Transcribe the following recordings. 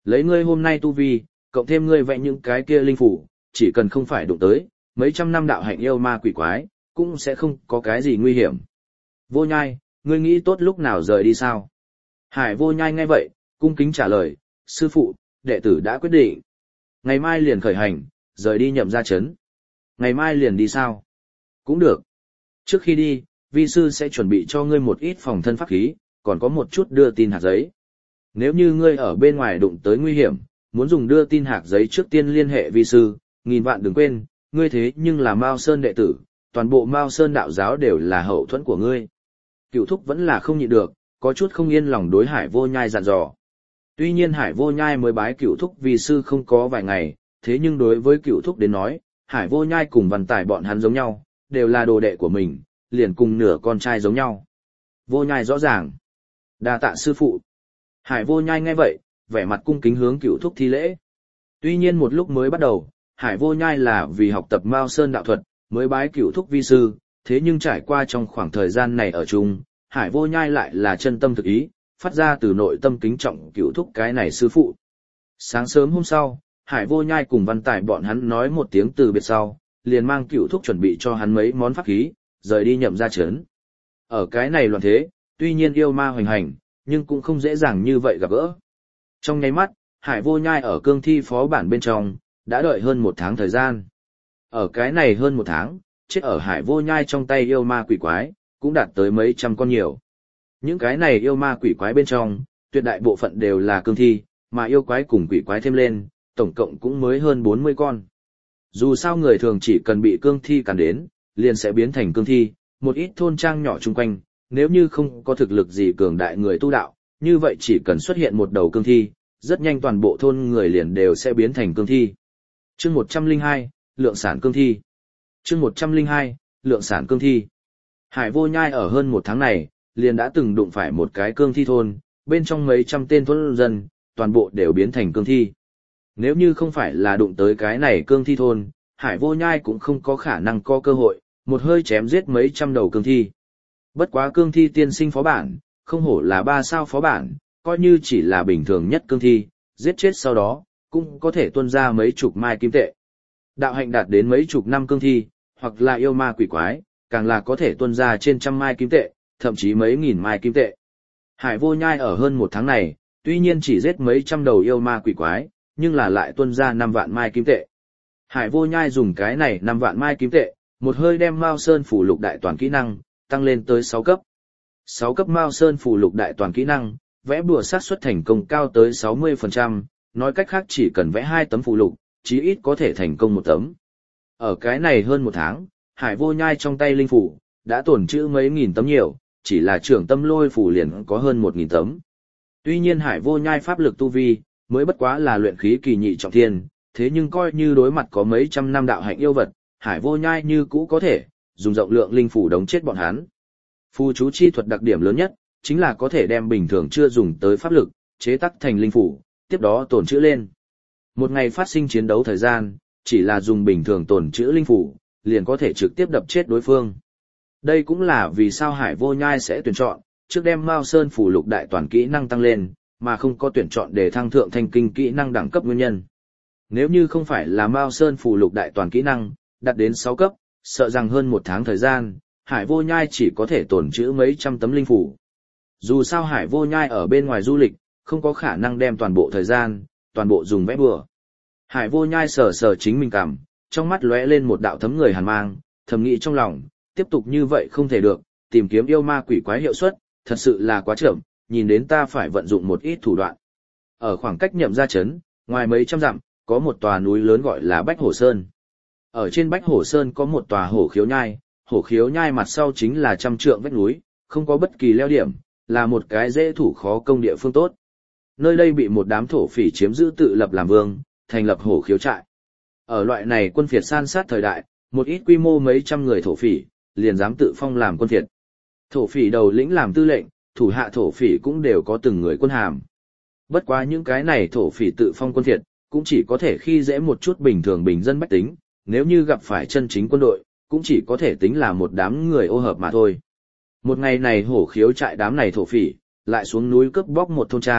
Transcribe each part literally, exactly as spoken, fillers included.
Lấy ngươi hôm nay tu vi, cộng thêm ngươi vẽ những cái kia linh phủ, chỉ cần không phải đụng tới, mấy trăm năm đạo hạnh yêu ma quỷ quái, cũng sẽ không có cái gì nguy hiểm. Vô Nhai, ngươi nghĩ tốt lúc nào rời đi sao? Hải Vô Nhai nghe vậy, cung kính trả lời, sư phụ, đệ tử đã quyết định. Ngày mai liền khởi hành, rời đi Nhậm Gia Trấn. Ngày mai liền đi sao? Cũng được. Trước khi đi, vi sư sẽ chuẩn bị cho ngươi một ít phòng thân pháp khí, còn có một chút đưa tin hạt giấy. Nếu như ngươi ở bên ngoài đụng tới nguy hiểm, muốn dùng đưa tin hạt giấy trước tiên liên hệ vi sư, nghìn vạn đừng quên, ngươi thế nhưng là Mao Sơn đệ tử, toàn bộ Mao Sơn đạo giáo đều là hậu thuẫn của ngươi. Cửu thúc vẫn là không nhịn được, có chút không yên lòng đối Hải Vô Nhai dặn dò. Tuy nhiên Hải Vô Nhai mới bái Cửu thúc vì sư không có vài ngày, thế nhưng đối với Cửu thúc đến nói, Hải Vô Nhai cùng Văn Tài bọn hắn giống nhau, đều là đồ đệ của mình, liền cùng nửa con trai giống nhau. Vô Nhai rõ ràng. Đa tạ sư phụ. Hải Vô Nhai nghe vậy, vẻ mặt cung kính hướng Cửu thúc thi lễ. Tuy nhiên một lúc mới bắt đầu, Hải Vô Nhai là vì học tập Mao Sơn đạo thuật, mới bái Cửu thúc vi sư, thế nhưng trải qua trong khoảng thời gian này ở chung, Hải Vô Nhai lại là chân tâm thực ý, phát ra từ nội tâm kính trọng Cửu thúc cái này sư phụ. Sáng sớm hôm sau, Hải Vô Nhai cùng Văn Tài bọn hắn nói một tiếng từ biệt sau, liền mang Cửu thúc chuẩn bị cho hắn mấy món pháp khí, rời đi Nhậm Gia Trấn. Ở cái này loạn thế, tuy nhiên yêu ma hoành hành, nhưng cũng không dễ dàng như vậy gặp gỡ. Trong nháy mắt, Hải Vô Nhai ở cương thi phó bản bên trong, đã đợi hơn một tháng thời gian. Ở cái này hơn một tháng, chết ở Hải Vô Nhai trong tay yêu ma quỷ quái, cũng đạt tới mấy trăm con nhiều. Những cái này yêu ma quỷ quái bên trong, tuyệt đại bộ phận đều là cương thi, mà yêu quái cùng quỷ quái thêm lên, tổng cộng cũng mới hơn bốn mươi con. Dù sao người thường chỉ cần bị cương thi cắn đến, liền sẽ biến thành cương thi, một ít thôn trang nhỏ chung quanh, nếu như không có thực lực gì cường đại người tu đạo, như vậy chỉ cần xuất hiện một đầu cương thi, rất nhanh toàn bộ thôn người liền đều sẽ biến thành cương thi. Chương một trăm lẻ hai, lượng sản cương thi. Chương một trăm lẻ hai, lượng sản cương thi. Hải Vô Nhai ở hơn một tháng này, liền đã từng đụng phải một cái cương thi thôn, bên trong mấy trăm tên thôn dân, toàn bộ đều biến thành cương thi. Nếu như không phải là đụng tới cái này cương thi thôn, Hải Vô Nhai cũng không có khả năng có cơ hội, một hơi chém giết mấy trăm đầu cương thi. Bất quá cương thi tiên sinh phó bản, không hổ là ba sao phó bản, coi như chỉ là bình thường nhất cương thi, giết chết sau đó, cũng có thể tuôn ra mấy chục mai kim tệ. Đạo hạnh đạt đến mấy chục năm cương thi, hoặc là yêu ma quỷ quái, càng là có thể tuôn ra trên trăm mai kim tệ, thậm chí mấy nghìn mai kim tệ. Hải Vô Nhai ở hơn một tháng này, tuy nhiên chỉ giết mấy trăm đầu yêu ma quỷ quái, nhưng là lại tuôn ra năm vạn mai kim tệ. Hải Vô Nhai dùng cái này năm vạn mai kim tệ, một hơi đem Mao Sơn phủ lục đại toàn kỹ năng, tăng lên tới sáu cấp. sáu cấp Mao Sơn phủ lục đại toàn kỹ năng, vẽ bùa sát suất thành công cao tới sáu mươi phần trăm, nói cách khác chỉ cần vẽ hai tấm phù lục, chí ít có thể thành công một tấm. Ở cái này hơn một tháng, Hải Vô Nhai trong tay linh phủ, đã tổn trữ mấy nghìn tấm nhiều, chỉ là trưởng tâm lôi phủ liền có hơn một nghìn tấm. Tuy nhiên Hải Vô Nhai pháp lực tu vi, mới bất quá là luyện khí kỳ nhị trọng thiên, thế nhưng coi như đối mặt có mấy trăm năm đạo hạnh yêu vật, Hải Vô Nhai như cũ có thể, dùng rộng lượng linh phủ đống chết bọn hắn. Phù chú chi thuật đặc điểm lớn nhất, chính là có thể đem bình thường chưa dùng tới pháp lực, chế tác thành linh phủ, tiếp đó tổn trữ lên. Một ngày phát sinh chiến đấu thời gian, chỉ là dùng bình thường tổn trữ linh phủ, liền có thể trực tiếp đập chết đối phương. Đây cũng là vì sao Hải Vô Nhai sẽ tuyển chọn, trước đem Mao Sơn phủ lục đại toàn kỹ năng tăng lên, mà không có tuyển chọn để thăng thượng thanh kinh kỹ năng đẳng cấp nguyên nhân. Nếu như không phải là Mao Sơn phủ lục đại toàn kỹ năng, đạt đến sáu cấp, sợ rằng hơn một tháng thời gian, Hải Vô Nhai chỉ có thể tổn trữ mấy trăm tấm linh phủ. Dù sao Hải Vô Nhai ở bên ngoài du lịch, không có khả năng đem toàn bộ thời gian, toàn bộ dùng vẽ bừa. Hải Vô Nhai sờ sờ chính mình cảm, trong mắt lóe lên một đạo thấm người hàn mang, thầm nghĩ trong lòng, tiếp tục như vậy không thể được, tìm kiếm yêu ma quỷ quái hiệu suất, thật sự là quá chậm, nhìn đến ta phải vận dụng một ít thủ đoạn. Ở khoảng cách Nhậm Gia Trấn, ngoài mấy trăm dặm, có một tòa núi lớn gọi là Bách Hổ Sơn. Ở trên Bách Hổ Sơn có một tòa hổ khiếu nhai, hổ khiếu nhai mặt sau chính là trăm trượng vách núi, không có bất kỳ leo điểm, là một cái dễ thủ khó công địa phương tốt. Nơi đây bị một đám thổ phỉ chiếm giữ tự lập làm vương, thành lập hổ khiếu trại. Ở loại này quân phiệt san sát thời đại, một ít quy mô mấy trăm người thổ phỉ, liền dám tự phong làm quân phiệt. Thổ phỉ đầu lĩnh làm tư lệnh, thủ hạ thổ phỉ cũng đều có từng người quân hàm. Bất quá những cái này thổ phỉ tự phong quân phiệt, cũng chỉ có thể khi dễ một chút bình thường bình dân bách tính, nếu như gặp phải chân chính quân đội, cũng chỉ có thể tính là một đám người ô hợp mà thôi. Một ngày này hổ khiếu trại đám này thổ phỉ, lại xuống núi cướp bóc một thôn trang,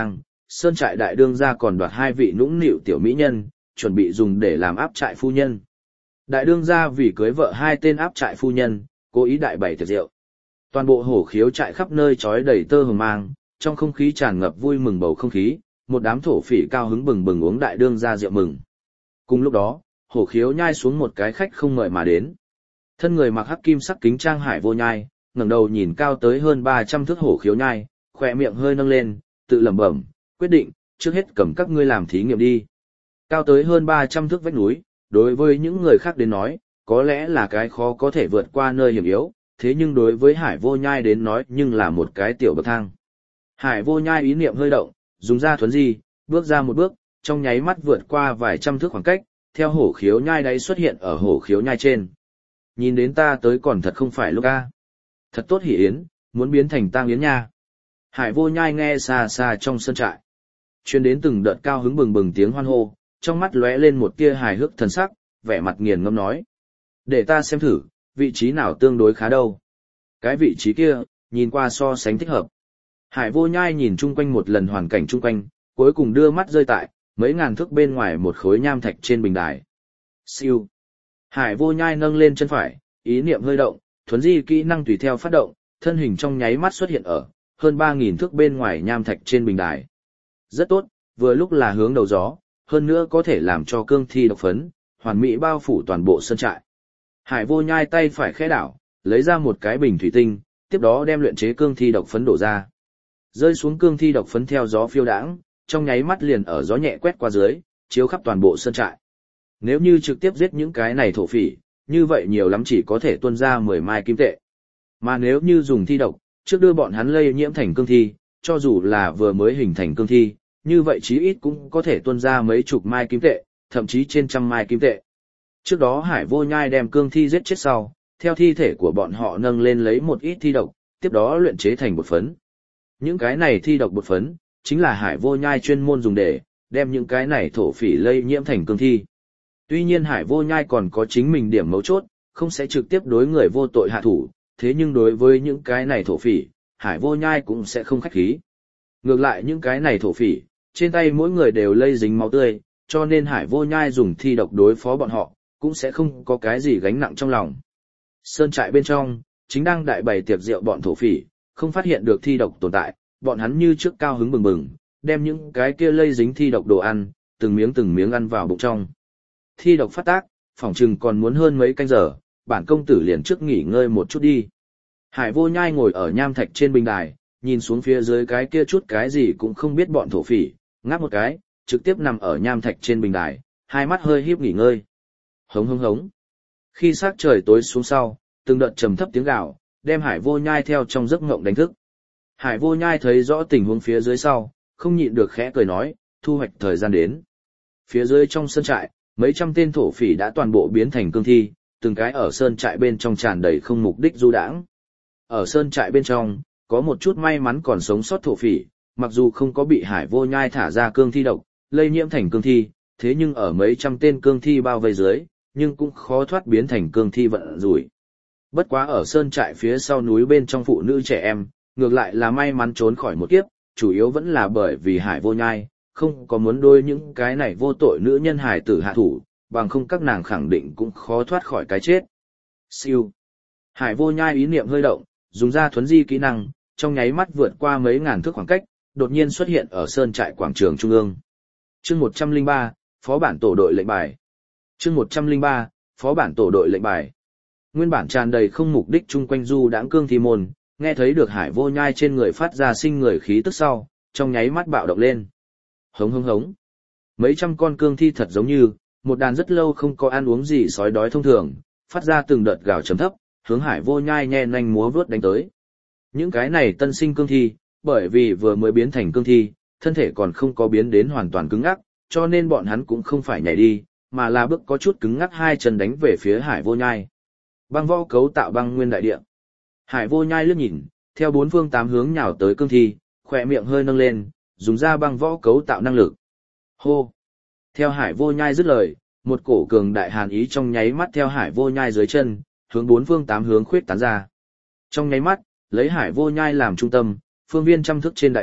sơn trại đại đương gia còn đoạt hai vị nũng nịu tiểu mỹ nhân, chuẩn bị dùng để làm áp trại phu nhân. Đại đương gia vì cưới vợ hai tên áp trại phu nhân, cố ý đại bày tiệc rượu. Toàn bộ hổ khiếu trại khắp nơi trói đầy tơ hồng mang, trong không khí tràn ngập vui mừng bầu không khí, một đám thổ phỉ cao hứng bừng bừng uống đại đương gia rượu mừng. Cùng lúc đó, hổ khiếu nhai xuống một cái khách không mời mà đến. Thân người mặc hắc kim sắc kính trang Hải Vô Nhai, ngẩng đầu nhìn cao tới hơn ba trăm thước hổ khiếu nhai, khỏe miệng hơi nâng lên, tự lẩm bẩm, quyết định, trước hết cầm các ngươi làm thí nghiệm đi. Cao tới hơn ba trăm thước vách núi, đối với những người khác đến nói, có lẽ là cái khó có thể vượt qua nơi hiểm yếu, thế nhưng đối với Hải Vô Nhai đến nói nhưng là một cái tiểu bậc thang. Hải Vô Nhai ý niệm hơi động, dùng ra thuấn di, bước ra một bước, trong nháy mắt vượt qua vài trăm thước khoảng cách, theo hổ khiếu nhai đáy xuất hiện ở hổ khiếu nhai trên. Nhìn đến ta tới còn thật không phải lúc a. Thật tốt hỉ yến, muốn biến thành tang yến nha. Hải Vô Nhai nghe xa xa trong sân trại. Truyền đến từng đợt cao hứng bừng bừng tiếng hoan hô, trong mắt lóe lên một tia hài hước thần sắc, vẻ mặt nghiền ngẫm nói. Để ta xem thử, vị trí nào tương đối khá đâu. Cái vị trí kia, nhìn qua so sánh thích hợp. Hải Vô Nhai nhìn chung quanh một lần hoàn cảnh chung quanh, cuối cùng đưa mắt rơi tại, mấy ngàn thước bên ngoài một khối nham thạch trên bình đài. Siêu. Hải Vô Nhai nâng lên chân phải, ý niệm hơi động, thuấn di kỹ năng tùy theo phát động, thân hình trong nháy mắt xuất hiện ở, hơn ba nghìn thước bên ngoài nham thạch trên bình đài. Rất tốt, vừa lúc là hướng đầu gió, hơn nữa có thể làm cho cương thi độc phấn, hoàn mỹ bao phủ toàn bộ sân trại. Hải Vô Nhai tay phải khẽ đảo, lấy ra một cái bình thủy tinh, tiếp đó đem luyện chế cương thi độc phấn đổ ra. Rơi xuống cương thi độc phấn theo gió phiêu đãng, trong nháy mắt liền ở gió nhẹ quét qua dưới, chiếu khắp toàn bộ sân trại. Nếu như trực tiếp giết những cái này thổ phỉ, như vậy nhiều lắm chỉ có thể tuôn ra mười mai kim tệ. Mà nếu như dùng thi độc, trước đưa bọn hắn lây nhiễm thành cương thi, cho dù là vừa mới hình thành cương thi, như vậy chí ít cũng có thể tuôn ra mấy chục mai kim tệ, thậm chí trên trăm mai kim tệ. Trước đó Hải Vô Nhai đem cương thi giết chết sau, theo thi thể của bọn họ nâng lên lấy một ít thi độc, tiếp đó luyện chế thành bột phấn. Những cái này thi độc bột phấn, chính là Hải Vô Nhai chuyên môn dùng để đem những cái này thổ phỉ lây nhiễm thành cương thi. Tuy nhiên Hải Vô Nhai còn có chính mình điểm mấu chốt, không sẽ trực tiếp đối người vô tội hạ thủ, thế nhưng đối với những cái này thổ phỉ, Hải Vô Nhai cũng sẽ không khách khí. Ngược lại những cái này thổ phỉ, trên tay mỗi người đều lây dính máu tươi, cho nên Hải Vô Nhai dùng thi độc đối phó bọn họ, cũng sẽ không có cái gì gánh nặng trong lòng. Sơn trại bên trong, chính đang đại bày tiệc rượu bọn thổ phỉ, không phát hiện được thi độc tồn tại, bọn hắn như trước cao hứng bừng bừng, đem những cái kia lây dính thi độc đồ ăn, từng miếng từng miếng ăn vào bụng trong. Thi độc phát tác, phỏng chừng còn muốn hơn mấy canh giờ, bản công tử liền trước nghỉ ngơi một chút đi. Hải Vô Nhai ngồi ở nham thạch trên bình đài, nhìn xuống phía dưới cái kia chút cái gì cũng không biết bọn thổ phỉ, ngáp một cái, trực tiếp nằm ở nham thạch trên bình đài, hai mắt hơi híp nghỉ ngơi. Hống hống hống. Khi sắc trời tối xuống sau, từng đợt trầm thấp tiếng gào, đem Hải Vô Nhai theo trong giấc ngộng đánh thức. Hải Vô Nhai thấy rõ tình huống phía dưới sau, không nhịn được khẽ cười nói, thu hoạch thời gian đến. Phía dưới trong sân trại, mấy trăm tên thổ phỉ đã toàn bộ biến thành cương thi, từng cái ở sơn trại bên trong tràn đầy không mục đích du đãng. Ở sơn trại bên trong, có một chút may mắn còn sống sót thổ phỉ, mặc dù không có bị Hải Vô Nhai thả ra cương thi độc, lây nhiễm thành cương thi, thế nhưng ở mấy trăm tên cương thi bao vây dưới, nhưng cũng khó thoát biến thành cương thi vận rủi. Bất quá ở sơn trại phía sau núi bên trong phụ nữ trẻ em, ngược lại là may mắn trốn khỏi một kiếp, chủ yếu vẫn là bởi vì Hải Vô Nhai, không có muốn đôi những cái này vô tội nữ nhân hài tử hạ thủ, bằng không các nàng khẳng định cũng khó thoát khỏi cái chết. Siêu. Hải Vô Nhai ý niệm hơi động, dùng ra thuấn di kỹ năng, trong nháy mắt vượt qua mấy ngàn thước khoảng cách, đột nhiên xuất hiện ở sơn trại quảng trường trung ương. Chương một trăm lẻ ba, Phó bản tổ đội lệnh bài. Chương một trăm lẻ ba, Phó bản tổ đội lệnh bài. Nguyên bản tràn đầy không mục đích chung quanh du đãng cương thi môn, nghe thấy được Hải Vô Nhai trên người phát ra sinh người khí tức sau, trong nháy mắt bạo động lên. Hống hống hống. Mấy trăm con cương thi thật giống như một đàn rất lâu không có ăn uống gì sói đói thông thường, phát ra từng đợt gào trầm thấp, hướng Hải Vô Nhai nhe nanh múa vuốt đánh tới. Những cái này tân sinh cương thi, bởi vì vừa mới biến thành cương thi, thân thể còn không có biến đến hoàn toàn cứng ngắc, cho nên bọn hắn cũng không phải nhảy đi, mà là bước có chút cứng ngắc hai chân đánh về phía Hải Vô Nhai. Băng võ cấu tạo băng nguyên đại địa. Hải Vô Nhai liếc nhìn, theo bốn phương tám hướng nhào tới cương thi, khỏe miệng hơi nâng lên, dùng ra băng võ cấu tạo năng lực. Hô! Theo Hải Vô Nhai dứt lời, một cổ cường đại hàn ý trong nháy mắt theo Hải Vô Nhai dưới chân, hướng bốn phương tám hướng khuyết tán ra. Trong nháy mắt, lấy Hải Vô Nhai làm trung tâm, phương viên trăm thước trên đại địa,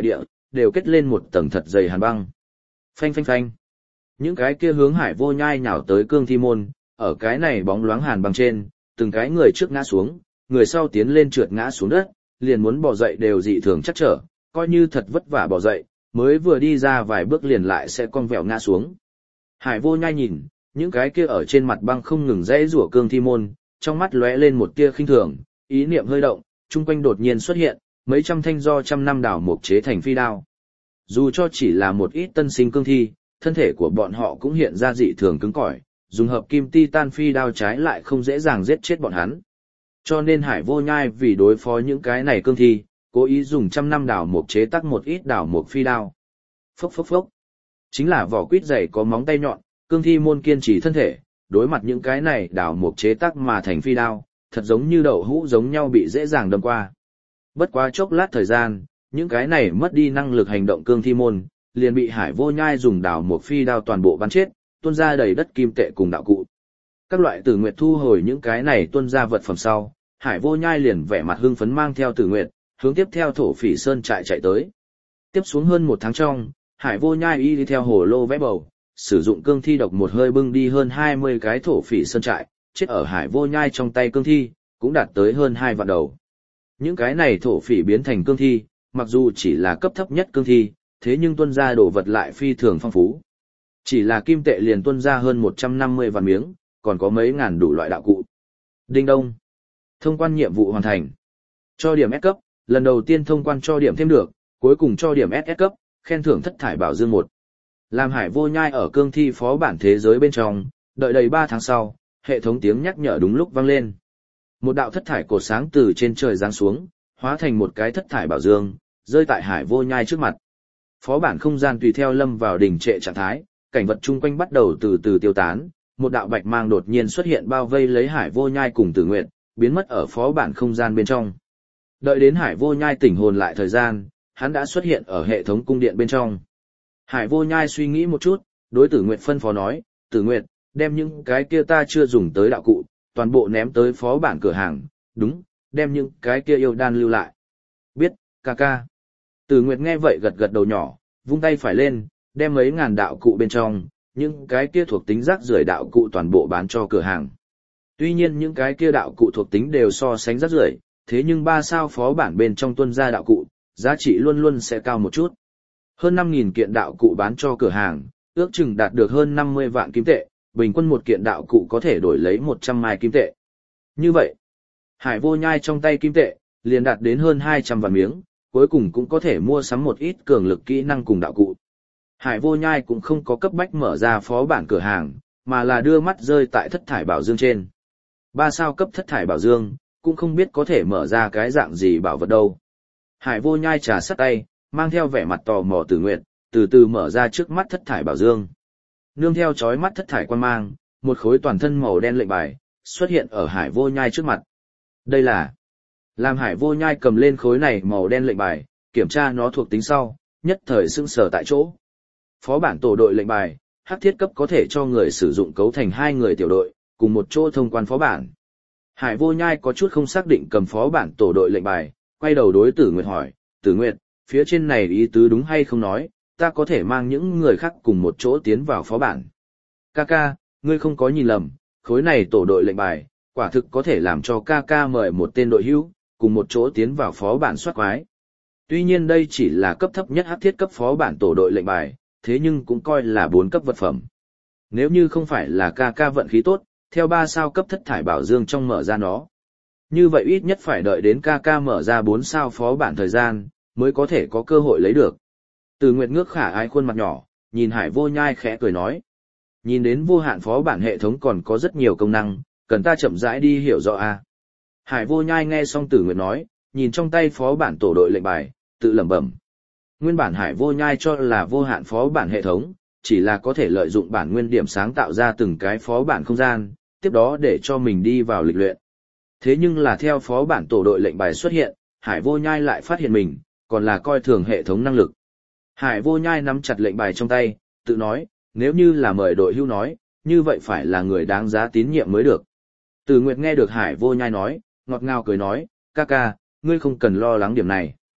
đều kết lên một tầng thật dày hàn băng. Phanh phanh phanh. Những cái kia hướng Hải Vô Nhai nhào tới cương thi môn, ở cái này bóng loáng hàn băng trên, từng cái người trước ngã xuống, người sau tiến lên trượt ngã xuống đất, liền muốn bò dậy đều dị thường chắc trở, coi như thật vất vả bò dậy, mới vừa đi ra vài bước liền lại sẽ cong vẹo ngã xuống. Hải Vô Nhai nhìn, những cái kia ở trên mặt băng không ngừng rẽ rủa cương thi môn, trong mắt lóe lên một tia khinh thường, ý niệm hơi động, chung quanh đột nhiên xuất hiện mấy trăm thanh do trăm năm đào mục chế thành phi đao. Dù cho chỉ là một ít tân sinh cương thi, thân thể của bọn họ cũng hiện ra dị thường cứng cỏi, dùng hợp kim titan phi đao trái lại không dễ dàng giết chết bọn hắn. Cho nên Hải Vô Nhai vì đối phó những cái này cương thi, cố ý dùng trăm năm đào mục chế tác một ít đào mục phi đao. Phốc phốc phốc. Chính là vỏ quýt dày có móng tay nhọn, cương thi môn kiên trì thân thể, đối mặt những cái này đào mục chế tác mà thành phi đao, thật giống như đậu hũ giống nhau bị dễ dàng đâm qua. Bất quá chốc lát thời gian, những cái này mất đi năng lực hành động cương thi môn, liền bị Hải Vô Nhai dùng đào mục phi đao toàn bộ bắn chết, tuôn ra đầy đất kim tệ cùng đạo cụ. Các loại Tử Nguyệt thu hồi những cái này tuôn ra vật phẩm sau, Hải Vô Nhai liền vẻ mặt hưng phấn mang theo Tử Nguyệt, hướng tiếp theo thổ phỉ sơn trại chạy tới. Tiếp xuống hơn một tháng trong, Hải Vô Nhai y đi theo hồ lô vẽ bầu, sử dụng cương thi độc một hơi bưng đi hơn hai mươi cái thổ phỉ sơn trại, chết ở Hải Vô Nhai trong tay cương thi, cũng đạt tới hơn hai vạn đầu. Những cái này thổ phỉ biến thành cương thi, mặc dù chỉ là cấp thấp nhất cương thi, thế nhưng tuân ra đồ vật lại phi thường phong phú. Chỉ là kim tệ liền tuân ra hơn một trăm năm mươi vạn miếng, còn có mấy ngàn đủ loại đạo cụ. Đinh đông. Thông quan nhiệm vụ hoàn thành. Cho điểm S cấp, lần đầu tiên thông quan cho điểm thêm được, cuối cùng cho điểm ét ét cấp, khen thưởng thất thải bảo dương một. Làm Hải Vô Nhai ở cương thi phó bản thế giới bên trong, đợi đầy ba tháng sau, hệ thống tiếng nhắc nhở đúng lúc vang lên. Một đạo thất thải cột sáng từ trên trời giáng xuống, hóa thành một cái thất thải bảo dương, rơi tại Hải Vô Nhai trước mặt. Phó bản không gian tùy theo lâm vào đỉnh trệ trạng thái, cảnh vật chung quanh bắt đầu từ từ tiêu tán, một đạo bạch mang đột nhiên xuất hiện bao vây lấy Hải Vô Nhai cùng Tử Nguyệt, biến mất ở phó bản không gian bên trong. Đợi đến Hải Vô Nhai tỉnh hồn lại thời gian, hắn đã xuất hiện ở hệ thống cung điện bên trong. Hải Vô Nhai suy nghĩ một chút, đối Tử Nguyệt phân phó nói, Tử Nguyệt, đem những cái kia ta chưa dùng tới đạo cụ, toàn bộ ném tới phó bản cửa hàng, đúng, đem những cái kia yêu đan lưu lại. Biết, ca ca. Tử Nguyệt nghe vậy gật gật đầu nhỏ, vung tay phải lên, đem mấy ngàn đạo cụ bên trong, những cái kia thuộc tính rác rưởi đạo cụ toàn bộ bán cho cửa hàng. Tuy nhiên những cái kia đạo cụ thuộc tính đều so sánh rác rưởi, thế nhưng ba sao phó bản bên trong tuân ra đạo cụ, giá trị luôn luôn sẽ cao một chút. Hơn năm nghìn kiện đạo cụ bán cho cửa hàng, ước chừng đạt được hơn năm mươi vạn kim tệ, bình quân một kiện đạo cụ có thể đổi lấy một trăm mai kim tệ. Như vậy, Hải Vô Nhai trong tay kim tệ, liền đạt đến hơn hai trăm vạn miếng, cuối cùng cũng có thể mua sắm một ít cường lực kỹ năng cùng đạo cụ. Hải Vô Nhai cũng không có cấp bách mở ra phó bản cửa hàng, mà là đưa mắt rơi tại thất thải bảo dương trên. Ba sao cấp thất thải bảo dương, cũng không biết có thể mở ra cái dạng gì bảo vật đâu. Hải Vô Nhai trà sắt tay, mang theo vẻ mặt tò mò Tử Nguyệt, từ từ mở ra trước mắt thất thải bảo dương. Nương theo chói mắt thất thải quan mang, một khối toàn thân màu đen lệnh bài xuất hiện ở Hải Vô Nhai trước mặt. Đây là... Làm Hải Vô Nhai cầm lên khối này màu đen lệnh bài, kiểm tra nó thuộc tính sau, nhất thời sững sờ tại chỗ. Phó bản tổ đội lệnh bài, hắc thiết cấp có thể cho người sử dụng cấu thành hai người tiểu đội, cùng một chỗ thông quan phó bản. Hải Vô Nhai có chút không xác định cầm phó bản tổ đội lệnh bài, quay đầu đối Tử Nguyệt hỏi, Tử Nguyệt, phía trên này ý tứ đúng hay không nói, ta có thể mang những người khác cùng một chỗ tiến vào phó bản. Ca ca, ngươi không có nhìn lầm, khối này tổ đội lệnh bài, quả thực có thể làm cho ca ca mời một tên đội hữu, cùng một chỗ tiến vào phó bản soát quái. Tuy nhiên đây chỉ là cấp thấp nhất hắc thiết cấp phó bản tổ đội lệnh bài, thế nhưng cũng coi là bốn cấp vật phẩm. Nếu như không phải là ca ca vận khí tốt, theo ba sao cấp thất thải bảo dương trong mở ra nó. Như vậy ít nhất phải đợi đến ca ca mở ra bốn sao phó bản thời gian, mới có thể có cơ hội lấy được. Từ Nguyệt ngước khả ái khuôn mặt nhỏ, nhìn Hải Vô Nhai khẽ cười nói. Nhìn đến vô hạn phó bản hệ thống còn có rất nhiều công năng, cần ta chậm rãi đi hiểu rõ a. Hải Vô Nhai nghe xong Tử Nguyệt nói, nhìn trong tay phó bản tổ đội lệnh bài, tự lẩm bẩm. Nguyên bản Hải Vô Nhai cho là vô hạn phó bản hệ thống, chỉ là có thể lợi dụng bản nguyên điểm sáng tạo ra từng cái phó bản không gian, tiếp đó để cho mình đi vào lịch luyện. Thế nhưng là theo phó bản tổ đội lệnh bài xuất hiện, Hải Vô Nhai lại phát hiện mình, còn là coi thường hệ thống năng lực. Hải Vô Nhai nắm chặt lệnh bài trong tay, tự nói, nếu như là mời đội hưu nói, như vậy phải là người đáng giá tín nhiệm mới được. Từ Nguyệt nghe được Hải Vô Nhai nói, ngọt ngào cười nói, ca ca, ngươi không cần lo lắng điểm này.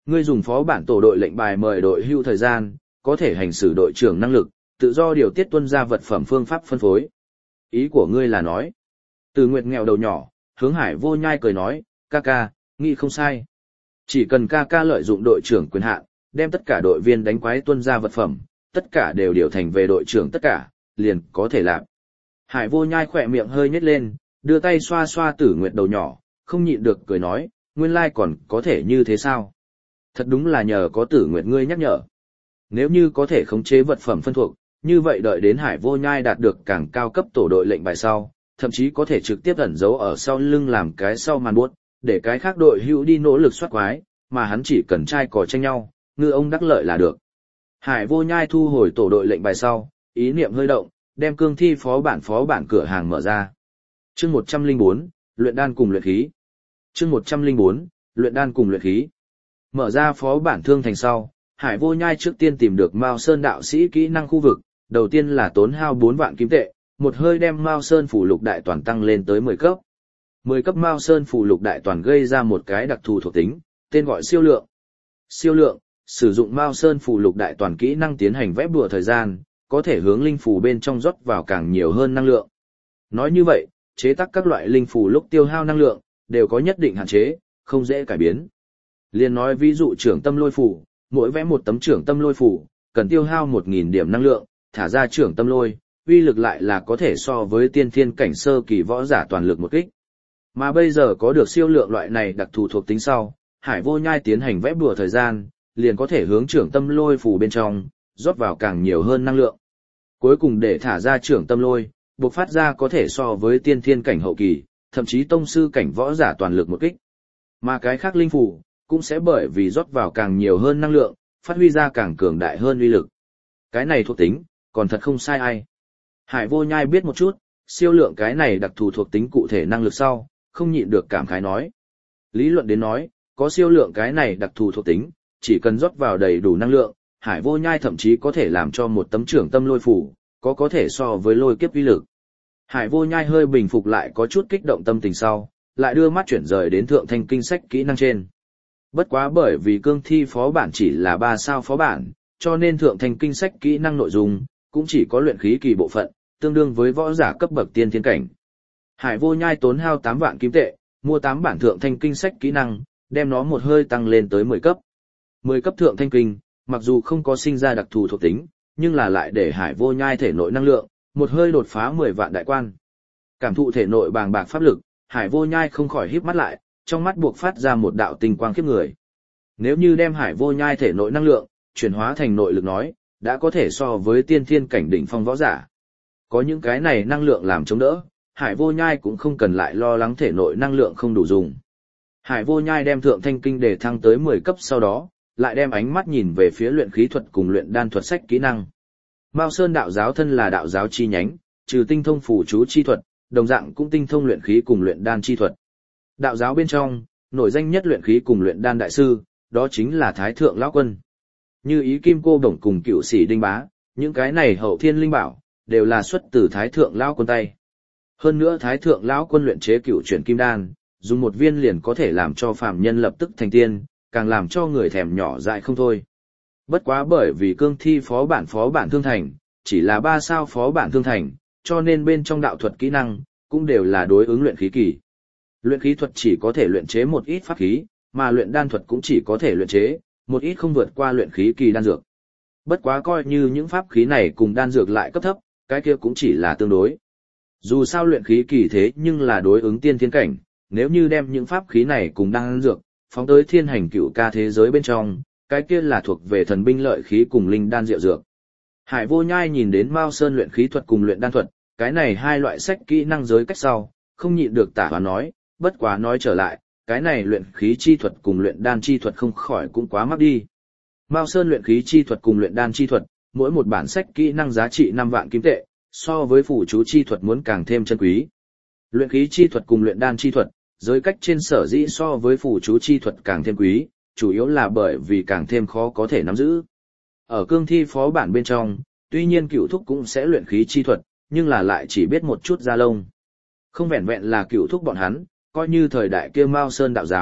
Ngươi dùng phó bản tổ đội lệnh bài mời đội hưu thời gian, có thể hành xử đội trưởng năng lực, tự do điều tiết tuân ra vật phẩm phương pháp phân phối. Ý của ngươi là nói. Từ Nguyệt nghèo đầu nhỏ, hướng Hải Vô Nhai cười nói, ca ca, nghĩ không sai. Chỉ cần ca ca lợi dụng đội trưởng quyền hạn, đem tất cả đội viên đánh quái tuân ra vật phẩm, tất cả đều điều thành về đội trưởng tất cả, liền có thể làm. Hải Vô Nhai khỏe miệng hơi nhếch lên, đưa tay xoa xoa Tử Nguyệt đầu nhỏ, không nhịn được cười nói, nguyên lai còn có thể như thế sao? Thật đúng là nhờ có Tử Nguyệt ngươi nhắc nhở. Nếu như có thể khống chế vật phẩm phân thuộc, như vậy đợi đến Hải Vô Nhai đạt được càng cao cấp tổ đội lệnh bài sau, thậm chí có thể trực tiếp ẩn giấu ở sau lưng làm cái sau màn buốt, để cái khác đội hữu đi nỗ lực soát quái, mà hắn chỉ cần trai cò tranh nhau, ngư ông đắc lợi là được. Hải Vô Nhai thu hồi tổ đội lệnh bài sau, ý niệm hơi động, đem cương thi phó bản phó bản cửa hàng mở ra. Chương một trăm lẻ bốn, luyện đan cùng luyện khí. Chương một trăm lẻ bốn, luyện đan cùng luyện khí. Mở ra phó bản thương thành sau, Hải Vô Nhai trước tiên tìm được Mao Sơn đạo sĩ kỹ năng khu vực, đầu tiên là tốn hao bốn vạn kim tệ, một hơi đem Mao Sơn phủ lục đại toàn tăng lên tới mười cấp. mười cấp Mao Sơn phủ lục đại toàn gây ra một cái đặc thù thuộc tính, tên gọi siêu lượng. Siêu lượng, sử dụng Mao Sơn phủ lục đại toàn kỹ năng tiến hành vẽ bùa thời gian, có thể hướng linh phù bên trong rót vào càng nhiều hơn năng lượng. Nói như vậy, chế tác các loại linh phù lúc tiêu hao năng lượng, đều có nhất định hạn chế, không dễ cải biến. Liên nói ví dụ trưởng tâm lôi phù, mỗi vẽ một tấm trưởng tâm lôi phù, cần tiêu hao một nghìn điểm năng lượng, thả ra trưởng tâm lôi, uy lực lại là có thể so với tiên thiên cảnh sơ kỳ võ giả toàn lực một kích. Mà bây giờ có được siêu lượng loại này đặc thù thuộc tính sau, Hải Vô Nhai tiến hành vẽ bùa thời gian, liền có thể hướng trưởng tâm lôi phù bên trong, rót vào càng nhiều hơn năng lượng. Cuối cùng để thả ra trưởng tâm lôi, bộc phát ra có thể so với tiên thiên cảnh hậu kỳ, thậm chí tông sư cảnh võ giả toàn lực một kích. Mà cái khác linh phù, cũng sẽ bởi vì rót vào càng nhiều hơn năng lượng, phát huy ra càng cường đại hơn uy lực. Cái này thuộc tính, còn thật không sai ai. Hải Vô Nhai biết một chút, siêu lượng cái này đặc thù thuộc tính cụ thể năng lực sau, không nhịn được cảm khái nói. Lý luận đến nói, có siêu lượng cái này đặc thù thuộc tính, chỉ cần rót vào đầy đủ năng lượng, Hải Vô Nhai thậm chí có thể làm cho một tấm trưởng tâm lôi phủ, có có thể so với lôi kiếp uy lực. Hải Vô Nhai hơi bình phục lại có chút kích động tâm tình sau, lại đưa mắt chuyển rời đến thượng thanh kinh sách kỹ năng trên. Bất quá bởi vì cương thi phó bản chỉ là ba sao phó bản, cho nên thượng thanh kinh sách kỹ năng nội dung, cũng chỉ có luyện khí kỳ bộ phận, tương đương với võ giả cấp bậc tiên thiên cảnh. Hải Vô Nhai tốn hao tám vạn kim tệ, mua tám bản thượng thanh kinh sách kỹ năng, đem nó một hơi tăng lên tới mười cấp. mười cấp thượng thanh kinh, mặc dù không có sinh ra đặc thù thuộc tính, nhưng là lại để Hải Vô Nhai thể nội năng lượng, một hơi đột phá mười vạn đại quan. Cảm thụ thể nội bàng bạc pháp lực, Hải Vô Nhai không khỏi híp mắt lại, trong mắt buộc phát ra một đạo tinh quang khiếp người. Nếu như đem Hải Vô Nhai thể nội năng lượng chuyển hóa thành nội lực nói, đã có thể so với tiên thiên cảnh đỉnh phong võ giả. Có những cái này năng lượng làm chống đỡ, Hải Vô Nhai cũng không cần lại lo lắng thể nội năng lượng không đủ dùng. Hải Vô Nhai đem thượng thanh kinh để thăng tới mười cấp sau đó, lại đem ánh mắt nhìn về phía luyện khí thuật cùng luyện đan thuật sách kỹ năng. Mao Sơn đạo giáo thân là đạo giáo chi nhánh, trừ tinh thông phù chú chi thuật, đồng dạng cũng tinh thông luyện khí cùng luyện đan chi thuật. Đạo giáo bên trong, nổi danh nhất luyện khí cùng luyện đan đại sư, đó chính là Thái Thượng Lão Quân. Như Ý Kim Cô Đồng cùng Cựu Sĩ Đinh Bá, những cái này hậu thiên linh bảo, đều là xuất từ Thái Thượng Lão Quân tay. Hơn nữa Thái Thượng Lão Quân luyện chế cựu chuyển kim đan, dùng một viên liền có thể làm cho phàm nhân lập tức thành tiên, càng làm cho người thèm nhỏ dại không thôi. Bất quá bởi vì cương thi phó bản phó bản thương thành, chỉ là ba sao phó bản thương thành, cho nên bên trong đạo thuật kỹ năng, cũng đều là đối ứng luyện khí kỳ. Luyện khí thuật chỉ có thể luyện chế một ít pháp khí, mà luyện đan thuật cũng chỉ có thể luyện chế một ít không vượt qua luyện khí kỳ đan dược. Bất quá coi như những pháp khí này cùng đan dược lại cấp thấp, cái kia cũng chỉ là tương đối. Dù sao luyện khí kỳ thế nhưng là đối ứng tiên thiên cảnh, nếu như đem những pháp khí này cùng đan dược phóng tới thiên hành cựu ca thế giới bên trong, cái kia là thuộc về thần binh lợi khí cùng linh đan diệu dược. Hải Vô Nhai nhìn đến Mao Sơn luyện khí thuật cùng luyện đan thuật, cái này hai loại sách kỹ năng giới cách sau, không nhịn được tả và nói, bất quá nói trở lại, cái này luyện khí chi thuật cùng luyện đan chi thuật không khỏi cũng quá mắc đi. Mao Sơn luyện khí chi thuật cùng luyện đan chi thuật, mỗi một bản sách kỹ năng giá trị năm vạn kim tệ, so với phù chú chi thuật muốn càng thêm chân quý. Luyện khí chi thuật cùng luyện đan chi thuật, giới cách trên sở dĩ so với phù chú chi thuật càng thêm quý, chủ yếu là bởi vì càng thêm khó có thể nắm giữ. Ở cương thi phó bản bên trong, tuy nhiên cựu thúc cũng sẽ luyện khí chi thuật, nhưng là lại chỉ biết một chút da lông. Không vẹn vẹn là cựu thúc bọn hắn, coi như thời đại kia Mao Sơn đạo giáo,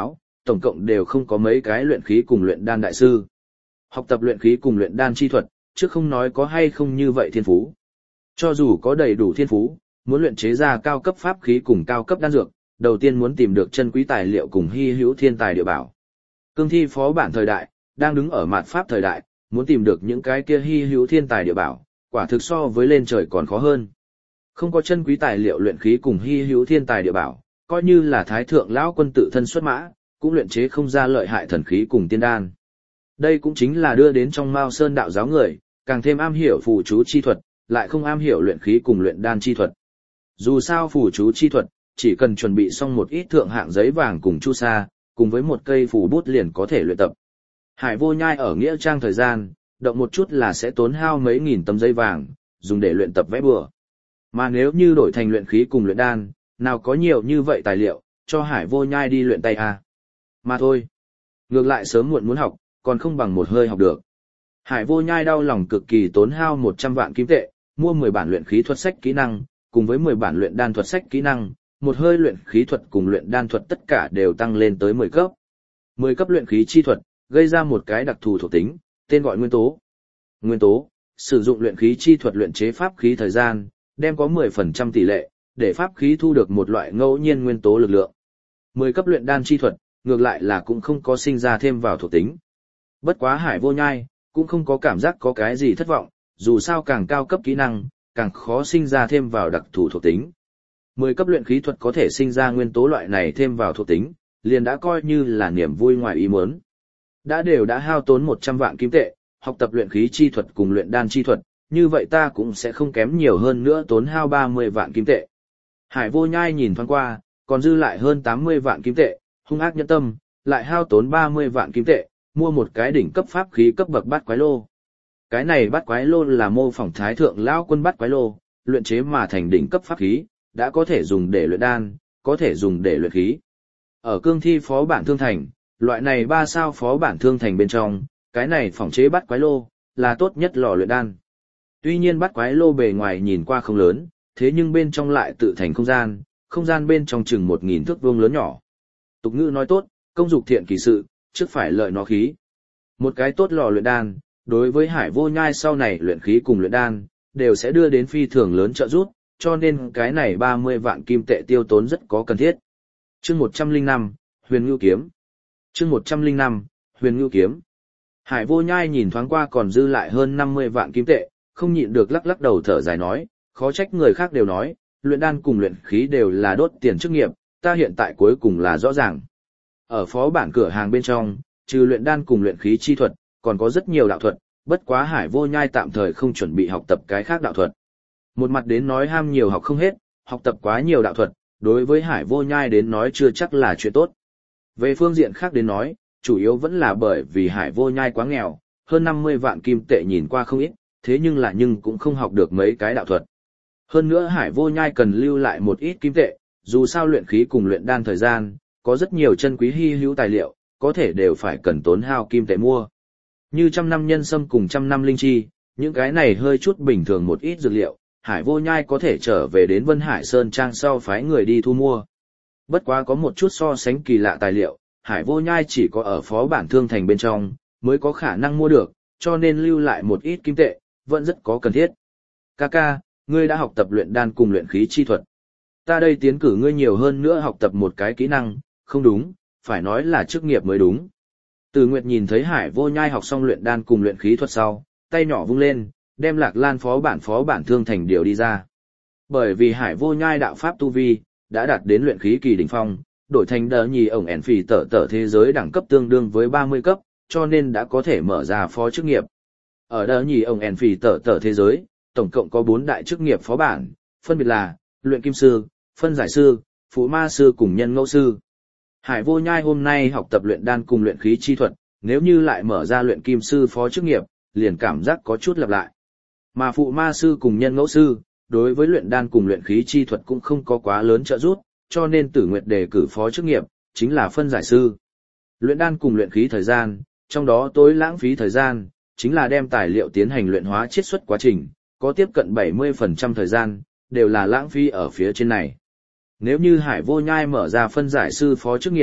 tổng cộng đều không có mấy cái luyện khí cùng luyện đan đại sư. Học tập luyện khí cùng luyện đan chi thuật, chứ không nói có hay không như vậy thiên phú. Cho dù có đầy đủ thiên phú, muốn luyện chế ra cao cấp pháp khí cùng cao cấp đan dược, đầu tiên muốn tìm được chân quý tài liệu cùng hy hữu thiên tài địa bảo. Cương thi phó bản thời đại, đang đứng ở mạt pháp thời đại, muốn tìm được những cái kia hy hữu thiên tài địa bảo, quả thực so với lên trời còn khó hơn. Không có chân quý tài liệu luyện khí cùng hy hữu thiên tài địa bảo, coi như là thái thượng lão quân tự thân xuất mã, cũng luyện chế không ra lợi hại thần khí cùng tiên đan. Đây cũng chính là đưa đến trong Mao Sơn đạo giáo người, càng thêm am hiểu phù chú chi thuật, lại không am hiểu luyện khí cùng luyện đan chi thuật. Dù sao phù chú chi thuật, chỉ cần chuẩn bị xong một ít thượng hạng giấy vàng cùng chu sa, cùng với một cây phù bút liền có thể luyện tập. Hải Vô Nhai ở nghĩa trang thời gian, động một chút là sẽ tốn hao mấy nghìn tấm giấy vàng, dùng để luyện tập vẽ bừa. Mà nếu như đổi thành luyện khí cùng luyện đan, nào có nhiều như vậy tài liệu, cho Hải Vô Nhai đi luyện tay à. Mà thôi. Ngược lại sớm muộn muốn học, còn không bằng một hơi học được. Hải Vô Nhai đau lòng cực kỳ tốn hao một trăm vạn kim tệ, mua mười bản luyện khí thuật sách kỹ năng, cùng với mười bản luyện đan thuật sách kỹ năng, một hơi luyện khí thuật cùng luyện đan thuật tất cả đều tăng lên tới mười cấp. mười cấp luyện khí chi thuật, gây ra một cái đặc thù thuộc tính, tên gọi nguyên tố. Nguyên tố, sử dụng luyện khí chi thuật luyện chế pháp khí thời gian, đem có mười phần trăm tỷ lệ, để pháp khí thu được một loại ngẫu nhiên nguyên tố lực lượng. mười cấp luyện đan chi thuật, ngược lại là cũng không có sinh ra thêm vào thuộc tính. Bất quá Hải Vô Nhai, cũng không có cảm giác có cái gì thất vọng, dù sao càng cao cấp kỹ năng, càng khó sinh ra thêm vào đặc thù thuộc tính. mười cấp luyện khí thuật có thể sinh ra nguyên tố loại này thêm vào thuộc tính, liền đã coi như là niềm vui ngoài ý muốn. Đã đều đã hao tốn một trăm vạn kim tệ, học tập luyện khí chi thuật cùng luyện đan chi thuật, như vậy ta cũng sẽ không kém nhiều hơn nữa tốn hao ba mươi vạn kim tệ. Hải Vô Nhai nhìn thoáng qua, còn dư lại hơn tám mươi vạn kim tệ, hung ác nhẫn tâm, lại hao tốn ba mươi vạn kim tệ, mua một cái đỉnh cấp pháp khí cấp bậc bát quái lô. Cái này bát quái lô là mô phỏng thái thượng lão quân bát quái lô, luyện chế mà thành đỉnh cấp pháp khí, đã có thể dùng để luyện đan, có thể dùng để luyện khí. Ở cương thi phó bản thương thành, loại này ba sao phó bản thương thành bên trong, cái này phỏng chế bát quái lô, là tốt nhất lò luyện đan. Tuy nhiên bát quái lô bề ngoài nhìn qua không lớn, thế nhưng bên trong lại tự thành không gian, không gian bên trong chừng một nghìn thước vuông lớn nhỏ. Tục ngữ nói tốt, công dục thiện kỳ sự, trước phải lợi nó khí. Một cái tốt lò luyện đan, đối với Hải Vô Nhai sau này luyện khí cùng luyện đan, đều sẽ đưa đến phi thường lớn trợ giúp, cho nên cái này ba mươi vạn kim tệ tiêu tốn rất có cần thiết. Chương một trăm lẻ năm, Huyền Ngưu Kiếm. Chương một trăm lẻ năm, Huyền Ngưu Kiếm. Hải Vô Nhai nhìn thoáng qua còn dư lại hơn năm mươi vạn kim tệ, không nhịn được lắc lắc đầu thở dài nói, khó trách người khác đều nói, luyện đan cùng luyện khí đều là đốt tiền chức nghiệp, ta hiện tại cuối cùng là rõ ràng. Ở phó bản cửa hàng bên trong, trừ luyện đan cùng luyện khí chi thuật, còn có rất nhiều đạo thuật, bất quá Hải Vô Nhai tạm thời không chuẩn bị học tập cái khác đạo thuật. Một mặt đến nói ham nhiều học không hết, học tập quá nhiều đạo thuật, đối với Hải Vô Nhai đến nói chưa chắc là chuyện tốt. Về phương diện khác đến nói, chủ yếu vẫn là bởi vì Hải Vô Nhai quá nghèo, hơn năm mươi vạn kim tệ nhìn qua không ít, thế nhưng là nhưng cũng không học được mấy cái đạo thuật. Hơn nữa Hải Vô Nhai cần lưu lại một ít kim tệ, dù sao luyện khí cùng luyện đan thời gian, có rất nhiều chân quý hy hữu tài liệu, có thể đều phải cần tốn hao kim tệ mua. Như trăm năm nhân sâm cùng trăm năm linh chi, những cái này hơi chút bình thường một ít dược liệu, Hải Vô Nhai có thể trở về đến Vân Hải Sơn Trang sau phái người đi thu mua. Bất quá có một chút so sánh kỳ lạ tài liệu, Hải Vô Nhai chỉ có ở phó bản thương thành bên trong, mới có khả năng mua được, cho nên lưu lại một ít kim tệ, vẫn rất có cần thiết. Kaka, ngươi đã học tập luyện đan cùng luyện khí chi thuật. Ta đây tiến cử ngươi nhiều hơn nữa học tập một cái kỹ năng, không đúng, phải nói là chức nghiệp mới đúng. Từ Nguyệt nhìn thấy Hải Vô Nhai học xong luyện đan cùng luyện khí thuật sau, tay nhỏ vung lên, đem Lạc Lan phó bản phó bản thương thành điều đi ra. Bởi vì Hải Vô Nhai đạo pháp tu vi đã đạt đến luyện khí kỳ đỉnh phong, đổi thành đỡ nhì ổng ẻn phì tở tở thế giới đẳng cấp tương đương với ba mươi cấp, cho nên đã có thể mở ra phó chức nghiệp. Ở đỡ nhì ổng ẻn phì tở tở thế giới, tổng cộng có bốn đại chức nghiệp phó bản, phân biệt là luyện kim sư, phân giải sư, phụ ma sư cùng nhân ngẫu sư. Hải Vô Nhai hôm nay học tập luyện đan cùng luyện khí chi thuật, nếu như lại mở ra luyện kim sư phó chức nghiệp, liền cảm giác có chút lặp lại. Mà phụ ma sư cùng nhân ngẫu sư, đối với luyện đan cùng luyện khí chi thuật cũng không có quá lớn trợ giúp, cho nên Tử Nguyệt đề cử phó chức nghiệp, chính là phân giải sư. Luyện đan cùng luyện khí thời gian, trong đó tối lãng phí thời gian, chính là đem tài liệu tiến hành luyện hóa chiết xuất quá trình, có tiếp cận bảy mươi phần trăm thời gian, đều là lãng phí ở phía trên này. Nếu như Hải Vô Nhai mở ra phân giải sư phó chức nghiệp,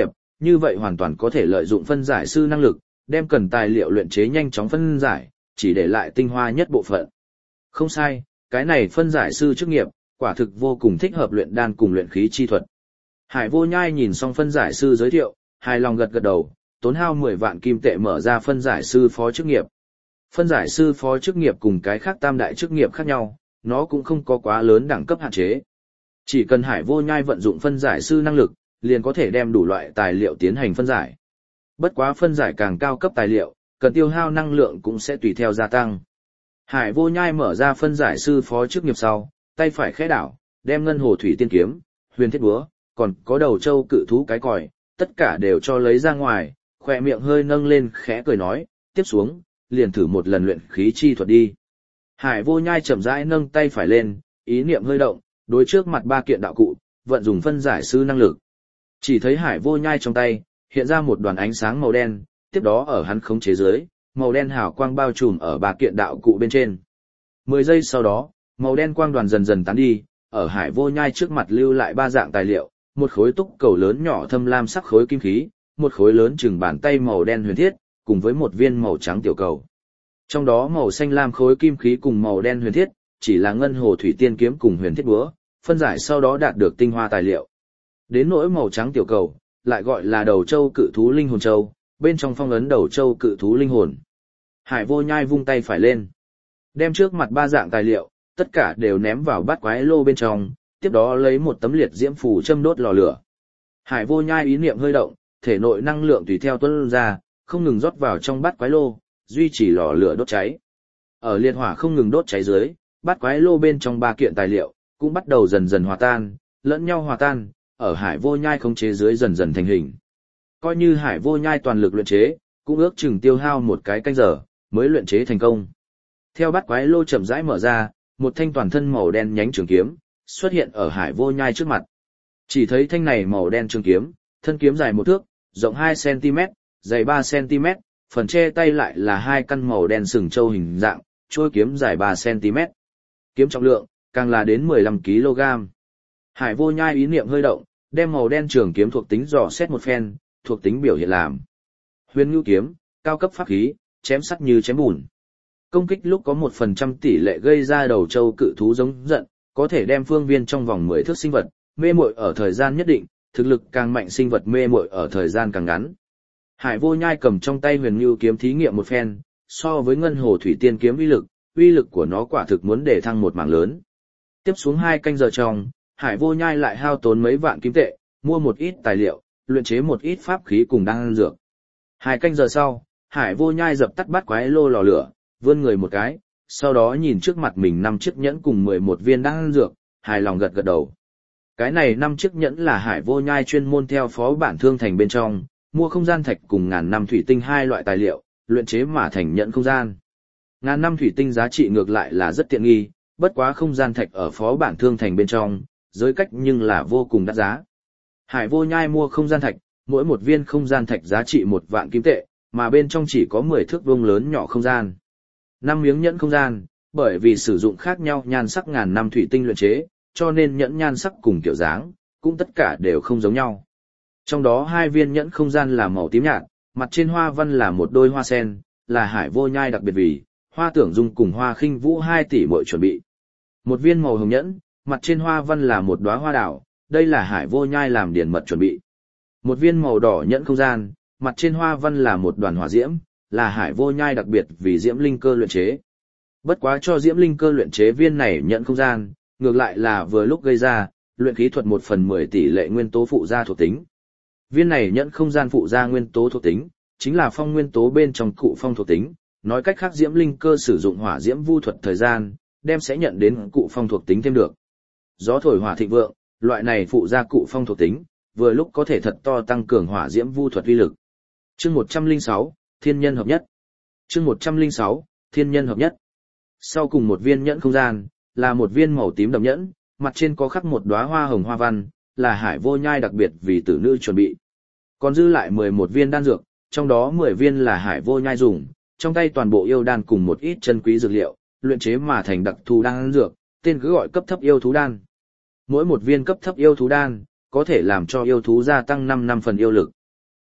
như vậy hoàn toàn có thể lợi dụng phân giải sư năng lực, đem cần tài liệu luyện chế nhanh chóng phân giải, chỉ để lại tinh hoa nhất bộ phận. Không sai, cái này phân giải sư chức nghiệp, quả thực vô cùng thích hợp luyện đan cùng luyện khí chi thuật. Hải Vô Nhai nhìn xong phân giải sư giới thiệu, hài lòng gật gật đầu, tốn hao mười vạn kim tệ mở ra phân giải sư phó chức nghiệp. Phân giải sư phó chức nghiệp cùng cái khác tam đại chức nghiệp khác nhau, nó cũng không có quá lớn đẳng cấp hạn chế. Chỉ cần Hải Vô Nhai vận dụng phân giải sư năng lực, liền có thể đem đủ loại tài liệu tiến hành phân giải. Bất quá phân giải càng cao cấp tài liệu, cần tiêu hao năng lượng cũng sẽ tùy theo gia tăng. Hải Vô Nhai mở ra phân giải sư phó chức nghiệp sau, tay phải khẽ đảo, đem ngân hồ thủy tiên kiếm, huyền thiết búa, còn có đầu châu cự thú cái còi, tất cả đều cho lấy ra ngoài, khỏe miệng hơi nâng lên khẽ cười nói, tiếp xuống, liền thử một lần luyện khí chi thuật đi. Hải Vô Nhai chậm rãi nâng tay phải lên, ý niệm hơi động, đối trước mặt ba kiện đạo cụ, vận dụng phân giải sư năng lực. Chỉ thấy Hải Vô Nhai trong tay, hiện ra một đoàn ánh sáng màu đen, tiếp đó ở hắn khống chế dưới, màu đen hào quang bao trùm ở ba kiện đạo cụ bên trên. Mười giây sau đó, màu đen quang đoàn dần dần tán đi, ở Hải Vô Nhai trước mặt lưu lại ba dạng tài liệu, một khối túc cầu lớn nhỏ thâm lam sắc khối kim khí, một khối lớn chừng bàn tay màu đen huyền thiết, cùng với một viên màu trắng tiểu cầu. Trong đó màu xanh lam khối kim khí cùng màu đen huyền thiết, chỉ là ngân hồ thủy tiên kiếm cùng huyền thiết búa, phân giải sau đó đạt được tinh hoa tài liệu. Đến nỗi màu trắng tiểu cầu, lại gọi là đầu châu cự thú linh hồn châu, bên trong phong ấn đầu châu cự thú linh hồn. Hải Vô Nhai vung tay phải lên, đem trước mặt ba dạng tài liệu, tất cả đều ném vào bát quái lô bên trong, tiếp đó lấy một tấm liệt diễm phù châm đốt lò lửa. Hải Vô Nhai ý niệm hơi động, thể nội năng lượng tùy theo tuôn ra, không ngừng rót vào trong bát quái lô, duy trì lò lửa đốt cháy. Ở liệt hỏa không ngừng đốt cháy dưới, bát quái lô bên trong ba kiện tài liệu cũng bắt đầu dần dần hòa tan, lẫn nhau hòa tan, ở Hải Vô Nhai khống chế dưới dần dần thành hình. Coi như Hải Vô Nhai toàn lực luyện chế, cũng ước chừng tiêu hao một cái canh giờ mới luyện chế thành công. Theo bát quái lô chậm rãi mở ra, một thanh toàn thân màu đen nhánh trường kiếm xuất hiện ở Hải Vô Nhai trước mặt. Chỉ thấy thanh này màu đen trường kiếm, thân kiếm dài một thước, rộng hai xăng ti mét, dày ba xăng ti mét, phần che tay lại là hai căn màu đen sừng châu hình dạng, chuôi kiếm dài ba xăng ti mét. Kiếm trọng lượng càng là đến mười lăm ki lô gam. Hải Vô Nhai ý niệm hơi động, đem màu đen trường kiếm thuộc tính dò xét một phen, thuộc tính biểu hiện làm: Huyền Ngưu kiếm, cao cấp pháp khí, chém sắt như chém bùn. Công kích lúc có một phần trăm tỷ lệ gây ra đầu châu cự thú giống giận, có thể đem phương viên trong vòng mười thước sinh vật mê muội ở thời gian nhất định, thực lực càng mạnh sinh vật mê muội ở thời gian càng ngắn. Hải Vô Nhai cầm trong tay Huyền Ngưu kiếm thí nghiệm một phen, so với ngân hồ thủy tiên kiếm uy lực, uy lực của nó quả thực muốn để thăng một mảng lớn. Tiếp xuống hai canh giờ trong, Hải Vô Nhai lại hao tốn mấy vạn kim tệ, mua một ít tài liệu, luyện chế một ít pháp khí cùng đan dược. Hai canh giờ sau, Hải Vô Nhai dập tắt bát quái lô lò lửa, vươn người một cái, sau đó nhìn trước mặt mình năm chiếc nhẫn cùng mười một viên đan dược, hài lòng gật gật đầu. Cái này năm chiếc nhẫn là Hải Vô Nhai chuyên môn theo phó bản thương thành bên trong, mua không gian thạch cùng ngàn năm thủy tinh hai loại tài liệu, luyện chế mà thành nhẫn không gian. Ngàn năm thủy tinh giá trị ngược lại là rất tiện nghi, bất quá không gian thạch ở phó bản thương thành bên trong, giới cách nhưng là vô cùng đắt giá. Hải Vô Nhai mua không gian thạch, mỗi một viên không gian thạch giá trị một vạn kim tệ, mà bên trong chỉ có mười thước vuông lớn nhỏ không gian. Năm miếng nhẫn không gian, bởi vì sử dụng khác nhau nhan sắc ngàn năm thủy tinh luyện chế, cho nên nhẫn nhan sắc cùng kiểu dáng, cũng tất cả đều không giống nhau. Trong đó hai viên nhẫn không gian là màu tím nhạt, mặt trên hoa văn là một đôi hoa sen, là Hải Vô Nhai đặc biệt vì Hoa Tưởng Dung cùng Hoa Khinh Vũ hai tỷ muội chuẩn bị. Một viên màu hồng nhẫn, mặt trên hoa văn là một đóa hoa đào, đây là Hải Vô Nhai làm điển mật chuẩn bị. Một viên màu đỏ nhẫn không gian, mặt trên hoa văn là một đoàn hỏa diễm, là Hải Vô Nhai đặc biệt vì diễm linh cơ luyện chế. Bất quá cho diễm linh cơ luyện chế viên này nhẫn không gian, ngược lại là vừa lúc gây ra, luyện khí thuật một phần mười tỷ lệ nguyên tố phụ gia thuộc tính. Viên này nhẫn không gian phụ gia nguyên tố thuộc tính, chính là phong nguyên tố bên trong cụ phong thuộc tính, nói cách khác diễm linh cơ sử dụng hỏa diễm vu thuật thời gian, đem sẽ nhận đến cụ phong thuộc tính thêm được. Gió thổi hỏa thịnh vượng, loại này phụ gia cụ phong thuộc tính, vừa lúc có thể thật to tăng cường hỏa diễm vu thuật uy lực. Chương một trăm lẻ sáu, Thiên nhân hợp nhất. Chương một trăm lẻ sáu, Thiên nhân hợp nhất. Sau cùng một viên nhẫn không gian, là một viên màu tím đậm nhẫn, mặt trên có khắc một đóa hoa hồng hoa văn, là Hải Vô Nhai đặc biệt vì tử nữ chuẩn bị. Còn dư lại mười một viên đan dược, trong đó mười viên là Hải Vô Nhai dùng, trong tay toàn bộ yêu đan cùng một ít chân quý dược liệu, luyện chế mà thành đặc thù đan dược, tên cứ gọi cấp thấp yêu thú đan. Mỗi một viên cấp thấp yêu thú đan, có thể làm cho yêu thú gia tăng năm năm phần yêu lực.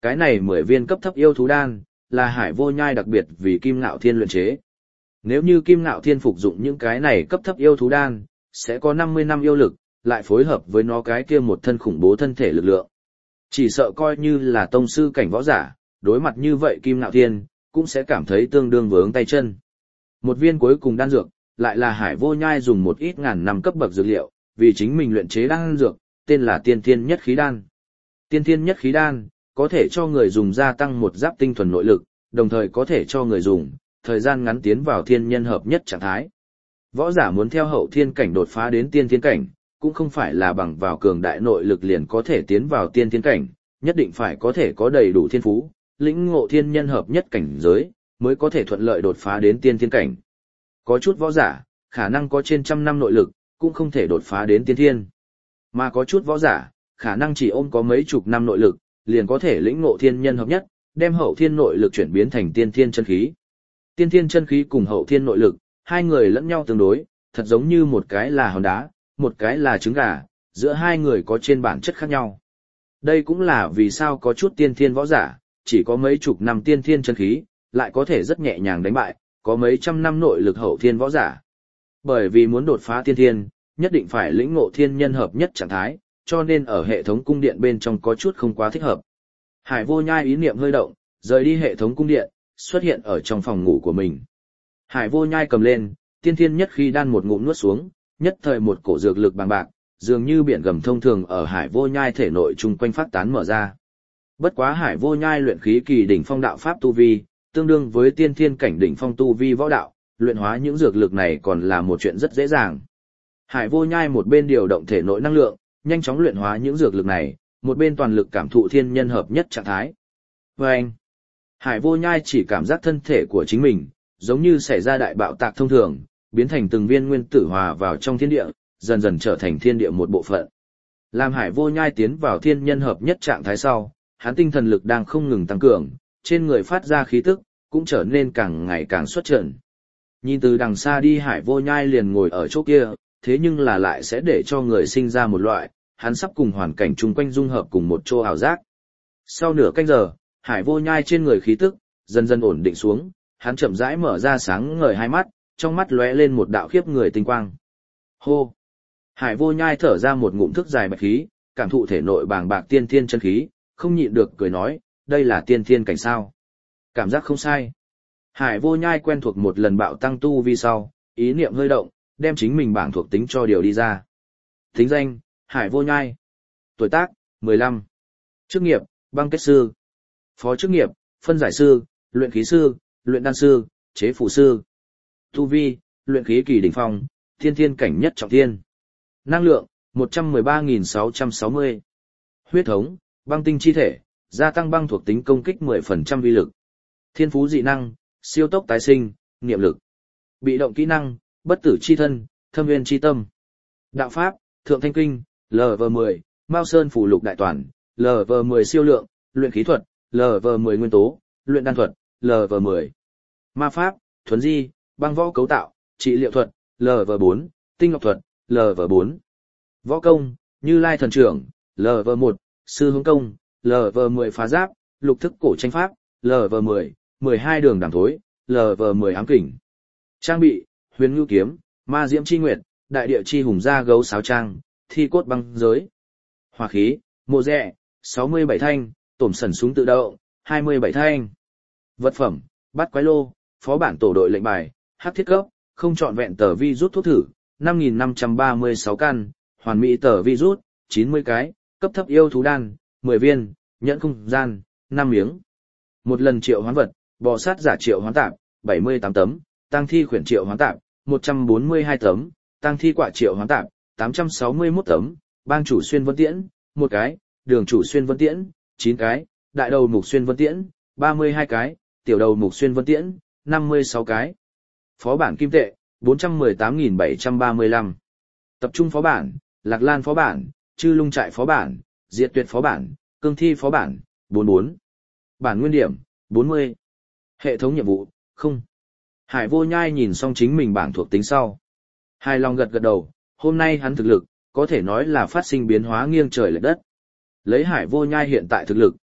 Cái này mười viên cấp thấp yêu thú đan, là Hải Vô Nhai đặc biệt vì Kim Ngạo Thiên luyện chế. Nếu như Kim Ngạo Thiên phục dụng những cái này cấp thấp yêu thú đan, sẽ có năm mươi năm yêu lực, lại phối hợp với nó cái kia một thân khủng bố thân thể lực lượng. Chỉ sợ coi như là tông sư cảnh võ giả, đối mặt như vậy Kim Ngạo Thiên, cũng sẽ cảm thấy tương đương vướng tay chân. Một viên cuối cùng đan dược, lại là Hải Vô Nhai dùng một ít ngàn năm cấp bậc dược liệu, vì chính mình luyện chế đan dược, tên là Tiên Thiên Nhất Khí Đan. Tiên Thiên Nhất Khí Đan, có thể cho người dùng gia tăng một giáp tinh thuần nội lực, đồng thời có thể cho người dùng, thời gian ngắn tiến vào thiên nhân hợp nhất trạng thái. Võ giả muốn theo hậu thiên cảnh đột phá đến tiên thiên cảnh, cũng không phải là bằng vào cường đại nội lực liền có thể tiến vào tiên thiên cảnh, nhất định phải có thể có đầy đủ thiên phú, lĩnh ngộ thiên nhân hợp nhất cảnh giới, mới có thể thuận lợi đột phá đến tiên thiên cảnh. Có chút võ giả, khả năng có trên trăm năm nội lực, cũng không thể đột phá đến tiên thiên. Mà có chút võ giả, khả năng chỉ ôm có mấy chục năm nội lực, liền có thể lĩnh ngộ thiên nhân hợp nhất, đem hậu thiên nội lực chuyển biến thành tiên thiên chân khí. Tiên thiên chân khí cùng hậu thiên nội lực, hai người lẫn nhau tương đối, thật giống như một cái là hòn đá, một cái là trứng gà, giữa hai người có trên bản chất khác nhau. Đây cũng là vì sao có chút tiên thiên võ giả, chỉ có mấy chục năm tiên thiên chân khí, lại có thể rất nhẹ nhàng đánh bại, có mấy trăm năm nội lực hậu thiên võ giả. Bởi vì muốn đột phá tiên thiên, nhất định phải lĩnh ngộ thiên nhân hợp nhất trạng thái, cho nên ở hệ thống cung điện bên trong có chút không quá thích hợp. Hải Vô Nhai ý niệm hơi động, rời đi hệ thống cung điện, xuất hiện ở trong phòng ngủ của mình. Hải Vô Nhai cầm lên, tiên thiên nhất khí đan một ngụm nuốt xuống, nhất thời một cổ dược lực bằng bạc, dường như biển gầm thông thường ở Hải Vô Nhai thể nội chung quanh phát tán mở ra. Bất quá Hải Vô Nhai luyện khí kỳ đỉnh phong đạo pháp tu vi, tương đương với tiên thiên cảnh đỉnh phong tu vi võ đạo, luyện hóa những dược lực này còn là một chuyện rất dễ dàng. Hải Vô Nhai một bên điều động thể nội năng lượng, nhanh chóng luyện hóa những dược lực này, một bên toàn lực cảm thụ thiên nhân hợp nhất trạng thái. Và anh, Hải Vô Nhai chỉ cảm giác thân thể của chính mình, giống như xảy ra đại bạo tạc thông thường, biến thành từng viên nguyên tử hòa vào trong thiên địa, dần dần trở thành thiên địa một bộ phận. Làm Hải Vô Nhai tiến vào thiên nhân hợp nhất trạng thái sau, hắn tinh thần lực đang không ngừng tăng cường, trên người phát ra khí tức, cũng trở nên càng ngày càng xuất trận. Nhìn từ đằng xa đi Hải Vô Nhai liền ngồi ở chỗ kia, thế nhưng là lại sẽ để cho người sinh ra một loại, hắn sắp cùng hoàn cảnh chung quanh dung hợp cùng một chỗ ảo giác. Sau nửa canh giờ, Hải Vô Nhai trên người khí tức, dần dần ổn định xuống, hắn chậm rãi mở ra sáng ngời hai mắt, trong mắt lóe lên một đạo khiếp người tinh quang. Hô! Hải Vô Nhai thở ra một ngụm thức dài bạch khí, cảm thụ thể nội bàng bạc tiên thiên chân khí, không nhịn được cười nói, đây là tiên thiên cảnh sao. Cảm giác không sai. Hải Vô Nhai quen thuộc một lần bạo tăng tu vi sau, ý niệm hơi động, đem chính mình bảng thuộc tính cho điều đi ra. Tính danh, Hải Vô Nhai. Tuổi tác, mười lăm. Chức nghiệp, băng kết sư. Phó chức nghiệp, phân giải sư, luyện khí sư, luyện đan sư, chế phù sư. Tu vi, luyện khí kỳ đỉnh phong, thiên thiên cảnh nhất trọng thiên. Năng lượng, một trăm mười ba nghìn sáu trăm sáu mươi. Huyết thống, băng tinh chi thể, gia tăng băng thuộc tính công kích mười phần trăm vi lực. Thiên phú dị năng, siêu tốc tái sinh, niệm lực. Bị động kỹ năng, bất tử chi thân, thâm nguyên chi tâm. Đạo pháp, thượng thanh kinh, L V mười, Mao Sơn phủ lục đại toàn, L V mười siêu lượng, luyện khí thuật, L V mười nguyên tố, luyện đan thuật, L V mười. Ma pháp, thuấn di, băng võ cấu tạo, trị liệu thuật, L V bốn, tinh ngọc thuật, L V bốn. Võ công, Như Lai thần trưởng, L V một, sư hướng công, L V mười phá giáp, lục thức cổ tranh pháp, L V mười, mười hai đường đẳng thối, L V mười ám kình. Trang bị, huyền ngưu kiếm, ma diễm chi nguyệt, đại địa chi hùng da gấu sáo trang, thi cốt băng giới. Hỏa khí, mộ rẹ, sáu mươi bảy thanh, tổm sẩn súng tự động, hai mươi bảy thanh. Vật phẩm, bát quái lô, phó bản tổ đội lệnh bài, hắc thiết cấp, không chọn vẹn tờ vi rút thuốc thử, năm nghìn năm trăm ba mươi sáu căn, hoàn mỹ tờ vi rút, chín mươi cái, cấp thấp yêu thú đan, mười viên, nhẫn không gian, năm miếng. Một lần triệu hoán vật, bò sát giả triệu hoán tạp, bảy mươi tám tấm, tăng thi khuyển triệu hoán tạp, một trăm bốn mươi hai tấm, tăng thi quả triệu hoán tạp, tám trăm sáu mươi mốt tấm, bang chủ xuyên vân tiễn, một cái, đường chủ xuyên vân tiễn, chín cái, đại đầu mục xuyên vân tiễn, ba mươi hai cái, tiểu đầu mục xuyên vân tiễn, năm mươi sáu cái. Phó bản kim tệ, bốn trăm mười tám nghìn bảy trăm ba mươi lăm. Tập trung phó bản, Lạc Lan phó bản, Chư Lung trại phó bản, Diệt Tuyệt phó bản, Cương thi phó bản, bốn mươi bốn. Bản nguyên điểm, bốn mươi. Hệ thống nhiệm vụ, không. Hải Vô Nhai nhìn xong chính mình bảng thuộc tính sau. Hài lòng gật gật đầu, hôm nay hắn thực lực, có thể nói là phát sinh biến hóa nghiêng trời lệch đất. Lấy Hải Vô Nhai hiện tại thực lực,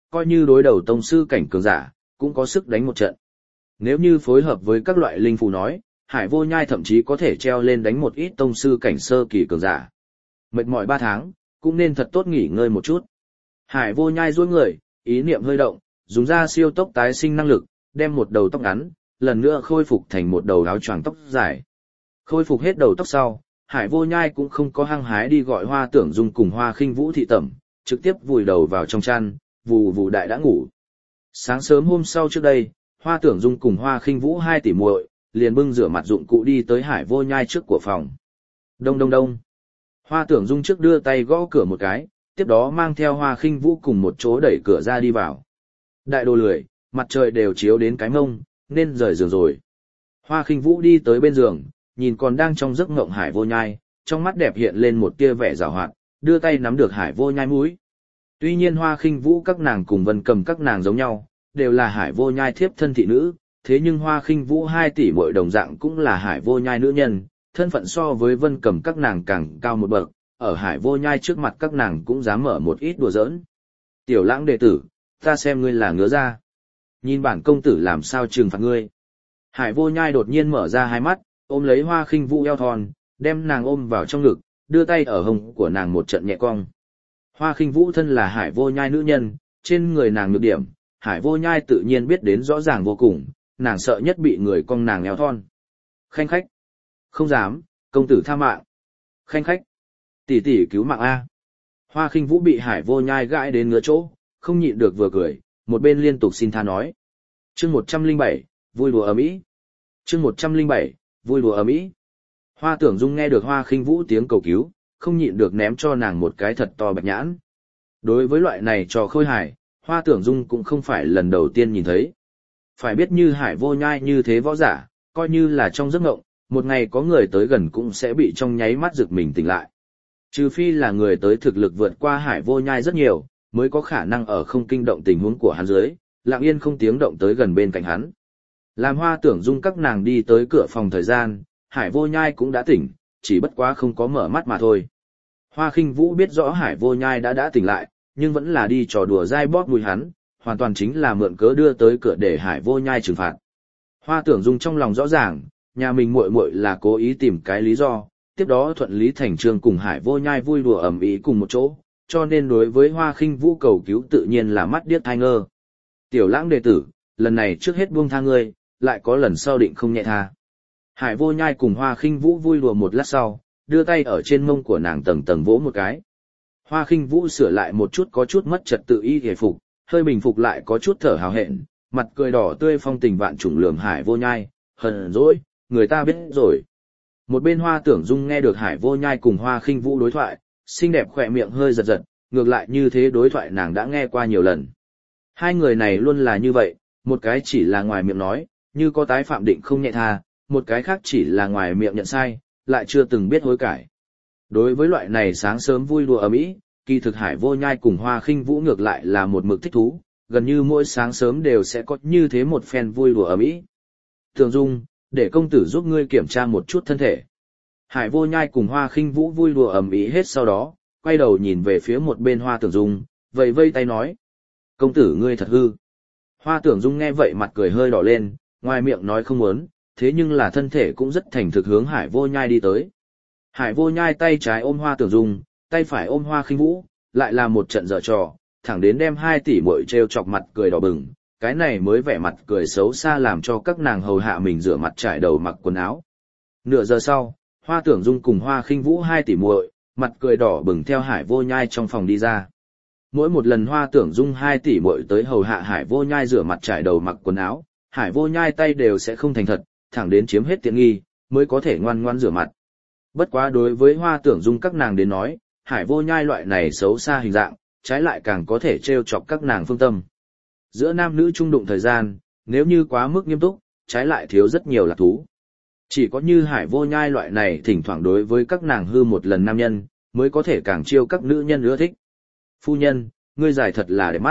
coi như đối đầu tông sư cảnh cường giả, cũng có sức đánh một trận. Nếu như phối hợp với các loại linh phù nói, Hải Vô Nhai thậm chí có thể treo lên đánh một ít tông sư cảnh sơ kỳ cường giả. Mệt mỏi ba tháng, cũng nên thật tốt nghỉ ngơi một chút. Hải Vô Nhai duỗi người, ý niệm hơi động, dùng ra siêu tốc tái sinh năng lực, đem một đầu tóc ngắn, lần nữa khôi phục thành một đầu áo choàng tóc dài. Khôi phục hết đầu tóc sau, Hải Vô Nhai cũng không có hăng hái đi gọi Hoa Tưởng Dung cùng Hoa Khinh Vũ thị tẩm, trực tiếp vùi đầu vào trong chăn, vù vù đại đã ngủ. Sáng sớm hôm sau trước đây, Hoa Tưởng Dung cùng Hoa Khinh Vũ hai tỷ muội liền bưng rửa mặt dụng cụ đi tới Hải Vô Nhai trước của phòng. Đông đông đông. Hoa Tưởng Dung trước đưa tay gõ cửa một cái, tiếp đó mang theo Hoa Khinh Vũ cùng một chỗ đẩy cửa ra đi vào. Đại đồ lười, mặt trời đều chiếu đến cái mông, nên rời giường rồi. Hoa Khinh Vũ đi tới bên giường, nhìn còn đang trong giấc ngộng Hải Vô Nhai, trong mắt đẹp hiện lên một tia vẻ giảo hoạt, đưa tay nắm được Hải Vô Nhai mũi. Tuy nhiên Hoa Khinh Vũ các nàng cùng Vân Cầm các nàng giống nhau, đều là Hải Vô Nhai thiếp thân thị nữ, thế nhưng Hoa Khinh Vũ hai tỷ muội đồng dạng cũng là Hải Vô Nhai nữ nhân, thân phận so với Vân Cầm các nàng càng cao một bậc, ở Hải Vô Nhai trước mặt các nàng cũng dám mở một ít đùa giỡn. Tiểu Lãng đệ tử, ta xem ngươi là ngứa ra. Nhìn bản công tử làm sao trừng phạt ngươi. Hải Vô Nhai đột nhiên mở ra hai mắt, ôm lấy Hoa Khinh Vũ eo thon, đem nàng ôm vào trong ngực, đưa tay ở hông của nàng một trận nhẹ cong. Hoa Khinh Vũ thân là Hải Vô Nhai nữ nhân, trên người nàng nhược điểm, Hải Vô Nhai tự nhiên biết đến rõ ràng vô cùng, nàng sợ nhất bị người cong nàng eo thon. Khanh khách. Không dám, công tử tha mạng. Khanh khách. Tỷ tỷ cứu mạng A. Hoa Khinh Vũ bị Hải Vô Nhai gãi đến ngứa chỗ, không nhịn được vừa cười, một bên liên tục xin tha nói. Chương một trăm linh bảy, vui đùa ầm ĩ. Chương một trăm linh bảy, vui đùa ầm ĩ. Hoa Tưởng Dung nghe được Hoa Khinh Vũ tiếng cầu cứu, không nhịn được ném cho nàng một cái thật to bạch nhãn. Đối với loại này trò khôi hài, Hoa Tưởng Dung cũng không phải lần đầu tiên nhìn thấy. Phải biết như Hải Vô Nhai như thế võ giả, coi như là trong giấc mộng, một ngày có người tới gần cũng sẽ bị trong nháy mắt giật mình tỉnh lại. Trừ phi là người tới thực lực vượt qua Hải Vô Nhai rất nhiều, mới có khả năng ở không kinh động tình huống của hắn dưới, lặng yên không tiếng động tới gần bên cạnh hắn. Làm Hoa Tưởng Dung các nàng đi tới cửa phòng thời gian, Hải Vô Nhai cũng đã tỉnh, chỉ bất quá không có mở mắt mà thôi. Hoa Khinh Vũ biết rõ Hải Vô Nhai đã đã tỉnh lại, nhưng vẫn là đi trò đùa dai bóp mùi hắn, hoàn toàn chính là mượn cớ đưa tới cửa để Hải Vô Nhai trừng phạt. Hoa Tưởng Dung trong lòng rõ ràng, nhà mình muội muội là cố ý tìm cái lý do, tiếp đó thuận lý thành trương cùng Hải Vô Nhai vui đùa ầm ĩ cùng một chỗ, cho nên đối với Hoa Khinh Vũ cầu cứu tự nhiên là mắt điếc tai ngơ. Tiểu Lãng đệ tử, lần này trước hết buông tha ngươi, lại có lần sau định không nhẹ tha. Hải Vô Nhai cùng Hoa Khinh Vũ vui đùa một lát sau, đưa tay ở trên mông của nàng tầng tầng vỗ một cái. Hoa Khinh Vũ sửa lại một chút có chút mất trật tự y hề phục, hơi bình phục lại có chút thở hào hẹn, mặt cười đỏ tươi phong tình vạn trùng lườm Hải Vô Nhai, hờn dỗi, người ta biết rồi. Một bên Hoa Tưởng Dung nghe được Hải Vô Nhai cùng Hoa Khinh Vũ đối thoại, xinh đẹp khỏe miệng hơi giật giật, ngược lại như thế đối thoại nàng đã nghe qua nhiều lần. Hai người này luôn là như vậy, một cái chỉ là ngoài miệng nói, như có tái phạm định không nhẹ tha, một cái khác chỉ là ngoài miệng nhận sai, lại chưa từng biết hối cải. Đối với loại này sáng sớm vui đùa ầm ĩ, kỳ thực Hải Vô Nhai cùng Hoa Khinh Vũ ngược lại là một mực thích thú, gần như mỗi sáng sớm đều sẽ có như thế một phen vui đùa ầm ĩ. Tưởng Dung, để công tử giúp ngươi kiểm tra một chút thân thể. Hải Vô Nhai cùng Hoa Khinh Vũ vui đùa ầm ĩ hết sau đó, quay đầu nhìn về phía một bên Hoa Tưởng Dung, vẫy vây tay nói: "Công tử ngươi thật hư." Hoa Tưởng Dung nghe vậy mặt cười hơi đỏ lên, ngoài miệng nói không muốn, thế nhưng là thân thể cũng rất thành thực hướng Hải Vô Nhai đi tới. Hải Vô Nhai tay trái ôm Hoa Tưởng Dung, tay phải ôm Hoa Khinh Vũ, lại là một trận giở trò, thẳng đến đem hai tỷ muội trêu chọc mặt cười đỏ bừng, cái này mới vẻ mặt cười xấu xa làm cho các nàng hầu hạ mình rửa mặt trải đầu mặc quần áo. Nửa giờ sau, Hoa Tưởng Dung cùng Hoa Khinh Vũ hai tỷ muội, mặt cười đỏ bừng theo Hải Vô Nhai trong phòng đi ra. Mỗi một lần Hoa Tưởng Dung hai tỷ muội tới hầu hạ Hải Vô Nhai rửa mặt trải đầu mặc quần áo, Hải Vô Nhai tay đều sẽ không thành thật, thẳng đến chiếm hết tiện nghi, mới có thể ngoan ngoãn rửa mặt. Bất quá đối với Hoa Tưởng Dung các nàng đến nói, Hải Vô Nhai loại này xấu xa hình dạng, trái lại càng có thể trêu chọc các nàng phương tâm. Giữa nam nữ trung đụng thời gian, nếu như quá mức nghiêm túc, trái lại thiếu rất nhiều lạc thú. Chỉ có như Hải Vô Nhai loại này thỉnh thoảng đối với các nàng hư một lần nam nhân, mới có thể càng chiêu các nữ nhân ưa thích. Phu nhân, ngươi dài thật là đẹp mắt.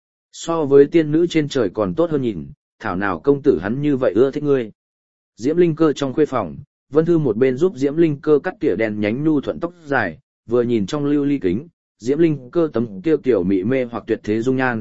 So với tiên nữ trên trời còn tốt hơn nhìn, thảo nào công tử hắn như vậy ưa thích ngươi. Diễm Linh Cơ trong khuê phòng, Vân Thư một bên giúp Diễm Linh Cơ cắt tỉa đèn nhánh nhu thuận tóc dài, vừa nhìn trong lưu ly kính, Diễm Linh Cơ tấm tiêu kiểu mị mê hoặc tuyệt thế dung nhan,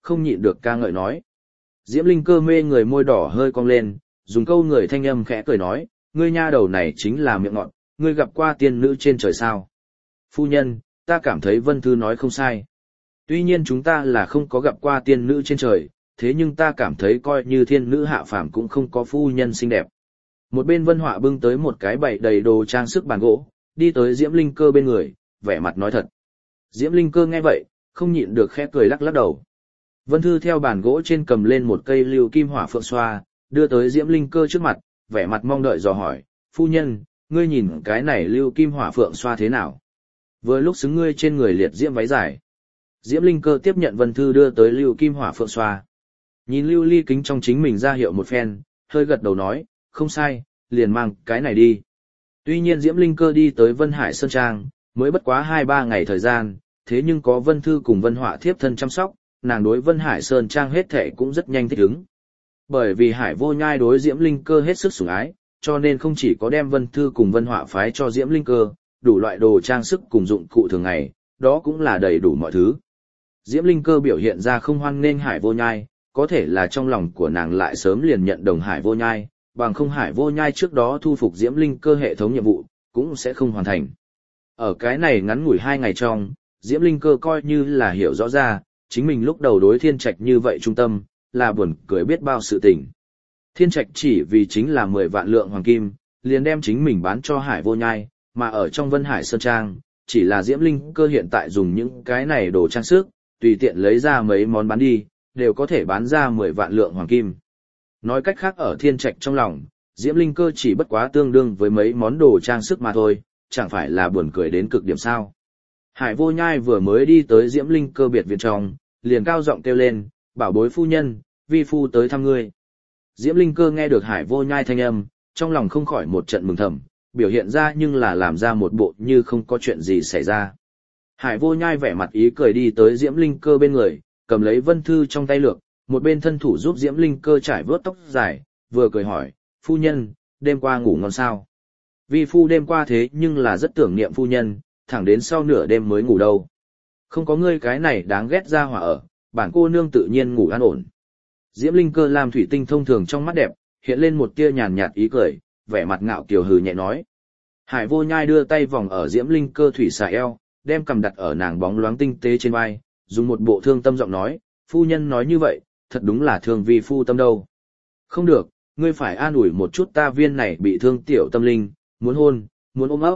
không nhịn được ca ngợi nói. Diễm Linh Cơ mê người môi đỏ hơi cong lên, dùng câu người thanh âm khẽ cười nói, ngươi nha đầu này chính là miệng ngọt, ngươi gặp qua tiên nữ trên trời sao. Phu nhân, ta cảm thấy Vân Thư nói không sai. Tuy nhiên chúng ta là không có gặp qua tiên nữ trên trời, thế nhưng ta cảm thấy coi như thiên nữ hạ phàm cũng không có phu nhân xinh đẹp. Một bên Vân Họa bưng tới một cái bày đầy đồ trang sức bàn gỗ, đi tới Diễm Linh Cơ bên người, vẻ mặt nói thật. Diễm Linh Cơ nghe vậy, không nhịn được khẽ cười lắc lắc đầu. Vân Thư theo bàn gỗ trên cầm lên một cây lưu kim hỏa phượng xoa, đưa tới Diễm Linh Cơ trước mặt, vẻ mặt mong đợi dò hỏi, phu nhân, ngươi nhìn cái này lưu kim hỏa phượng xoa thế nào? Vừa lúc xứng ngươi trên người liệt diễm váy dài. Diễm Linh Cơ tiếp nhận Vân Thư đưa tới lưu kim hỏa phượng xoa. Nhìn lưu ly kính trong chính mình ra hiệu một phen, hơi gật đầu nói, không sai, liền mang cái này đi. Tuy nhiên Diễm Linh Cơ đi tới Vân Hải Sơn Trang, mới bất quá hai ba ngày thời gian, thế nhưng có Vân Thư cùng Vân Họa thiếp thân chăm sóc, nàng đối Vân Hải Sơn Trang hết thể cũng rất nhanh thích ứng. Bởi vì Hải Vô Nhai đối Diễm Linh Cơ hết sức sủng ái, cho nên không chỉ có đem Vân Thư cùng Vân Họa phái cho Diễm Linh Cơ, đủ loại đồ trang sức cùng dụng cụ thường ngày, đó cũng là đầy đủ mọi thứ. Diễm Linh Cơ biểu hiện ra không hoan nghênh Hải Vô Nhai, có thể là trong lòng của nàng lại sớm liền nhận đồng Hải Vô Nhai, bằng không Hải Vô Nhai trước đó thu phục Diễm Linh Cơ hệ thống nhiệm vụ, cũng sẽ không hoàn thành. Ở cái này ngắn ngủi hai ngày trong, Diễm Linh Cơ coi như là hiểu rõ ra, chính mình lúc đầu đối Thiên Trạch như vậy trung tâm, là buồn cười biết bao sự tình. Thiên Trạch chỉ vì chính là mười vạn lượng hoàng kim, liền đem chính mình bán cho Hải Vô Nhai, mà ở trong Vân Hải Sơn Trang, chỉ là Diễm Linh Cơ hiện tại dùng những cái này đồ trang sức, tùy tiện lấy ra mấy món bán đi, đều có thể bán ra mười vạn lượng hoàng kim. Nói cách khác ở Thiên Trạch trong lòng, Diễm Linh Cơ chỉ bất quá tương đương với mấy món đồ trang sức mà thôi, chẳng phải là buồn cười đến cực điểm sao. Hải Vô Nhai vừa mới đi tới Diễm Linh Cơ biệt viện trong, liền cao giọng kêu lên, bảo bối phu nhân, vi phu tới thăm ngươi. Diễm Linh Cơ nghe được Hải Vô Nhai thanh âm, trong lòng không khỏi một trận mừng thầm, biểu hiện ra nhưng là làm ra một bộ như không có chuyện gì xảy ra. Hải Vô Nhai vẻ mặt ý cười đi tới Diễm Linh Cơ bên người, cầm lấy Vân Thư trong tay lược, một bên thân thủ giúp Diễm Linh Cơ trải vớt tóc dài, vừa cười hỏi, phu nhân, đêm qua ngủ ngon sao? Vi phu đêm qua thế nhưng là rất tưởng niệm phu nhân, thẳng đến sau nửa đêm mới ngủ đâu. Không có ngươi cái này đáng ghét ra hỏa ở, bản cô nương tự nhiên ngủ an ổn. Diễm Linh Cơ làm thủy tinh thông thường trong mắt đẹp, hiện lên một tia nhàn nhạt ý cười, vẻ mặt ngạo kiều hừ nhẹ nói. Hải Vô Nhai đưa tay vòng ở Diễm Linh Cơ thủy xà eo, đem cầm đặt ở nàng bóng loáng tinh tế trên vai, dùng một bộ thương tâm giọng nói, phu nhân nói như vậy, thật đúng là thương vi phu tâm đâu. Không được, ngươi phải an ủi một chút ta viên này bị thương tiểu tâm linh, muốn hôn, muốn ôm ấp.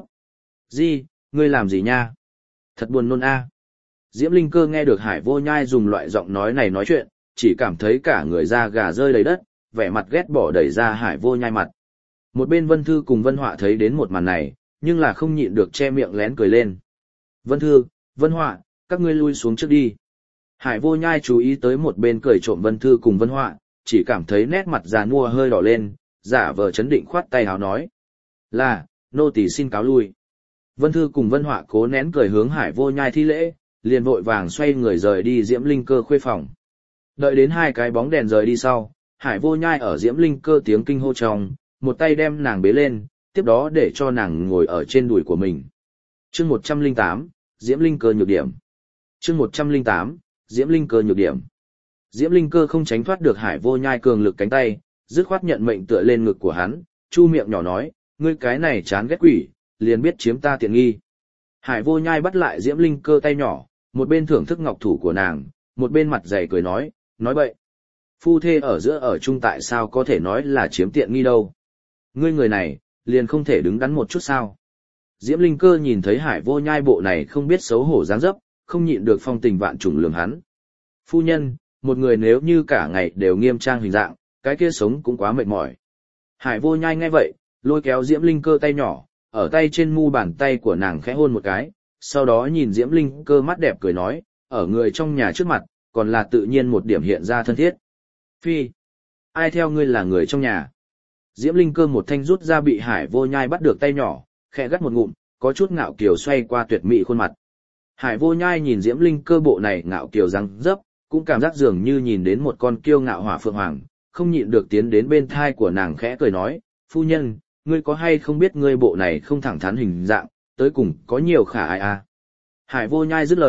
Gì, ngươi làm gì nha? Thật buồn nôn a. Diễm Linh Cơ nghe được Hải Vô Nhai dùng loại giọng nói này nói chuyện, chỉ cảm thấy cả người da gà rơi đầy đất, vẻ mặt ghét bỏ đẩy ra Hải Vô Nhai mặt. Một bên Vân Thư cùng Vân Họa thấy đến một màn này, nhưng là không nhịn được che miệng lén cười lên. Vân Thư, Vân Họa, các ngươi lui xuống trước đi. Hải Vô Nhai chú ý tới một bên cười trộm Vân Thư cùng Vân Họa, chỉ cảm thấy nét mặt già nua hơi đỏ lên, giả vờ chấn định khoát tay hào nói. Là, nô tỳ xin cáo lui. Vân Thư cùng Vân Họa cố nén cười hướng Hải Vô Nhai thi lễ, liền vội vàng xoay người rời đi Diễm Linh Cơ khuê phòng. Đợi đến hai cái bóng đèn rời đi sau, Hải Vô Nhai ở Diễm Linh Cơ tiếng kinh hô trong, một tay đem nàng bế lên, tiếp đó để cho nàng ngồi ở trên đùi của mình. Chương một trăm lẻ tám, Diễm Linh Cơ nhược điểm. Chương một trăm lẻ tám, Diễm Linh Cơ nhược điểm. Diễm Linh Cơ không tránh thoát được Hải Vô Nhai cường lực cánh tay, dứt khoát nhận mệnh tựa lên ngực của hắn, chu miệng nhỏ nói, ngươi cái này chán ghét quỷ, liền biết chiếm ta tiện nghi. Hải Vô Nhai bắt lại Diễm Linh Cơ tay nhỏ, một bên thưởng thức ngọc thủ của nàng, một bên mặt dày cười nói, nói bậy. Phu thê ở giữa ở chung tại sao có thể nói là chiếm tiện nghi đâu. Ngươi người này, liền không thể đứng đắn một chút sao. Diễm Linh Cơ nhìn thấy Hải Vô Nhai bộ này không biết xấu hổ dáng dấp, không nhịn được phong tình vạn trùng lường hắn. Phu nhân, một người nếu như cả ngày đều nghiêm trang hình dạng, cái kia sống cũng quá mệt mỏi. Hải Vô Nhai nghe vậy, lôi kéo Diễm Linh Cơ tay nhỏ, ở tay trên mu bàn tay của nàng khẽ hôn một cái, sau đó nhìn Diễm Linh Cơ mắt đẹp cười nói, ở người trong nhà trước mặt, còn là tự nhiên một điểm hiện ra thân thiết. Phi, ai theo ngươi là người trong nhà? Diễm Linh Cơ một thanh rút ra bị Hải Vô Nhai bắt được tay nhỏ, khẽ gắt một ngụm, có chút ngạo kiều xoay qua tuyệt mỹ khuôn mặt. Hải Vô Nhai nhìn Diễm Linh Cơ bộ này ngạo kiều răng dấp, cũng cảm giác dường như nhìn đến một con kiêu ngạo hỏa phượng hoàng, không nhịn được tiến đến bên thai của nàng khẽ cười nói, phu nhân, ngươi có hay không biết ngươi bộ này không thẳng thắn hình dạng, tới cùng có nhiều khả ai à. Hải Vô Nhai dứt lời,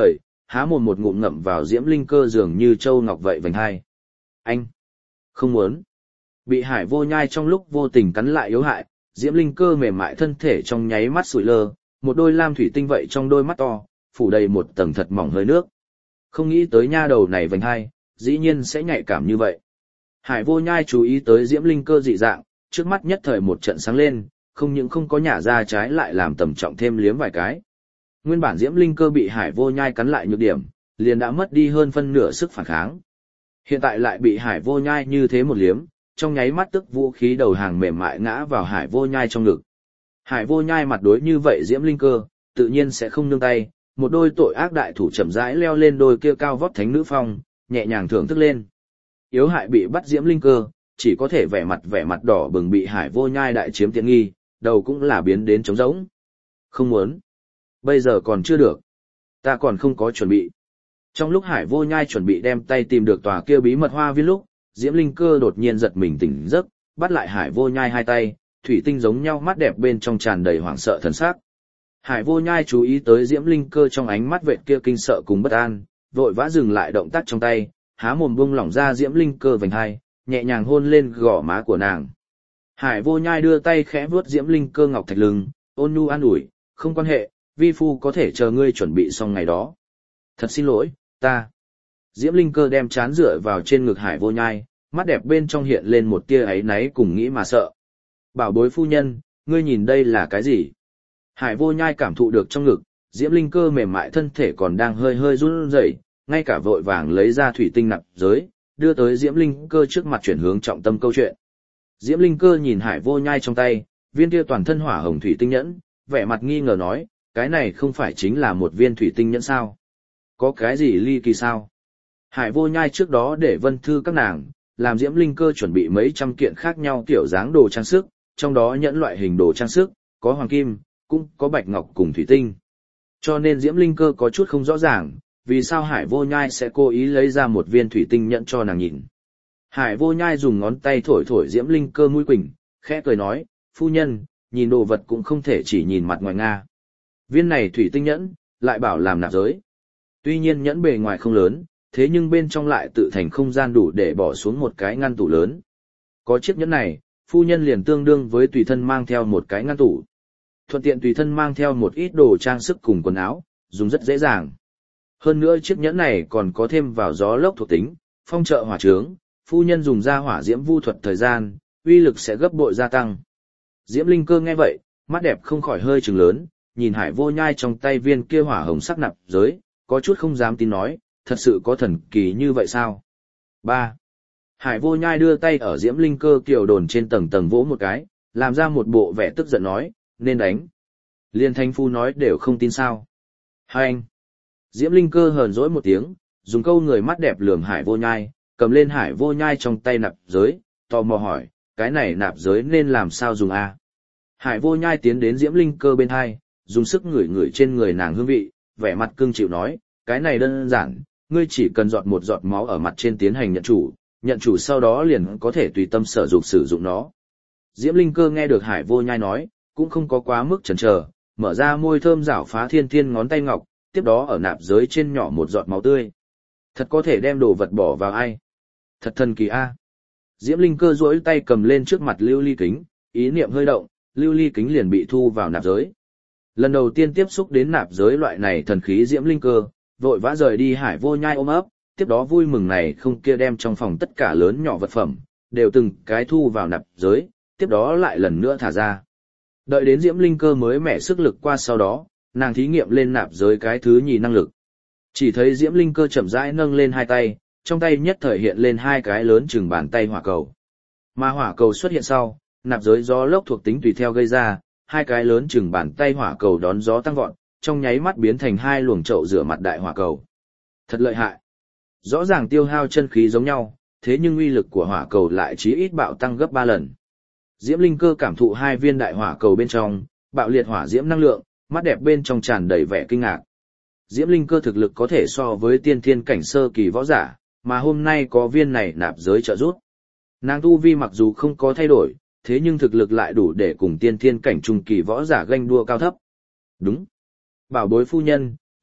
há mồm một ngụm ngậm vào diễm linh cơ dường như châu ngọc vậy vành hai. Anh! Không muốn! Bị Hải Vô Nhai trong lúc vô tình cắn lại yếu hại, diễm linh cơ mềm mại thân thể trong nháy mắt sủi lơ, một đôi lam thủy tinh vậy trong đôi mắt to, phủ đầy một tầng thật mỏng hơi nước. Không nghĩ tới nha đầu này vành hai, dĩ nhiên sẽ nhạy cảm như vậy. Hải Vô Nhai chú ý tới diễm linh cơ dị dạng, trước mắt nhất thời một trận sáng lên, không những không có nhả ra trái lại làm tầm trọng thêm liếm vài cái. Nguyên bản diễm linh cơ bị Hải Vô Nhai cắn lại nhược điểm, liền đã mất đi hơn phân nửa sức phản kháng. Hiện tại lại bị Hải Vô Nhai như thế một liếm, trong nháy mắt tức vũ khí đầu hàng mềm mại ngã vào Hải Vô Nhai trong ngực. Hải Vô Nhai mặt đối như vậy diễm linh cơ, tự nhiên sẽ không nương tay, một đôi tội ác đại thủ chậm rãi leo lên đôi kia cao vót thánh nữ phong, nhẹ nhàng thưởng thức lên. Yếu hại bị bắt diễm linh cơ, chỉ có thể vẻ mặt vẻ mặt đỏ bừng bị Hải Vô Nhai đại chiếm tiện nghi, đầu cũng là biến đến trống rỗng. Không muốn. Bây giờ còn chưa được. Ta còn không có chuẩn bị. Trong lúc Hải Vô Nhai chuẩn bị đem tay tìm được tòa kia bí mật hoa viên lúc, diễm linh cơ đột nhiên giật mình tỉnh giấc, bắt lại Hải Vô Nhai hai tay, thủy tinh giống nhau mắt đẹp bên trong tràn đầy hoảng sợ thần sắc. Hải Vô Nhai chú ý tới diễm linh cơ trong ánh mắt vệt kia kinh sợ cùng bất an, vội vã dừng lại động tác trong tay, há mồm bung lỏng ra diễm linh cơ vành hai, nhẹ nhàng hôn lên gò má của nàng. Hải Vô Nhai đưa tay khẽ vuốt diễm linh cơ ngọc thạch lưng, ôn nhu an ủi, không quan hệ, vi phu có thể chờ ngươi chuẩn bị xong ngày đó. Thật xin lỗi, ta. Diễm linh cơ đem chán dựa vào trên ngực Hải Vô Nhai, mắt đẹp bên trong hiện lên một tia áy náy cùng nghĩ mà sợ. Bảo bối phu nhân, ngươi nhìn đây là cái gì? Hải Vô Nhai cảm thụ được trong ngực, diễm linh cơ mềm mại thân thể còn đang hơi hơi run rẩy, ngay cả vội vàng lấy ra thủy tinh nạp giới, đưa tới diễm linh cơ trước mặt chuyển hướng trọng tâm câu chuyện. Diễm linh cơ nhìn Hải Vô Nhai trong tay, viên kia toàn thân hỏa hồng thủy tinh nhẫn, vẻ mặt nghi ngờ nói, cái này không phải chính là một viên thủy tinh nhẫn sao? Có cái gì ly kỳ sao? Hải Vô Nhai trước đó để vân thư các nàng, làm diễm linh cơ chuẩn bị mấy trăm kiện khác nhau kiểu dáng đồ trang sức, trong đó nhẫn loại hình đồ trang sức, có hoàng kim, cũng có bạch ngọc cùng thủy tinh. Cho nên diễm linh cơ có chút không rõ ràng, vì sao Hải Vô Nhai sẽ cố ý lấy ra một viên thủy tinh nhẫn cho nàng nhìn. Hải Vô Nhai dùng ngón tay thổi thổi diễm linh cơ mũi quỳnh, khẽ cười nói, phu nhân, nhìn đồ vật cũng không thể chỉ nhìn mặt ngoài nga. Viên này thủy tinh nhẫn, lại bảo làm nạp giới. Tuy nhiên nhẫn bề ngoài không lớn, thế nhưng bên trong lại tự thành không gian đủ để bỏ xuống một cái ngăn tủ lớn. Có chiếc nhẫn này, phu nhân liền tương đương với tùy thân mang theo một cái ngăn tủ. Thuận tiện tùy thân mang theo một ít đồ trang sức cùng quần áo, dùng rất dễ dàng. Hơn nữa chiếc nhẫn này còn có thêm vào gió lốc thuộc tính, phong trợ hỏa trướng, phu nhân dùng ra hỏa diễm vu thuật thời gian, uy lực sẽ gấp bội gia tăng. Diễm linh cơ nghe vậy, mắt đẹp không khỏi hơi trừng lớn, nhìn Hải Vô Nhai trong tay viên kia hỏa hồng sắc nạp giới, có chút không dám tin nói, thật sự có thần kỳ như vậy sao? ba. Hải Vô Nhai đưa tay ở diễm linh cơ kiều đồn trên tầng tầng vỗ một cái, làm ra một bộ vẻ tức giận nói, nên đánh. Liên thanh phu nói đều không tin sao. Hai anh. Diễm linh cơ hờn dỗi một tiếng, dùng câu người mắt đẹp lườm Hải Vô Nhai, cầm lên Hải Vô Nhai trong tay nạp giới, tò mò hỏi, cái này nạp giới nên làm sao dùng a? Hải Vô Nhai tiến đến diễm linh cơ bên hai, dùng sức ngửi ngửi trên người nàng hương vị, vẻ mặt cưng chịu nói, cái này đơn giản, ngươi chỉ cần giọt một giọt máu ở mặt trên tiến hành nhận chủ, nhận chủ sau đó liền có thể tùy tâm sở dục sử dụng nó. Diễm linh cơ nghe được Hải Vô Nhai nói, cũng không có quá mức chần chờ, mở ra môi thơm rảo phá thiên thiên ngón tay ngọc, tiếp đó ở nạp giới trên nhỏ một giọt máu tươi. Thật có thể đem đồ vật bỏ vào ai? Thật thần kỳ a. Diễm linh cơ duỗi tay cầm lên trước mặt lưu ly kính, ý niệm hơi động, lưu ly kính liền bị thu vào nạp giới. Lần đầu tiên tiếp xúc đến nạp giới loại này thần khí diễm linh cơ, vội vã rời đi Hải Vô Nhai ôm ấp, tiếp đó vui mừng này không kia đem trong phòng tất cả lớn nhỏ vật phẩm, đều từng cái thu vào nạp giới, tiếp đó lại lần nữa thả ra. Đợi đến diễm linh cơ mới mẻ sức lực qua sau đó, nàng thí nghiệm lên nạp giới cái thứ nhì năng lực. Chỉ thấy diễm linh cơ chậm rãi nâng lên hai tay, trong tay nhất thời hiện lên hai cái lớn chừng bàn tay hỏa cầu. Mà hỏa cầu xuất hiện sau, nạp giới gió lốc thuộc tính tùy theo gây ra, hai cái lớn chừng bàn tay hỏa cầu đón gió tăng vọt, trong nháy mắt biến thành hai luồng chậu rửa mặt đại hỏa cầu. Thật lợi hại. Rõ ràng tiêu hao chân khí giống nhau, thế nhưng uy lực của hỏa cầu lại chí ít bạo tăng gấp ba lần. Diễm linh cơ cảm thụ hai viên đại hỏa cầu bên trong, bạo liệt hỏa diễm năng lượng, mắt đẹp bên trong tràn đầy vẻ kinh ngạc. Diễm linh cơ thực lực có thể so với tiên thiên cảnh sơ kỳ võ giả, mà hôm nay có viên này nạp giới trợ giúp. Nàng tu vi mặc dù không có thay đổi, thế nhưng thực lực lại đủ để cùng tiên thiên cảnh trung kỳ võ giả ganh đua cao thấp. Đúng. Bảo bối phu nhân,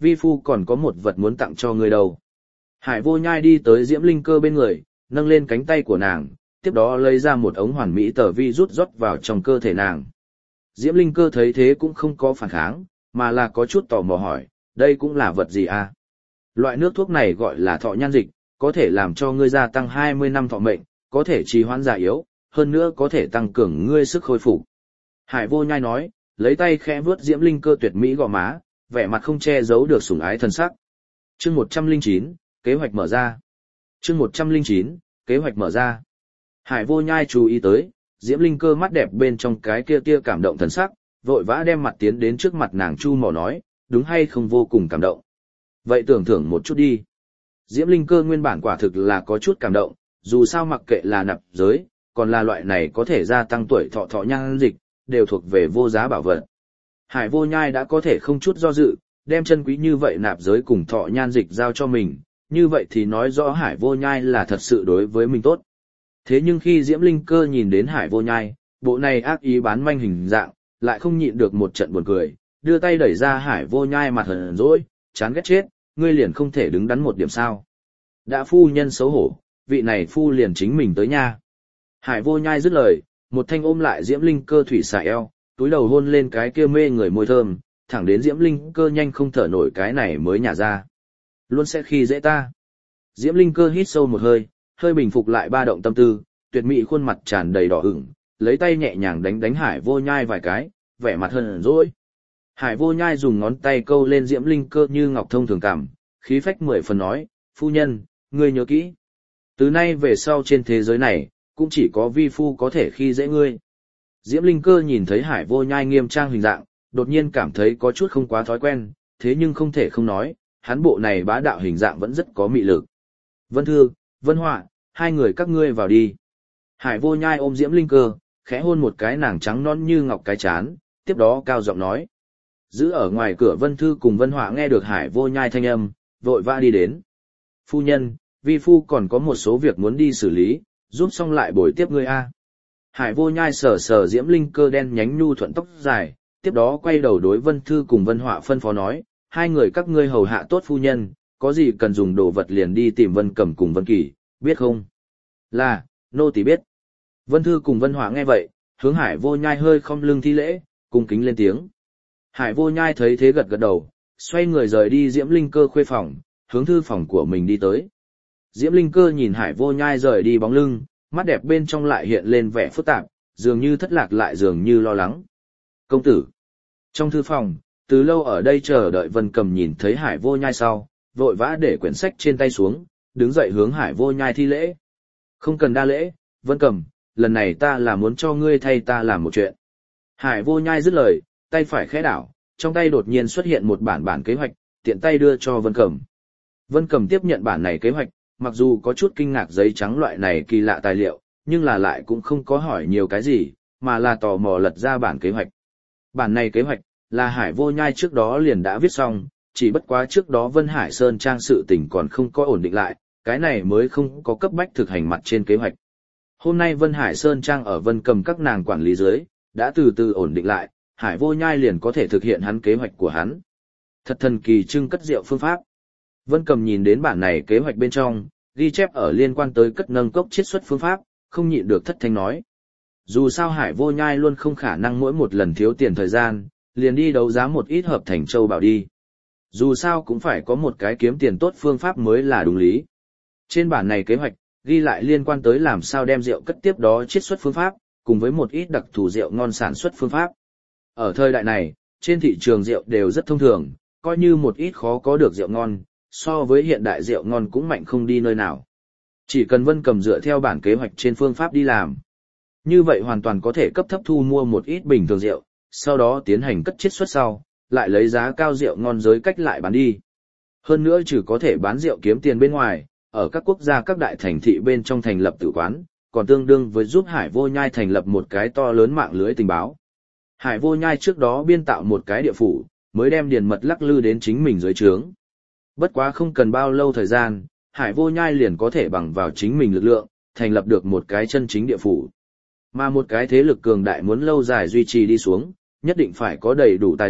vi phu còn có một vật muốn tặng cho ngươi đâu. Hải Vô Nhai đi tới Diễm Linh Cơ bên người, nâng lên cánh tay của nàng, tiếp đó lấy ra một ống hoàn mỹ tờ vi rút rót vào trong cơ thể nàng. Diễm Linh Cơ thấy thế cũng không có phản kháng, mà là có chút tò mò hỏi, đây cũng là vật gì à? Loại nước thuốc này gọi là thọ nhan dịch, có thể làm cho ngươi gia tăng hai mươi năm thọ mệnh, có thể trì hoãn già yếu, hơn nữa có thể tăng cường ngươi sức hồi phục. Hải Vô Nhai nói, lấy tay khẽ vuốt Diễm Linh Cơ tuyệt mỹ gò má, vẻ mặt không che giấu được sủng ái thân sắc. Chương một trăm lẻ chín, kế hoạch mở ra. Chương một trăm lẻ chín, kế hoạch mở ra. Hải Vô Nhai chú ý tới, Diễm Linh Cơ mắt đẹp bên trong cái kia tia cảm động thần sắc, vội vã đem mặt tiến đến trước mặt nàng chu mỏ nói, đúng hay không vô cùng cảm động. Vậy tưởng thưởng một chút đi. Diễm Linh Cơ nguyên bản quả thực là có chút cảm động, dù sao mặc kệ là nạp giới, còn là loại này có thể gia tăng tuổi thọ thọ nhan dịch, đều thuộc về vô giá bảo vật. Hải Vô Nhai đã có thể không chút do dự, đem chân quý như vậy nạp giới cùng thọ nhan dịch giao cho mình, như vậy thì nói rõ Hải Vô Nhai là thật sự đối với mình tốt. Thế nhưng khi Diễm Linh Cơ nhìn đến Hải Vô Nhai, bộ này ác ý bán manh hình dạng, lại không nhịn được một trận buồn cười, đưa tay đẩy ra Hải Vô Nhai mặt hờn dỗi, chán ghét chết, ngươi liền không thể đứng đắn một điểm sao. Đã phu nhân xấu hổ, vị này phu liền chính mình tới nha. Hải Vô Nhai dứt lời, một thanh ôm lại Diễm Linh Cơ thủy xà eo, túi đầu hôn lên cái kia mê người môi thơm, thẳng đến Diễm Linh Cơ nhanh không thở nổi cái này mới nhả ra. Luôn sẽ khi dễ ta. Diễm Linh Cơ hít sâu một hơi, hơi bình phục lại ba động tâm tư, tuyệt mỹ khuôn mặt tràn đầy đỏ ửng, lấy tay nhẹ nhàng đánh đánh Hải Vô Nhai vài cái, vẻ mặt hờn dỗi. Hải Vô Nhai dùng ngón tay câu lên Diễm Linh Cơ như ngọc thông thường cảm, khí phách mười phần nói, phu nhân, ngươi nhớ kỹ. Từ nay về sau trên thế giới này, cũng chỉ có vi phu có thể khi dễ ngươi. Diễm Linh Cơ nhìn thấy Hải Vô Nhai nghiêm trang hình dạng, đột nhiên cảm thấy có chút không quá thói quen, thế nhưng không thể không nói, hắn bộ này bá đạo hình dạng vẫn rất có mị lực. Vân Thư, Vân Họa, hai người các ngươi vào đi. Hải Vô Nhai ôm Diễm Linh Cơ, khẽ hôn một cái nàng trắng non như ngọc cái chán, tiếp đó cao giọng nói. Giữ ở ngoài cửa Vân Thư cùng Vân Họa nghe được Hải Vô Nhai thanh âm, vội vã đi đến. Phu nhân, vi phu còn có một số việc muốn đi xử lý, giúp xong lại bồi tiếp ngươi a. Hải Vô Nhai sờ sờ Diễm Linh Cơ đen nhánh nhu thuận tóc dài, tiếp đó quay đầu đối Vân Thư cùng Vân Họa phân phó nói, hai người các ngươi hầu hạ tốt phu nhân, có gì cần dùng đồ vật liền đi tìm Vân Cẩm cùng Vân Kỳ, biết không? Là, nô tỳ biết. Vân Thư cùng Vân Họa nghe vậy, hướng Hải Vô Nhai hơi khom lưng thi lễ, cung kính lên tiếng. Hải Vô Nhai thấy thế gật gật đầu, xoay người rời đi Diễm Linh Cơ khuê phòng, hướng thư phòng của mình đi tới. Diễm Linh Cơ nhìn Hải Vô Nhai rời đi bóng lưng, mắt đẹp bên trong lại hiện lên vẻ phức tạp, dường như thất lạc lại dường như lo lắng. Công tử. Trong thư phòng, từ lâu ở đây chờ đợi Vân Cầm nhìn thấy Hải Vô Nhai sau, vội vã để quyển sách trên tay xuống, đứng dậy hướng Hải Vô Nhai thi lễ. Không cần đa lễ, Vân Cầm, lần này ta là muốn cho ngươi thay ta làm một chuyện. Hải Vô Nhai dứt lời, tay phải khẽ đảo, trong tay đột nhiên xuất hiện một bản bản kế hoạch, tiện tay đưa cho Vân Cầm. Vân Cầm tiếp nhận bản này kế hoạch, mặc dù có chút kinh ngạc giấy trắng loại này kỳ lạ tài liệu, nhưng là lại cũng không có hỏi nhiều cái gì, mà là tò mò lật ra bản kế hoạch. Bản này kế hoạch, là Hải Vô Nhai trước đó liền đã viết xong, chỉ bất quá trước đó Vân Hải Sơn Trang sự tình còn không có ổn định lại, cái này mới không có cấp bách thực hành mặt trên kế hoạch. Hôm nay Vân Hải Sơn Trang ở Vân Cầm các nàng quản lý dưới, đã từ từ ổn định lại, Hải Vô Nhai liền có thể thực hiện hắn kế hoạch của hắn. Thật thần kỳ trưng cất rượu phương pháp. Vân Cầm nhìn đến bản này kế hoạch bên trong, ghi chép ở liên quan tới cất nâng cốc chiết xuất phương pháp, không nhịn được thất thanh nói. Dù sao Hải Vô Nhai luôn không khả năng mỗi một lần thiếu tiền thời gian, liền đi đấu giá một ít hợp thành châu bảo đi. Dù sao cũng phải có một cái kiếm tiền tốt phương pháp mới là đúng lý. Trên bản này kế hoạch, ghi lại liên quan tới làm sao đem rượu cất tiếp đó chiết xuất phương pháp, cùng với một ít đặc thù rượu ngon sản xuất phương pháp. Ở thời đại này, trên thị trường rượu đều rất thông thường, coi như một ít khó có được rượu ngon, so với hiện đại rượu ngon cũng mạnh không đi nơi nào. Chỉ cần Vân Cầm dựa theo bản kế hoạch trên phương pháp đi làm. Như vậy hoàn toàn có thể cấp thấp thu mua một ít bình thường rượu, sau đó tiến hành cất chiết xuất sau, lại lấy giá cao rượu ngon giới cách lại bán đi. Hơn nữa trừ có thể bán rượu kiếm tiền bên ngoài, ở các quốc gia các đại thành thị bên trong thành lập tử quán, còn tương đương với giúp Hải Vô Nhai thành lập một cái to lớn mạng lưới tình báo. Hải Vô Nhai trước đó biên tạo một cái địa phủ, mới đem điền mật lắc lư đến chính mình dưới trướng. Bất quá không cần bao lâu thời gian, Hải Vô Nhai liền có thể bằng vào chính mình lực lượng, thành lập được một cái chân chính địa phủ. Mà một cái thế lực cường đại muốn lâu dài duy trì đi xuống, nhất định phải có đầy đủ tài lực,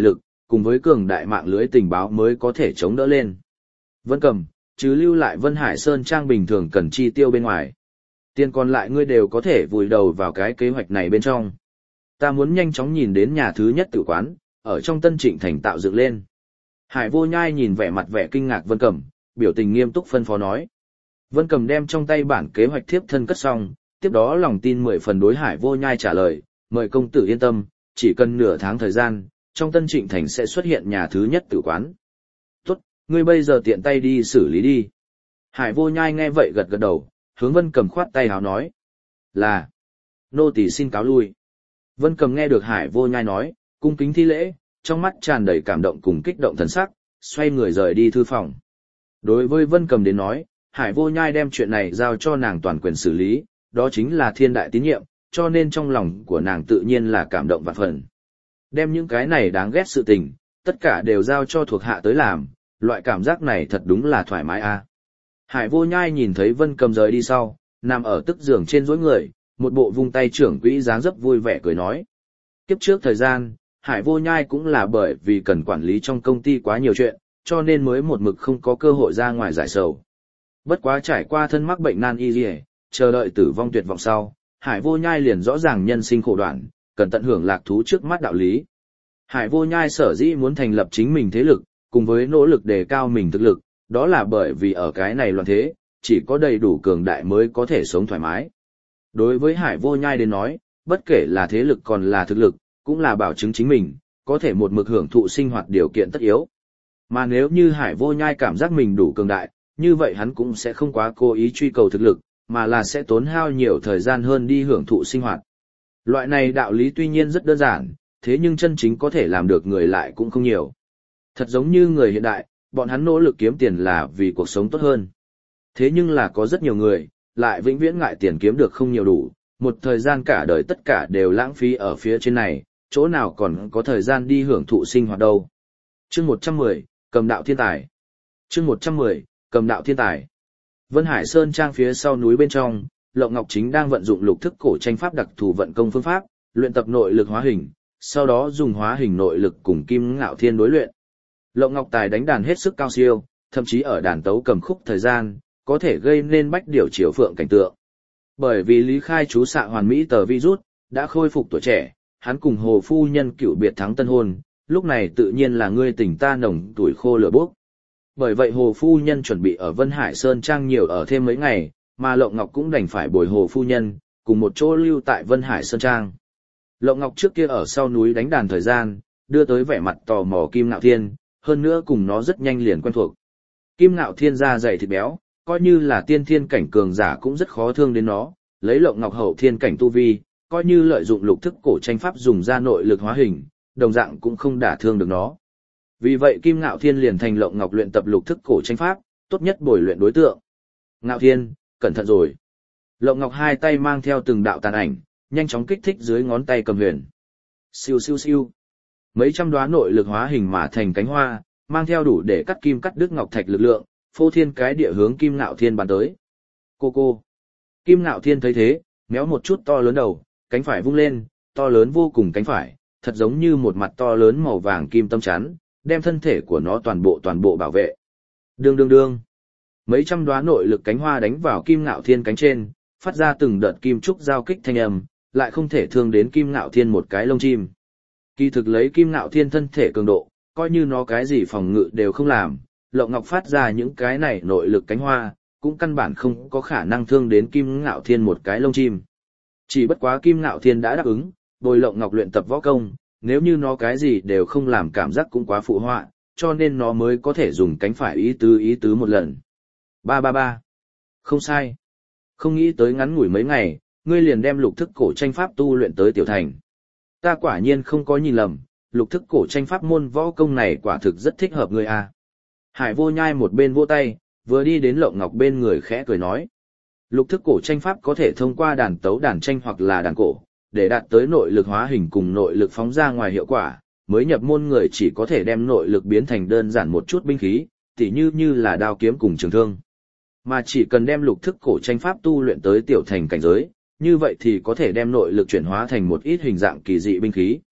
cùng với cường đại mạng lưới tình báo mới có thể chống đỡ lên. Vân Cầm, chứ lưu lại Vân Hải Sơn Trang bình thường cần chi tiêu bên ngoài. Tiền còn lại ngươi đều có thể vùi đầu vào cái kế hoạch này bên trong. Ta muốn nhanh chóng nhìn đến nhà thứ nhất tử quán, ở trong Tân Trịnh thành tạo dựng lên. Hải Vô Nhai nhìn vẻ mặt vẻ kinh ngạc Vân Cầm, biểu tình nghiêm túc phân phó nói. Vân Cầm đem trong tay bản kế hoạch thiếp thân cất xong, tiếp đó lòng tin mười phần đối Hải Vô Nhai trả lời, mời công tử yên tâm, chỉ cần nửa tháng thời gian, trong Tân Trịnh thành sẽ xuất hiện nhà thứ nhất tử quán. Tốt, ngươi bây giờ tiện tay đi xử lý đi. Hải Vô Nhai nghe vậy gật gật đầu, hướng Vân Cầm khoát tay háo nói. Là, nô tỳ xin cáo lui. Vân Cầm nghe được Hải Vô Nhai nói, cung kính thi lễ, trong mắt tràn đầy cảm động cùng kích động thần sắc, xoay người rời đi thư phòng. Đối với Vân Cầm đến nói, Hải Vô Nhai đem chuyện này giao cho nàng toàn quyền xử lý, đó chính là thiên đại tín nhiệm, cho nên trong lòng của nàng tự nhiên là cảm động vạn phần. Đem những cái này đáng ghét sự tình, tất cả đều giao cho thuộc hạ tới làm, loại cảm giác này thật đúng là thoải mái a. À. Hải Vô Nhai nhìn thấy Vân Cầm rời đi sau, nằm ở tức giường trên rối người, một bộ vung tay trưởng quỹ dáng dấp vui vẻ cười nói. Kiếp trước thời gian, Hải Vô Nhai cũng là bởi vì cần quản lý trong công ty quá nhiều chuyện, cho nên mới một mực không có cơ hội ra ngoài giải sầu. Bất quá trải qua thân mắc bệnh nan y liề, chờ đợi tử vong tuyệt vọng sau, Hải Vô Nhai liền rõ ràng nhân sinh khổ đoạn, cần tận hưởng lạc thú trước mắt đạo lý. Hải Vô Nhai sở dĩ muốn thành lập chính mình thế lực, cùng với nỗ lực đề cao mình thực lực, đó là bởi vì ở cái này loạn thế, chỉ có đầy đủ cường đại mới có thể sống thoải mái. Đối với Hải Vô Nhai đến nói, bất kể là thế lực còn là thực lực, cũng là bảo chứng chính mình, có thể một mực hưởng thụ sinh hoạt điều kiện tất yếu. Mà nếu như Hải Vô Nhai cảm giác mình đủ cường đại, như vậy hắn cũng sẽ không quá cố ý truy cầu thực lực, mà là sẽ tốn hao nhiều thời gian hơn đi hưởng thụ sinh hoạt. Loại này đạo lý tuy nhiên rất đơn giản, thế nhưng chân chính có thể làm được người lại cũng không nhiều. Thật giống như người hiện đại, bọn hắn nỗ lực kiếm tiền là vì cuộc sống tốt hơn. Thế nhưng là có rất nhiều người, lại vĩnh viễn ngại tiền kiếm được không nhiều đủ, một thời gian cả đời tất cả đều lãng phí ở phía trên này, chỗ nào còn có thời gian đi hưởng thụ sinh hoạt đâu. Chương một trăm mười, Cầm đạo thiên tài. Chương một trăm mười, Cầm đạo thiên tài. Vân Hải Sơn Trang phía sau núi bên trong, Lộng Ngọc chính đang vận dụng lục thức cổ tranh pháp đặc thù vận công phương pháp, luyện tập nội lực hóa hình, sau đó dùng hóa hình nội lực cùng Kim Ngạo Thiên đối luyện. Lộng Ngọc tài đánh đàn hết sức cao siêu, thậm chí ở đàn tấu cầm khúc thời gian, có thể gây nên bách điểu chiều phượng cảnh tượng. Bởi vì Lý Khai chú xạ hoàn mỹ tờ virus, đã khôi phục tuổi trẻ, hắn cùng Hồ phu nhân cựu biệt thắng tân hôn, lúc này tự nhiên là ngươi tỉnh ta nồng tuổi khô lửa bốc. Bởi vậy Hồ phu nhân chuẩn bị ở Vân Hải Sơn Trang nhiều ở thêm mấy ngày, mà Lộng Ngọc cũng đành phải bồi Hồ phu nhân, cùng một chỗ lưu tại Vân Hải Sơn Trang. Lộng Ngọc trước kia ở sau núi đánh đàn thời gian, đưa tới vẻ mặt tò mò Kim Ngạo Thiên, hơn nữa cùng nó rất nhanh liền quen thuộc. Kim Ngạo Thiên da dày thịt béo, coi như là tiên thiên cảnh cường giả cũng rất khó thương đến nó, lấy Lộng Ngọc hậu thiên cảnh tu vi, coi như lợi dụng lục thức cổ tranh pháp dùng ra nội lực hóa hình, đồng dạng cũng không đả thương được nó. Vì vậy Kim Ngạo Thiên liền thành Lộng Ngọc luyện tập lục thức cổ tranh pháp, tốt nhất bồi luyện đối tượng. Ngạo Thiên, cẩn thận rồi. Lộng Ngọc hai tay mang theo từng đạo tàn ảnh, nhanh chóng kích thích dưới ngón tay cầm huyền. Siêu siêu siêu. Mấy trăm đóa nội lực hóa hình mà thành cánh hoa, mang theo đủ để cắt kim cắt đứt ngọc thạch lực lượng, phô thiên cái địa hướng Kim Ngạo Thiên bắn tới. Cô cô. Kim Ngạo Thiên thấy thế, méo một chút to lớn đầu, cánh phải vung lên, to lớn vô cùng cánh phải, thật giống như một mặt to lớn màu vàng kim tâm chắn, đem thân thể của nó toàn bộ toàn bộ bảo vệ. Đương đương đương. Mấy trăm đóa nội lực cánh hoa đánh vào Kim Ngạo Thiên cánh trên, phát ra từng đợt kim trúc giao kích thanh âm, lại không thể thương đến Kim Ngạo Thiên một cái lông chim. Kỳ thực lấy Kim Ngạo Thiên thân thể cường độ, coi như nó cái gì phòng ngự đều không làm, Lộng Ngọc phát ra những cái này nội lực cánh hoa, cũng căn bản không có khả năng thương đến Kim Ngạo Thiên một cái lông chim. Chỉ bất quá Kim Ngạo Thiên đã đáp ứng, bồi Lộng Ngọc luyện tập võ công, nếu như nó cái gì đều không làm cảm giác cũng quá phụ họa, cho nên nó mới có thể dùng cánh phải ý tứ ý tứ một lần. Ba ba ba. Không sai. Không nghĩ tới ngắn ngủi mấy ngày, ngươi liền đem lục thức cổ tranh pháp tu luyện tới tiểu thành. Ta quả nhiên không có nhìn lầm, lục thức cổ tranh pháp môn võ công này quả thực rất thích hợp ngươi a. Hải Vô Nhai một bên vỗ tay, vừa đi đến Lộng Ngọc bên người khẽ cười nói. Lục thức cổ tranh pháp có thể thông qua đàn tấu đàn tranh hoặc là đàn cổ, để đạt tới nội lực hóa hình cùng nội lực phóng ra ngoài hiệu quả, mới nhập môn người chỉ có thể đem nội lực biến thành đơn giản một chút binh khí, tỉ như như là đao kiếm cùng trường thương. Mà chỉ cần đem lục thức cổ tranh pháp tu luyện tới tiểu thành cảnh giới, như vậy thì có thể đem nội lực chuyển hóa thành một ít hình dạng kỳ dị binh khí.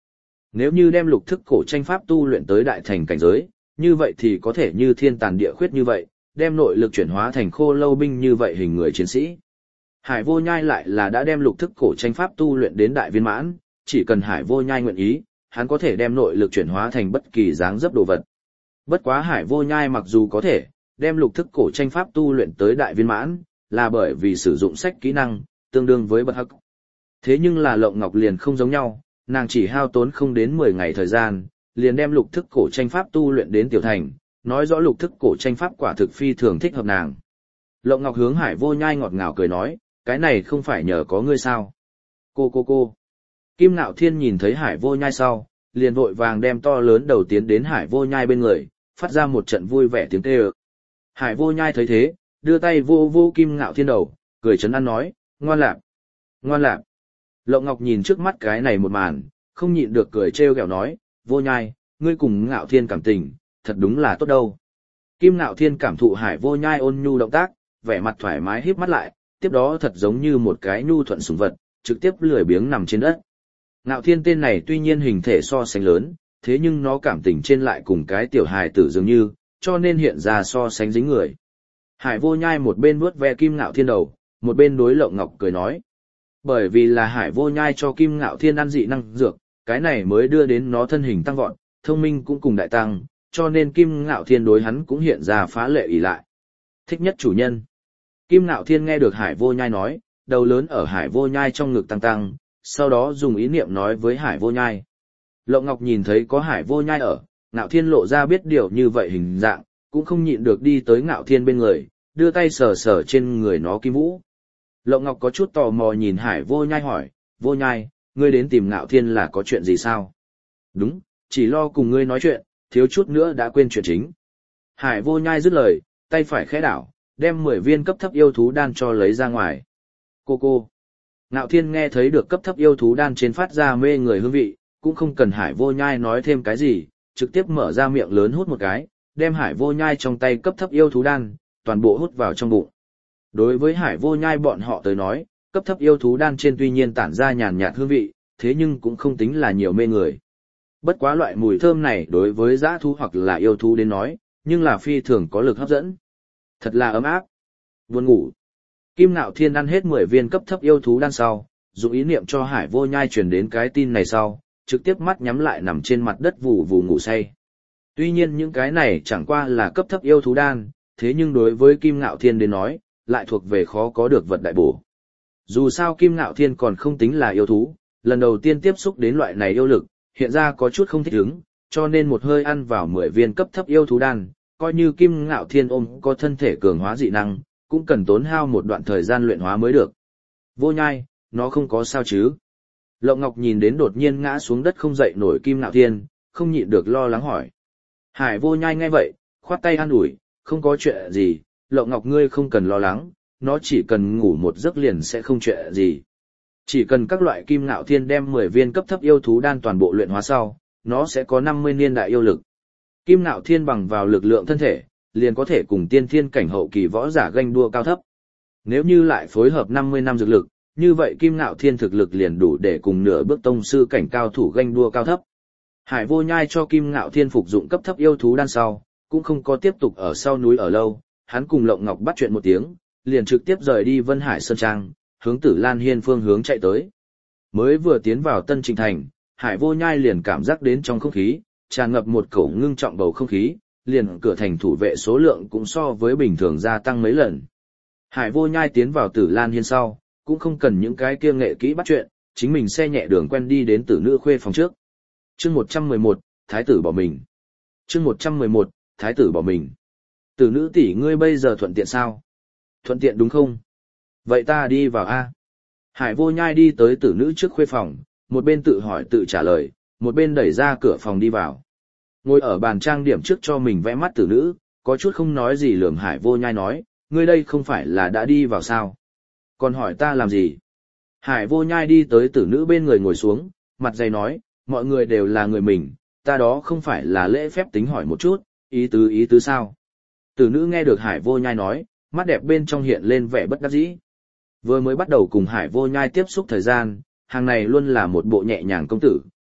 Nếu như đem lục thức cổ tranh pháp tu luyện tới đại thành cảnh giới, như vậy thì có thể như thiên tàn địa khuyết như vậy, đem nội lực chuyển hóa thành khô lâu binh như vậy hình người chiến sĩ. Hải Vô Nhai lại là đã đem lục thức cổ tranh pháp tu luyện đến đại viên mãn, chỉ cần Hải Vô Nhai nguyện ý, hắn có thể đem nội lực chuyển hóa thành bất kỳ dáng dấp đồ vật. Bất quá Hải Vô Nhai mặc dù có thể đem lục thức cổ tranh pháp tu luyện tới đại viên mãn, là bởi vì sử dụng sách kỹ năng, tương đương với bậc hắc. Thế nhưng là Lộng Ngọc liền không giống nhau, nàng chỉ hao tốn không đến mười ngày thời gian, liền đem lục thức cổ tranh pháp tu luyện đến tiểu thành, nói rõ lục thức cổ tranh pháp quả thực phi thường thích hợp nàng. Lộng Ngọc hướng Hải Vô Nhai ngọt ngào cười nói, cái này không phải nhờ có ngươi sao? Cô cô cô. Kim Ngạo Thiên nhìn thấy Hải Vô Nhai sau, liền vội vàng đem to lớn đầu tiến đến Hải Vô Nhai bên người, phát ra một trận vui vẻ tiếng kêu. Hải Vô Nhai thấy thế, đưa tay vô vô Kim Ngạo Thiên đầu, cười trấn an nói, ngoan lạp, ngoan lạp. Lộng Ngọc nhìn trước mắt cái này một màn, không nhịn được cười trêu ghẹo nói, Vô Nhai, ngươi cùng Ngạo Thiên cảm tình, thật đúng là tốt đâu. Kim Ngạo Thiên cảm thụ Hải Vô Nhai ôn nhu động tác, vẻ mặt thoải mái híp mắt lại, tiếp đó thật giống như một cái nhu thuận sủng vật, trực tiếp lười biếng nằm trên đất. Ngạo Thiên tên này tuy nhiên hình thể so sánh lớn, thế nhưng nó cảm tình trên lại cùng cái tiểu hài tử dường như, cho nên hiện ra so sánh dính người. Hải Vô Nhai một bên vuốt ve Kim Ngạo Thiên đầu, một bên đối Lộng Ngọc cười nói. Bởi vì là Hải Vô Nhai cho Kim Ngạo Thiên ăn dị năng dược, cái này mới đưa đến nó thân hình tăng vọt, thông minh cũng cùng đại tăng, cho nên Kim Ngạo Thiên đối hắn cũng hiện ra phá lệ ỷ lại. Thích nhất chủ nhân. Kim Ngạo Thiên nghe được Hải Vô Nhai nói, đầu lớn ở Hải Vô Nhai trong ngực tăng tăng, sau đó dùng ý niệm nói với Hải Vô Nhai. Lộng Ngọc nhìn thấy có Hải Vô Nhai ở, Ngạo Thiên lộ ra biết điều như vậy hình dạng, cũng không nhịn được đi tới Ngạo Thiên bên người, đưa tay sờ sờ trên người nó kim vũ. Lộng Ngọc có chút tò mò nhìn Hải Vô Nhai hỏi, Vô Nhai, ngươi đến tìm Ngạo Thiên là có chuyện gì sao? Đúng, chỉ lo cùng ngươi nói chuyện, thiếu chút nữa đã quên chuyện chính. Hải Vô Nhai dứt lời, tay phải khẽ đảo, đem mười viên cấp thấp yêu thú đan cho lấy ra ngoài. Cô cô. Ngạo Thiên nghe thấy được cấp thấp yêu thú đan trên phát ra mê người hương vị, cũng không cần Hải Vô Nhai nói thêm cái gì, trực tiếp mở ra miệng lớn hút một cái, đem Hải Vô Nhai trong tay cấp thấp yêu thú đan, toàn bộ hút vào trong bụng. Đối với Hải Vô Nhai bọn họ tới nói, cấp thấp yêu thú đan trên tuy nhiên tản ra nhàn nhạt hương vị, thế nhưng cũng không tính là nhiều mê người. Bất quá loại mùi thơm này đối với dã thú hoặc là yêu thú đến nói, nhưng là phi thường có lực hấp dẫn. Thật là ấm áp. Buồn ngủ. Kim Ngạo Thiên ăn hết mười viên cấp thấp yêu thú đan sau, dùng ý niệm cho Hải Vô Nhai truyền đến cái tin này sau, trực tiếp mắt nhắm lại nằm trên mặt đất vù vù ngủ say. Tuy nhiên những cái này chẳng qua là cấp thấp yêu thú đan, thế nhưng đối với Kim Ngạo Thiên đến nói, lại thuộc về khó có được vật đại bổ. Dù sao Kim Ngạo Thiên còn không tính là yêu thú, lần đầu tiên tiếp xúc đến loại này yêu lực, hiện ra có chút không thích ứng, cho nên một hơi ăn vào mười viên cấp thấp yêu thú đan, coi như Kim Ngạo Thiên ôm có thân thể cường hóa dị năng, cũng cần tốn hao một đoạn thời gian luyện hóa mới được. Vô Nhai, nó không có sao chứ? Lộng Ngọc nhìn đến đột nhiên ngã xuống đất không dậy nổi Kim Ngạo Thiên, không nhịn được lo lắng hỏi. Hải Vô Nhai nghe vậy, khoát tay an ủi, không có chuyện gì, Lộng Ngọc ngươi không cần lo lắng, nó chỉ cần ngủ một giấc liền sẽ không chuyện gì. Chỉ cần các loại Kim Ngạo Thiên đem mười viên cấp thấp yêu thú đan toàn bộ luyện hóa sau, nó sẽ có năm mươi niên đại yêu lực. Kim Ngạo Thiên bằng vào lực lượng thân thể, liền có thể cùng tiên thiên cảnh hậu kỳ võ giả ganh đua cao thấp. Nếu như lại phối hợp năm mươi năm dược lực, như vậy Kim Ngạo Thiên thực lực liền đủ để cùng nửa bước tông sư cảnh cao thủ ganh đua cao thấp. Hải Vô Nhai cho Kim Ngạo Thiên phục dụng cấp thấp yêu thú đan sau, cũng không có tiếp tục ở sau núi ở lâu, hắn cùng Lộng Ngọc bắt chuyện một tiếng, liền trực tiếp rời đi Vân Hải Sơn Trang, hướng Tử Lan Hiên phương hướng chạy tới. Mới vừa tiến vào Tân Trịnh Thành, Hải Vô Nhai liền cảm giác đến trong không khí, tràn ngập một cổ ngưng trọng bầu không khí, liền cửa thành thủ vệ số lượng cũng so với bình thường gia tăng mấy lần. Hải Vô Nhai tiến vào Tử Lan Hiên sau, cũng không cần những cái kia nghệ kỹ bắt chuyện, chính mình xe nhẹ đường quen đi đến Tử Nữ Khuê phòng trước. Chương một trăm mười một, Thái tử bỏ mình. Chương một trăm mười một, Thái tử bỏ mình. Tử Nữ tỷ ngươi bây giờ thuận tiện sao? Thuận tiện đúng không? Vậy ta đi vào a. Hải Vô Nhai đi tới Tử Nữ trước khuê phòng, một bên tự hỏi tự trả lời, một bên đẩy ra cửa phòng đi vào. Ngồi ở bàn trang điểm trước cho mình vẽ mắt Tử Nữ, có chút không nói gì lườm Hải Vô Nhai nói, ngươi đây không phải là đã đi vào sao? Còn hỏi ta làm gì? Hải Vô Nhai đi tới Tử Nữ bên người ngồi xuống, mặt dày nói, mọi người đều là người mình, ta đó không phải là lễ phép tính hỏi một chút, ý tứ ý tứ sao? Tử Nữ nghe được Hải Vô Nhai nói, mắt đẹp bên trong hiện lên vẻ bất đắc dĩ. Vừa mới bắt đầu cùng Hải Vô Nhai tiếp xúc thời gian, hàng này luôn là một bộ nhẹ nhàng công tử,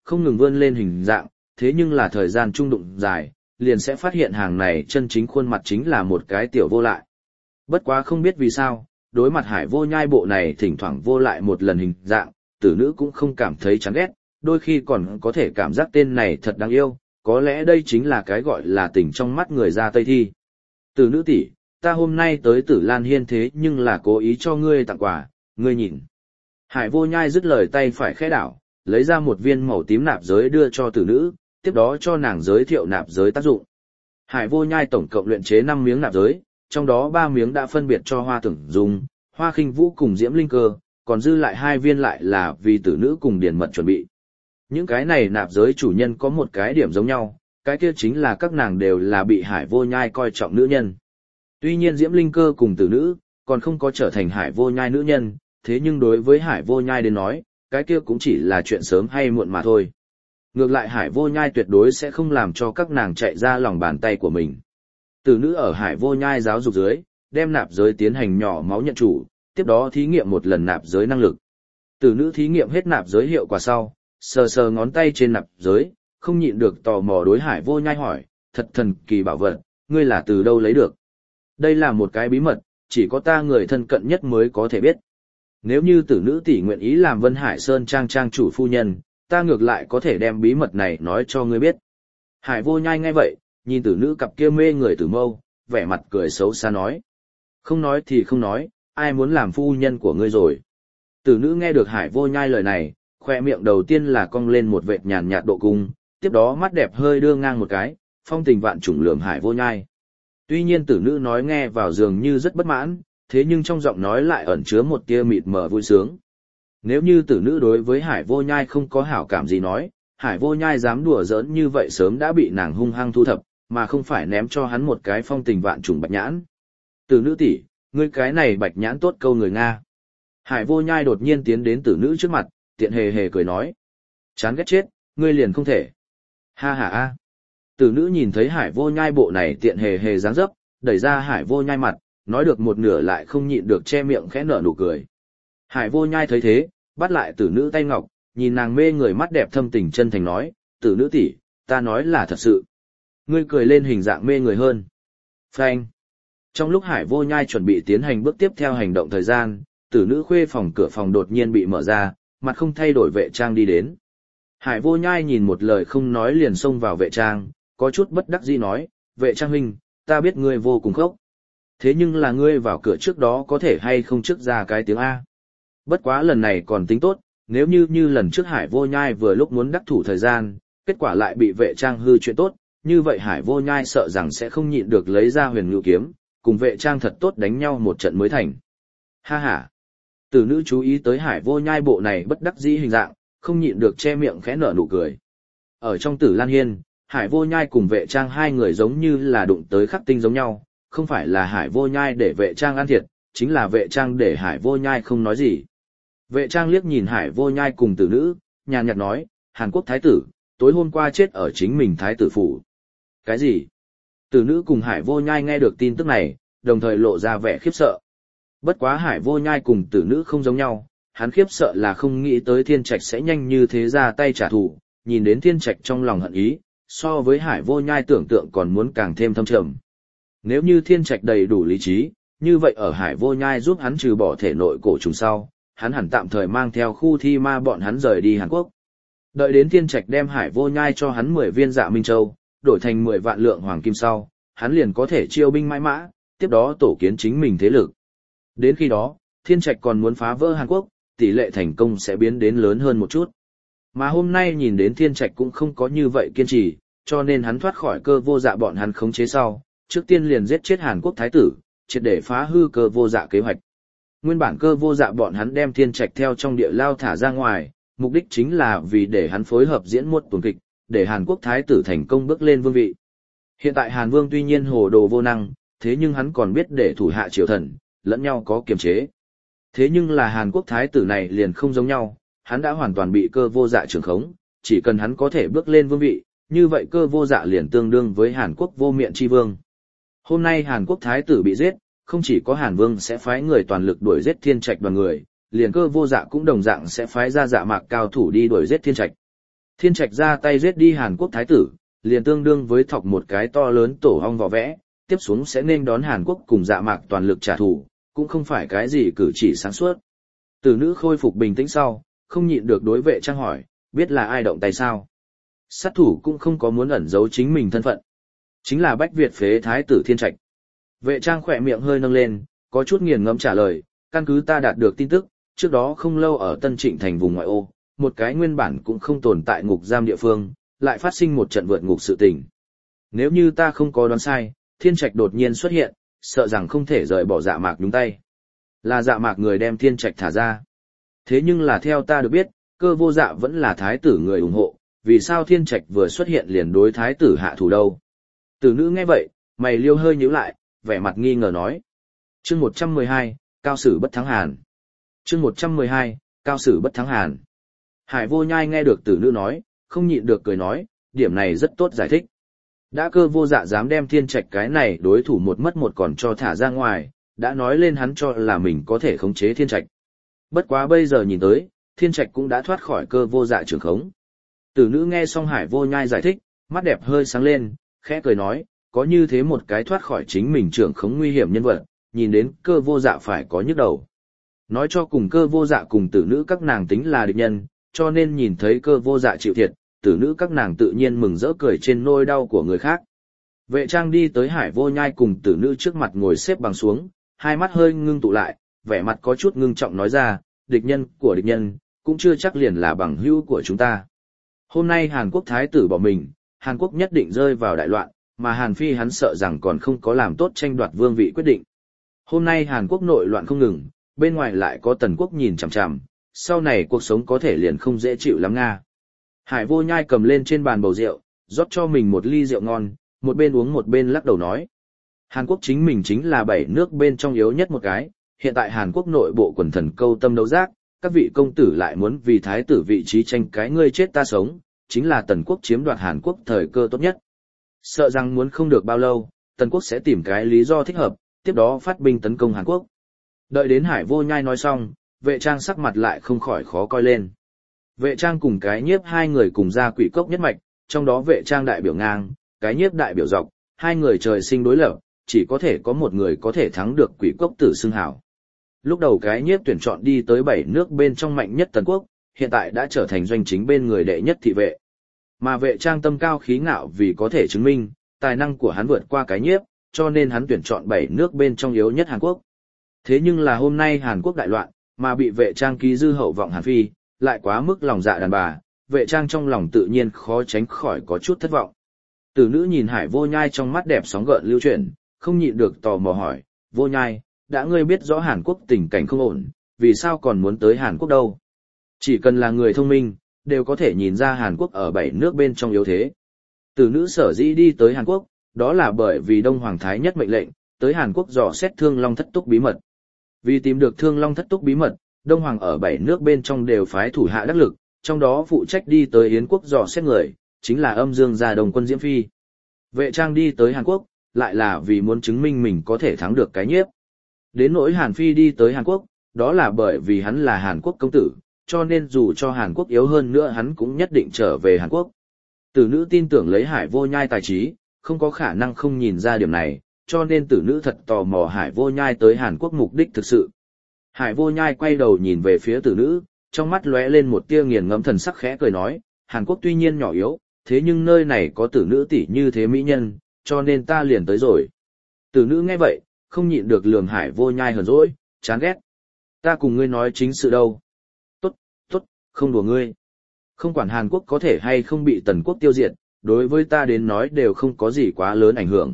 không ngừng vươn lên hình dạng, thế nhưng là thời gian trung đụng dài, liền sẽ phát hiện hàng này chân chính khuôn mặt chính là một cái tiểu vô lại. Bất quá không biết vì sao, đối mặt Hải Vô Nhai bộ này thỉnh thoảng vô lại một lần hình dạng, tử nữ cũng không cảm thấy chán ghét, đôi khi còn có thể cảm giác tên này thật đáng yêu, có lẽ đây chính là cái gọi là tình trong mắt người ra Tây Thi. Tử nữ tỷ, ta hôm nay tới Tử Lan Hiên thế nhưng là cố ý cho ngươi tặng quà, ngươi nhìn. Hải Vô Nhai dứt lời tay phải khẽ đảo, lấy ra một viên màu tím nạp giới đưa cho tử nữ, tiếp đó cho nàng giới thiệu nạp giới tác dụng. Hải Vô Nhai tổng cộng luyện chế năm miếng nạp giới, trong đó ba miếng đã phân biệt cho Hoa Tưởng Dung, Hoa Khinh Vũ cùng Diễm Linh Cơ, còn dư lại hai viên lại là vì tử nữ cùng Điền Mật chuẩn bị. Những cái này nạp giới chủ nhân có một cái điểm giống nhau, cái kia chính là các nàng đều là bị Hải Vô Nhai coi trọng nữ nhân. Tuy nhiên Diễm Linh Cơ cùng tử nữ, còn không có trở thành Hải Vô Nhai nữ nhân, thế nhưng đối với Hải Vô Nhai đến nói, cái kia cũng chỉ là chuyện sớm hay muộn mà thôi. Ngược lại Hải Vô Nhai tuyệt đối sẽ không làm cho các nàng chạy ra lòng bàn tay của mình. Tử nữ ở Hải Vô Nhai giáo dục dưới, đem nạp giới tiến hành nhỏ máu nhận chủ, tiếp đó thí nghiệm một lần nạp giới năng lực. Tử nữ thí nghiệm hết nạp giới hiệu quả sau, sờ sờ ngón tay trên nạp giới, không nhịn được tò mò đối Hải Vô Nhai hỏi, thật thần kỳ bảo vật, ngươi là từ đâu lấy được? Đây là một cái bí mật, chỉ có ta người thân cận nhất mới có thể biết. Nếu như tử nữ tỷ nguyện ý làm Vân Hải Sơn trang trang chủ phu nhân, ta ngược lại có thể đem bí mật này nói cho ngươi biết. Hải Vô Nhai nghe vậy, nhìn tử nữ cặp kia mê người tử mâu, vẻ mặt cười xấu xa nói. Không nói thì không nói, ai muốn làm phu nhân của ngươi rồi. Tử nữ nghe được Hải Vô Nhai lời này, khoe miệng đầu tiên là cong lên một vệt nhàn nhạt độ cung, tiếp đó mắt đẹp hơi đưa ngang một cái, phong tình vạn trùng lườm Hải Vô Nhai. Tuy nhiên tử nữ nói nghe vào dường như rất bất mãn, thế nhưng trong giọng nói lại ẩn chứa một tia mịt mờ vui sướng. Nếu như tử nữ đối với Hải Vô Nhai không có hảo cảm gì nói, Hải Vô Nhai dám đùa giỡn như vậy sớm đã bị nàng hung hăng thu thập, mà không phải ném cho hắn một cái phong tình vạn trùng bạch nhãn. Tử nữ tỷ, ngươi cái này bạch nhãn tốt câu người Nga. Hải Vô Nhai đột nhiên tiến đến tử nữ trước mặt, tiện hề hề cười nói. Chán ghét chết, ngươi liền không thể. Ha ha a. Tử nữ nhìn thấy Hải Vô Nhai bộ này tiện hề hề dáng dấp, đẩy ra Hải Vô Nhai mặt, nói được một nửa lại không nhịn được che miệng khẽ nở nụ cười. Hải Vô Nhai thấy thế, bắt lại tử nữ tay ngọc, nhìn nàng mê người mắt đẹp thâm tình chân thành nói, tử nữ tỷ, ta nói là thật sự. Ngươi cười lên hình dạng mê người hơn. Phanh. Trong lúc Hải Vô Nhai chuẩn bị tiến hành bước tiếp theo hành động thời gian, tử nữ khuê phòng cửa phòng đột nhiên bị mở ra, mặt không thay đổi vệ trang đi đến. Hải Vô Nhai nhìn một lời không nói liền xông vào vệ trang, có chút bất đắc dĩ nói, vệ trang huynh, ta biết ngươi vô cùng khốc. Thế nhưng là ngươi vào cửa trước đó có thể hay không trước ra cái tiếng A. Bất quá lần này còn tính tốt, nếu như như lần trước Hải Vô Nhai vừa lúc muốn đắc thủ thời gian, kết quả lại bị vệ trang hư chuyện tốt, như vậy Hải Vô Nhai sợ rằng sẽ không nhịn được lấy ra huyền ngự kiếm, cùng vệ trang thật tốt đánh nhau một trận mới thành. Ha ha. Tử nữ chú ý tới Hải Vô Nhai bộ này bất đắc dĩ hình dạng, không nhịn được che miệng khẽ nở nụ cười. Ở trong Tử Lan Hiên, Hải Vô Nhai cùng vệ trang hai người giống như là đụng tới khắc tinh giống nhau, không phải là Hải Vô Nhai để vệ trang ăn thiệt, chính là vệ trang để Hải Vô Nhai không nói gì. Vệ trang liếc nhìn Hải Vô Nhai cùng tử nữ, nhàn nhạt nói, Hàn Quốc thái tử, tối hôm qua chết ở chính mình thái tử phủ. Cái gì? Tử nữ cùng Hải Vô Nhai nghe được tin tức này, đồng thời lộ ra vẻ khiếp sợ. Bất quá Hải Vô Nhai cùng tử nữ không giống nhau, hắn khiếp sợ là không nghĩ tới Thiên Trạch sẽ nhanh như thế ra tay trả thù, nhìn đến Thiên Trạch trong lòng hận ý, so với Hải Vô Nhai tưởng tượng còn muốn càng thêm thâm trầm. Nếu như Thiên Trạch đầy đủ lý trí, như vậy ở Hải Vô Nhai giúp hắn trừ bỏ thể nội cổ trùng sau, hắn hẳn tạm thời mang theo khu thi ma bọn hắn rời đi Hàn Quốc. Đợi đến Thiên Trạch đem Hải Vô Nhai cho hắn mười viên Dạ Minh Châu, đổi thành mười vạn lượng hoàng kim sau, hắn liền có thể chiêu binh mãi mã, tiếp đó tổ kiến chính mình thế lực. Đến khi đó, Thiên Trạch còn muốn phá vỡ Hàn Quốc, tỷ lệ thành công sẽ biến đến lớn hơn một chút. Mà hôm nay nhìn đến Thiên Trạch cũng không có như vậy kiên trì, cho nên hắn thoát khỏi Cơ Vô Dạ bọn hắn khống chế sau, trước tiên liền giết chết Hàn Quốc thái tử, triệt để phá hư Cơ Vô Dạ kế hoạch. Nguyên bản Cơ Vô Dạ bọn hắn đem Thiên Trạch theo trong địa lao thả ra ngoài, mục đích chính là vì để hắn phối hợp diễn một tuần kịch, để Hàn Quốc thái tử thành công bước lên vương vị. Hiện tại Hàn Vương tuy nhiên hồ đồ vô năng, thế nhưng hắn còn biết để thủ hạ triều thần, lẫn nhau có kiềm chế. Thế nhưng là Hàn Quốc thái tử này liền không giống nhau, hắn đã hoàn toàn bị Cơ Vô Dạ trưởng khống, chỉ cần hắn có thể bước lên vương vị, như vậy Cơ Vô Dạ liền tương đương với Hàn Quốc vô miện chi vương. Hôm nay Hàn Quốc thái tử bị giết, không chỉ có Hàn Vương sẽ phái người toàn lực đuổi giết Thiên Trạch đoàn người, liền Cơ Vô Dạ cũng đồng dạng sẽ phái ra Dạ Mạc cao thủ đi đuổi giết Thiên Trạch. Thiên Trạch ra tay giết đi Hàn Quốc thái tử, liền tương đương với thọc một cái to lớn tổ ong vỏ vẽ, tiếp xuống sẽ nên đón Hàn Quốc cùng Dạ Mạc toàn lực trả thù, cũng không phải cái gì cử chỉ sáng suốt. Tử nữ khôi phục bình tĩnh sau, không nhịn được đối vệ trang hỏi, biết là ai động tay sao? Sát thủ cũng không có muốn ẩn giấu chính mình thân phận. Chính là Bách Việt phế thái tử Thiên Trạch. Vệ trang khỏe miệng hơi nâng lên, có chút nghiền ngẫm trả lời, căn cứ ta đạt được tin tức, trước đó không lâu ở Tân Trịnh thành vùng ngoại ô, một cái nguyên bản cũng không tồn tại ngục giam địa phương, lại phát sinh một trận vượt ngục sự tình. Nếu như ta không có đoán sai, Thiên Trạch đột nhiên xuất hiện, sợ rằng không thể rời bỏ Dạ Mạc nhúng tay. Là Dạ Mạc người đem Thiên Trạch thả ra. Thế nhưng là theo ta được biết, Cơ Vô Dạ vẫn là thái tử người ủng hộ, vì sao Thiên Trạch vừa xuất hiện liền đối thái tử hạ thủ đâu? Tử nữ nghe vậy, mày liêu hơi nhíu lại, vẻ mặt nghi ngờ nói. Chương một trăm mười hai, Cao Sử bất thắng Hàn. Chương một trăm mười hai, Cao Sử bất thắng Hàn. Hải Vô Nhai nghe được tử nữ nói, không nhịn được cười nói, điểm này rất tốt giải thích. Đã Cơ Vô Dạ dám đem Thiên Trạch cái này đối thủ một mất một còn cho thả ra ngoài, đã nói lên hắn cho là mình có thể khống chế Thiên Trạch. Bất quá bây giờ nhìn tới, Thiên Trạch cũng đã thoát khỏi Cơ Vô Dạ trưởng khống. Tử nữ nghe xong Hải Vô Nhai giải thích, mắt đẹp hơi sáng lên, khẽ cười nói, có như thế một cái thoát khỏi chính mình trưởng khống nguy hiểm nhân vật, nhìn đến Cơ Vô Dạ phải có nhức đầu. Nói cho cùng Cơ Vô Dạ cùng tử nữ các nàng tính là địch nhân, cho nên nhìn thấy Cơ Vô Dạ chịu thiệt, tử nữ các nàng tự nhiên mừng rỡ cười trên nỗi đau của người khác. Vệ trang đi tới Hải Vô Nhai cùng tử nữ trước mặt ngồi xếp bằng xuống, hai mắt hơi ngưng tụ lại, vẻ mặt có chút ngưng trọng nói ra, địch nhân của địch nhân, cũng chưa chắc liền là bằng hữu của chúng ta. Hôm nay Hàn Quốc thái tử bỏ mình, Hàn Quốc nhất định rơi vào đại loạn, mà Hàn Phi hắn sợ rằng còn không có làm tốt tranh đoạt vương vị quyết định. Hôm nay Hàn Quốc nội loạn không ngừng, bên ngoài lại có Tần Quốc nhìn chằm chằm, sau này cuộc sống có thể liền không dễ chịu lắm nga. Hải Vô Nhai cầm lên trên bàn bầu rượu, rót cho mình một ly rượu ngon, một bên uống một bên lắc đầu nói. Hàn Quốc chính mình chính là bảy nước bên trong yếu nhất một cái, hiện tại Hàn Quốc nội bộ quần thần câu tâm đấu giác, các vị công tử lại muốn vì thái tử vị trí tranh cái ngươi chết ta sống, chính là Tần Quốc chiếm đoạt Hàn Quốc thời cơ tốt nhất. Sợ rằng muốn không được bao lâu, Tần Quốc sẽ tìm cái lý do thích hợp, tiếp đó phát binh tấn công Hàn Quốc. Đợi đến Hải Vô Nhai nói xong, vệ trang sắc mặt lại không khỏi khó coi lên. Vệ trang cùng cái nhiếp hai người cùng ra quỷ cốc nhất mạch, trong đó vệ trang đại biểu ngang, cái nhiếp đại biểu dọc, hai người trời sinh đối lập, chỉ có thể có một người có thể thắng được quỷ cốc tử xưng hảo. Lúc đầu cái nhiếp tuyển chọn đi tới bảy nước bên trong mạnh nhất Tần Quốc, hiện tại đã trở thành doanh chính bên người đệ nhất thị vệ. Mà vệ trang tâm cao khí ngạo vì có thể chứng minh, tài năng của hắn vượt qua cái nhiếp, cho nên hắn tuyển chọn bảy nước bên trong yếu nhất Hàn Quốc. Thế nhưng là hôm nay Hàn Quốc đại loạn, mà bị vệ trang ký dư hậu vọng Hàn Phi, lại quá mức lòng dạ đàn bà, vệ trang trong lòng tự nhiên khó tránh khỏi có chút thất vọng. Tử nữ nhìn Hải Vô Nhai trong mắt đẹp sóng gợn lưu chuyển, không nhịn được tò mò hỏi, Vô Nhai, đã ngươi biết rõ Hàn Quốc tình cảnh không ổn, vì sao còn muốn tới Hàn Quốc đâu? Chỉ cần là người thông minh, đều có thể nhìn ra Hàn Quốc ở bảy nước bên trong yếu thế. Tử nữ sở dĩ đi tới Hàn Quốc, đó là bởi vì Đông Hoàng Thái Nhất mệnh lệnh, tới Hàn Quốc dò xét Thương Long thất túc bí mật. Vì tìm được Thương Long thất túc bí mật, Đông Hoàng ở bảy nước bên trong đều phái thủ hạ đắc lực, trong đó phụ trách đi tới Yến Quốc dò xét người, chính là âm dương gia Đồng quân Diễm Phi. Vệ trang đi tới Hàn Quốc, lại là vì muốn chứng minh mình có thể thắng được cái nhiếp. Đến nỗi Hàn Phi đi tới Hàn Quốc, đó là bởi vì hắn là Hàn Quốc công tử, cho nên dù cho Hàn Quốc yếu hơn nữa hắn cũng nhất định trở về Hàn Quốc. Tử nữ tin tưởng lấy Hải Vô Nhai tài trí, không có khả năng không nhìn ra điểm này, cho nên tử nữ thật tò mò Hải Vô Nhai tới Hàn Quốc mục đích thực sự. Hải Vô Nhai quay đầu nhìn về phía tử nữ, trong mắt lóe lên một tia nghiền ngẫm thần sắc khẽ cười nói, Hàn Quốc tuy nhiên nhỏ yếu, thế nhưng nơi này có tử nữ tỷ như thế mỹ nhân, cho nên ta liền tới rồi. Tử nữ nghe vậy, không nhịn được lườm Hải Vô Nhai hờn dỗi, chán ghét. Ta cùng ngươi nói chính sự đâu. Tốt, tốt, không đùa ngươi. Không quản Hàn Quốc có thể hay không bị Tần Quốc tiêu diệt, đối với ta đến nói đều không có gì quá lớn ảnh hưởng.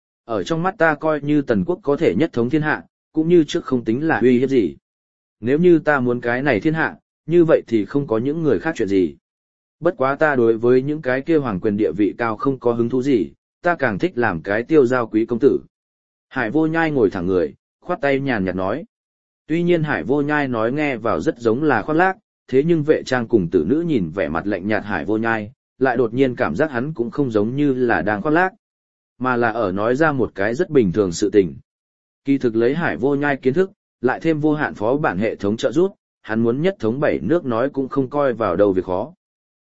Ở trong mắt ta coi như Tần Quốc có thể nhất thống thiên hạ, cũng như trước không tính là uy hiếp gì. Nếu như ta muốn cái này thiên hạ, như vậy thì không có những người khác chuyện gì. Bất quá ta đối với những cái kia hoàng quyền địa vị cao không có hứng thú gì, ta càng thích làm cái tiêu giao quý công tử. Hải Vô Nhai ngồi thẳng người, khoát tay nhàn nhạt nói. Tuy nhiên Hải Vô Nhai nói nghe vào rất giống là khoác lác, thế nhưng vệ trang cùng tử nữ nhìn vẻ mặt lạnh nhạt Hải Vô Nhai, lại đột nhiên cảm giác hắn cũng không giống như là đang khoác lác, mà là ở nói ra một cái rất bình thường sự tình. Kỳ thực lấy Hải Vô Nhai kiến thức, lại thêm vô hạn phó bản hệ thống trợ giúp, hắn muốn nhất thống bảy nước nói cũng không coi vào đâu việc khó.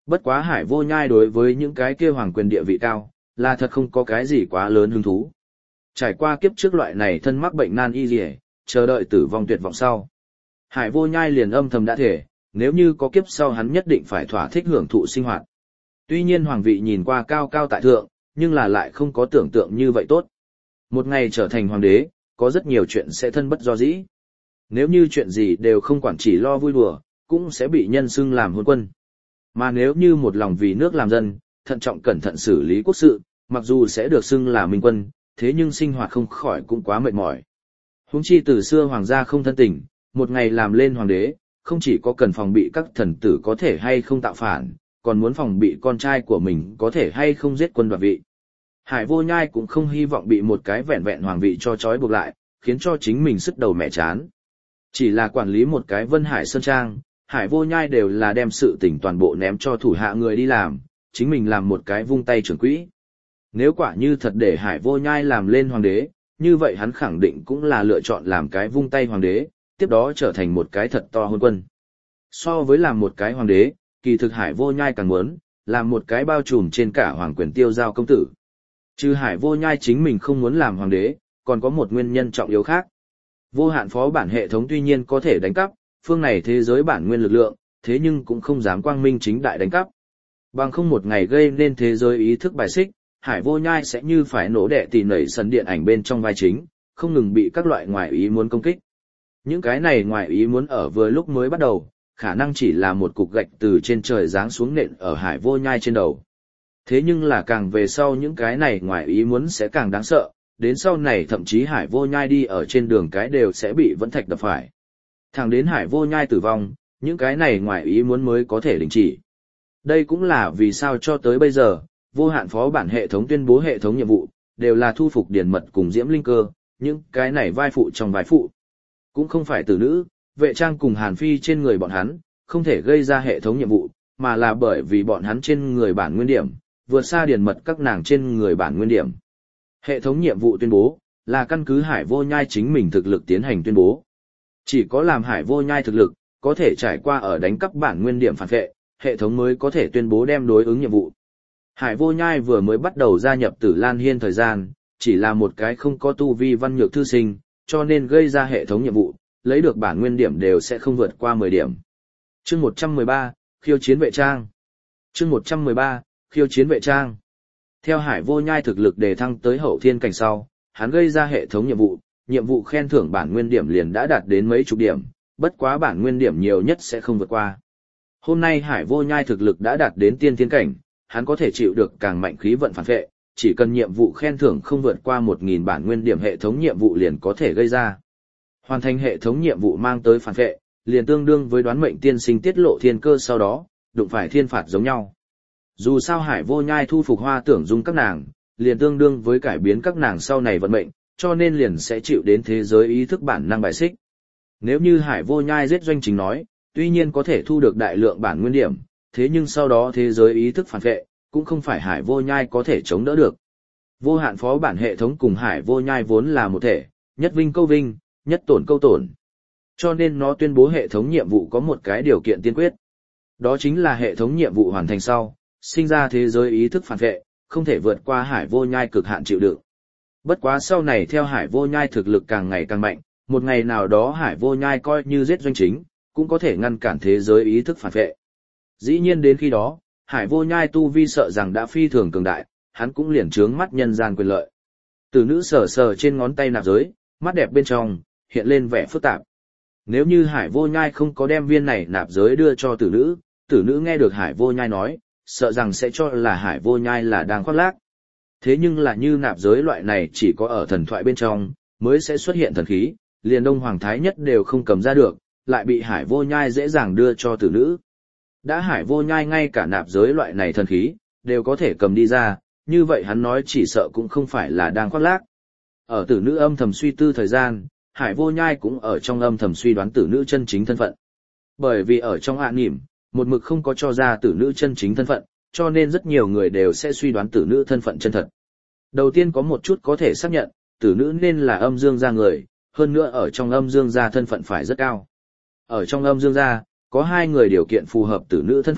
Bất quá Hải Vô Nhai đối với những cái kia hoàng quyền địa vị cao, là thật không có cái gì quá lớn hứng thú. Trải qua kiếp trước loại này thân mắc bệnh nan y liề, chờ đợi tử vong tuyệt vọng sau. Hải Vô Nhai liền âm thầm đã thể, nếu như có kiếp sau hắn nhất định phải thỏa thích hưởng thụ sinh hoạt. Tuy nhiên hoàng vị nhìn qua cao cao tại thượng, nhưng là lại không có tưởng tượng như vậy tốt. Một ngày trở thành hoàng đế, có rất nhiều chuyện sẽ thân bất do dĩ. Nếu như chuyện gì đều không quản chỉ lo vui đùa, cũng sẽ bị nhân xưng làm hôn quân. Mà nếu như một lòng vì nước làm dân, thận trọng cẩn thận xử lý quốc sự, mặc dù sẽ được xưng là minh quân, thế nhưng sinh hoạt không khỏi cũng quá mệt mỏi. Huống chi từ xưa hoàng gia không thân tình, một ngày làm lên hoàng đế, không chỉ có cần phòng bị các thần tử có thể hay không tạo phản, còn muốn phòng bị con trai của mình có thể hay không giết quân đoạt vị. Hải Vô Nhai cũng không hy vọng bị một cái vẹn vẹn hoàng vị cho trói buộc lại, khiến cho chính mình sứt đầu mẹ chán. Chỉ là quản lý một cái Vân Hải Sơn Trang, Hải Vô Nhai đều là đem sự tình toàn bộ ném cho thủ hạ người đi làm, chính mình làm một cái vung tay trưởng quỹ. Nếu quả như thật để Hải Vô Nhai làm lên hoàng đế, như vậy hắn khẳng định cũng là lựa chọn làm cái vung tay hoàng đế, tiếp đó trở thành một cái thật to hôn quân. So với làm một cái hoàng đế, kỳ thực Hải Vô Nhai càng muốn, làm một cái bao trùm trên cả hoàng quyền tiêu giao công tử. Chứ Hải Vô Nhai chính mình không muốn làm hoàng đế, còn có một nguyên nhân trọng yếu khác. Vô hạn phó bản hệ thống tuy nhiên có thể đánh cắp, phương này thế giới bản nguyên lực lượng, thế nhưng cũng không dám quang minh chính đại đánh cắp. Bằng không một ngày gây nên thế giới ý thức bài xích, Hải Vô Nhai sẽ như phải nổ đẻ tỉ nảy sân điện ảnh bên trong vai chính, không ngừng bị các loại ngoại ý muốn công kích. Những cái này ngoại ý muốn ở vừa lúc mới bắt đầu, khả năng chỉ là một cục gạch từ trên trời giáng xuống nện ở Hải Vô Nhai trên đầu. Thế nhưng là càng về sau những cái này ngoại ý muốn sẽ càng đáng sợ, đến sau này thậm chí Hải Vô Nhai đi ở trên đường cái đều sẽ bị vẫn thạch đập phải. Thẳng đến Hải Vô Nhai tử vong, những cái này ngoại ý muốn mới có thể đình chỉ. Đây cũng là vì sao cho tới bây giờ, vô hạn phó bản hệ thống tuyên bố hệ thống nhiệm vụ, đều là thu phục điển mật cùng Diễm Linh Cơ, những cái này vai phụ trong vai phụ. Cũng không phải tử nữ, vệ trang cùng Hàn Phi trên người bọn hắn, không thể gây ra hệ thống nhiệm vụ, mà là bởi vì bọn hắn trên người bản nguyên điểm, vượt xa điển mật các nàng trên người bản nguyên điểm. Hệ thống nhiệm vụ tuyên bố, là căn cứ Hải Vô Nhai chính mình thực lực tiến hành tuyên bố. Chỉ có làm Hải Vô Nhai thực lực, có thể trải qua ở đánh cắp bản nguyên điểm phản vệ, hệ thống mới có thể tuyên bố đem đối ứng nhiệm vụ. Hải Vô Nhai vừa mới bắt đầu gia nhập Tử Lan Hiên thời gian, chỉ là một cái không có tu vi văn nhược thư sinh, cho nên gây ra hệ thống nhiệm vụ, lấy được bản nguyên điểm đều sẽ không vượt qua mười điểm. Chương một trăm mười ba, khiêu chiến vệ trang. Chương một trăm mười ba, khiêu chiến vệ trang. Theo Hải Vô Nhai thực lực đề thăng tới hậu thiên cảnh sau, hắn gây ra hệ thống nhiệm vụ, nhiệm vụ khen thưởng bản nguyên điểm liền đã đạt đến mấy chục điểm, bất quá bản nguyên điểm nhiều nhất sẽ không vượt qua. Hôm nay Hải Vô Nhai thực lực đã đạt đến tiên thiên cảnh, hắn có thể chịu được càng mạnh khí vận phản vệ, chỉ cần nhiệm vụ khen thưởng không vượt qua một nghìn bản nguyên điểm hệ thống nhiệm vụ liền có thể gây ra. Hoàn thành hệ thống nhiệm vụ mang tới phản vệ, liền tương đương với đoán mệnh tiên sinh tiết lộ thiên cơ sau đó, đụng phải thiên phạt giống nhau. Dù sao Hải Vô Nhai thu phục Hoa Tưởng Dung các nàng, liền tương đương với cải biến các nàng sau này vận mệnh, cho nên liền sẽ chịu đến thế giới ý thức bản năng bài xích. Nếu như Hải Vô Nhai giết doanh chính nói, tuy nhiên có thể thu được đại lượng bản nguyên điểm, thế nhưng sau đó thế giới ý thức phản vệ, cũng không phải Hải Vô Nhai có thể chống đỡ được. Vô hạn phó bản hệ thống cùng Hải Vô Nhai vốn là một thể, nhất vinh câu vinh, nhất tổn câu tổn. Cho nên nó tuyên bố hệ thống nhiệm vụ có một cái điều kiện tiên quyết. Đó chính là hệ thống nhiệm vụ hoàn thành sau, sinh ra thế giới ý thức phản vệ, không thể vượt qua Hải Vô Nhai cực hạn chịu đựng. Bất quá sau này theo Hải Vô Nhai thực lực càng ngày càng mạnh, một ngày nào đó Hải Vô Nhai coi như giết doanh chính, cũng có thể ngăn cản thế giới ý thức phản vệ. Dĩ nhiên đến khi đó, Hải Vô Nhai tu vi sợ rằng đã phi thường cường đại, hắn cũng liền trướng mắt nhân gian quyền lợi. Tử nữ sờ sờ trên ngón tay nạp giới, mắt đẹp bên trong, hiện lên vẻ phức tạp. Nếu như Hải Vô Nhai không có đem viên này nạp giới đưa cho tử nữ, tử nữ nghe được Hải Vô Nhai nói, sợ rằng sẽ cho là Hải Vô Nhai là đang khoác lác. Thế nhưng là như nạp giới loại này chỉ có ở thần thoại bên trong, mới sẽ xuất hiện thần khí, liền Đông Hoàng Thái Nhất đều không cầm ra được, lại bị Hải Vô Nhai dễ dàng đưa cho tử nữ. Đã Hải Vô Nhai ngay cả nạp giới loại này thần khí, đều có thể cầm đi ra, như vậy hắn nói chỉ sợ cũng không phải là đang khoác lác. Ở tử nữ âm thầm suy tư thời gian, Hải Vô Nhai cũng ở trong âm thầm suy đoán tử nữ chân chính thân phận. Bởi vì ở trong ạ nỉm, một mực không có cho ra tử nữ chân chính thân phận, cho nên rất nhiều người đều sẽ suy đoán tử nữ thân phận chân thật. Đầu tiên có một chút có thể xác nhận, tử nữ nên là âm dương gia người, hơn nữa ở trong âm dương gia thân phận phải rất cao. Ở trong âm dương gia, có hai người điều kiện phù hợp tử nữ thân phận,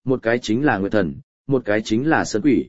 một cái chính là Nguyệt Thần, một cái chính là Sơn Quỷ.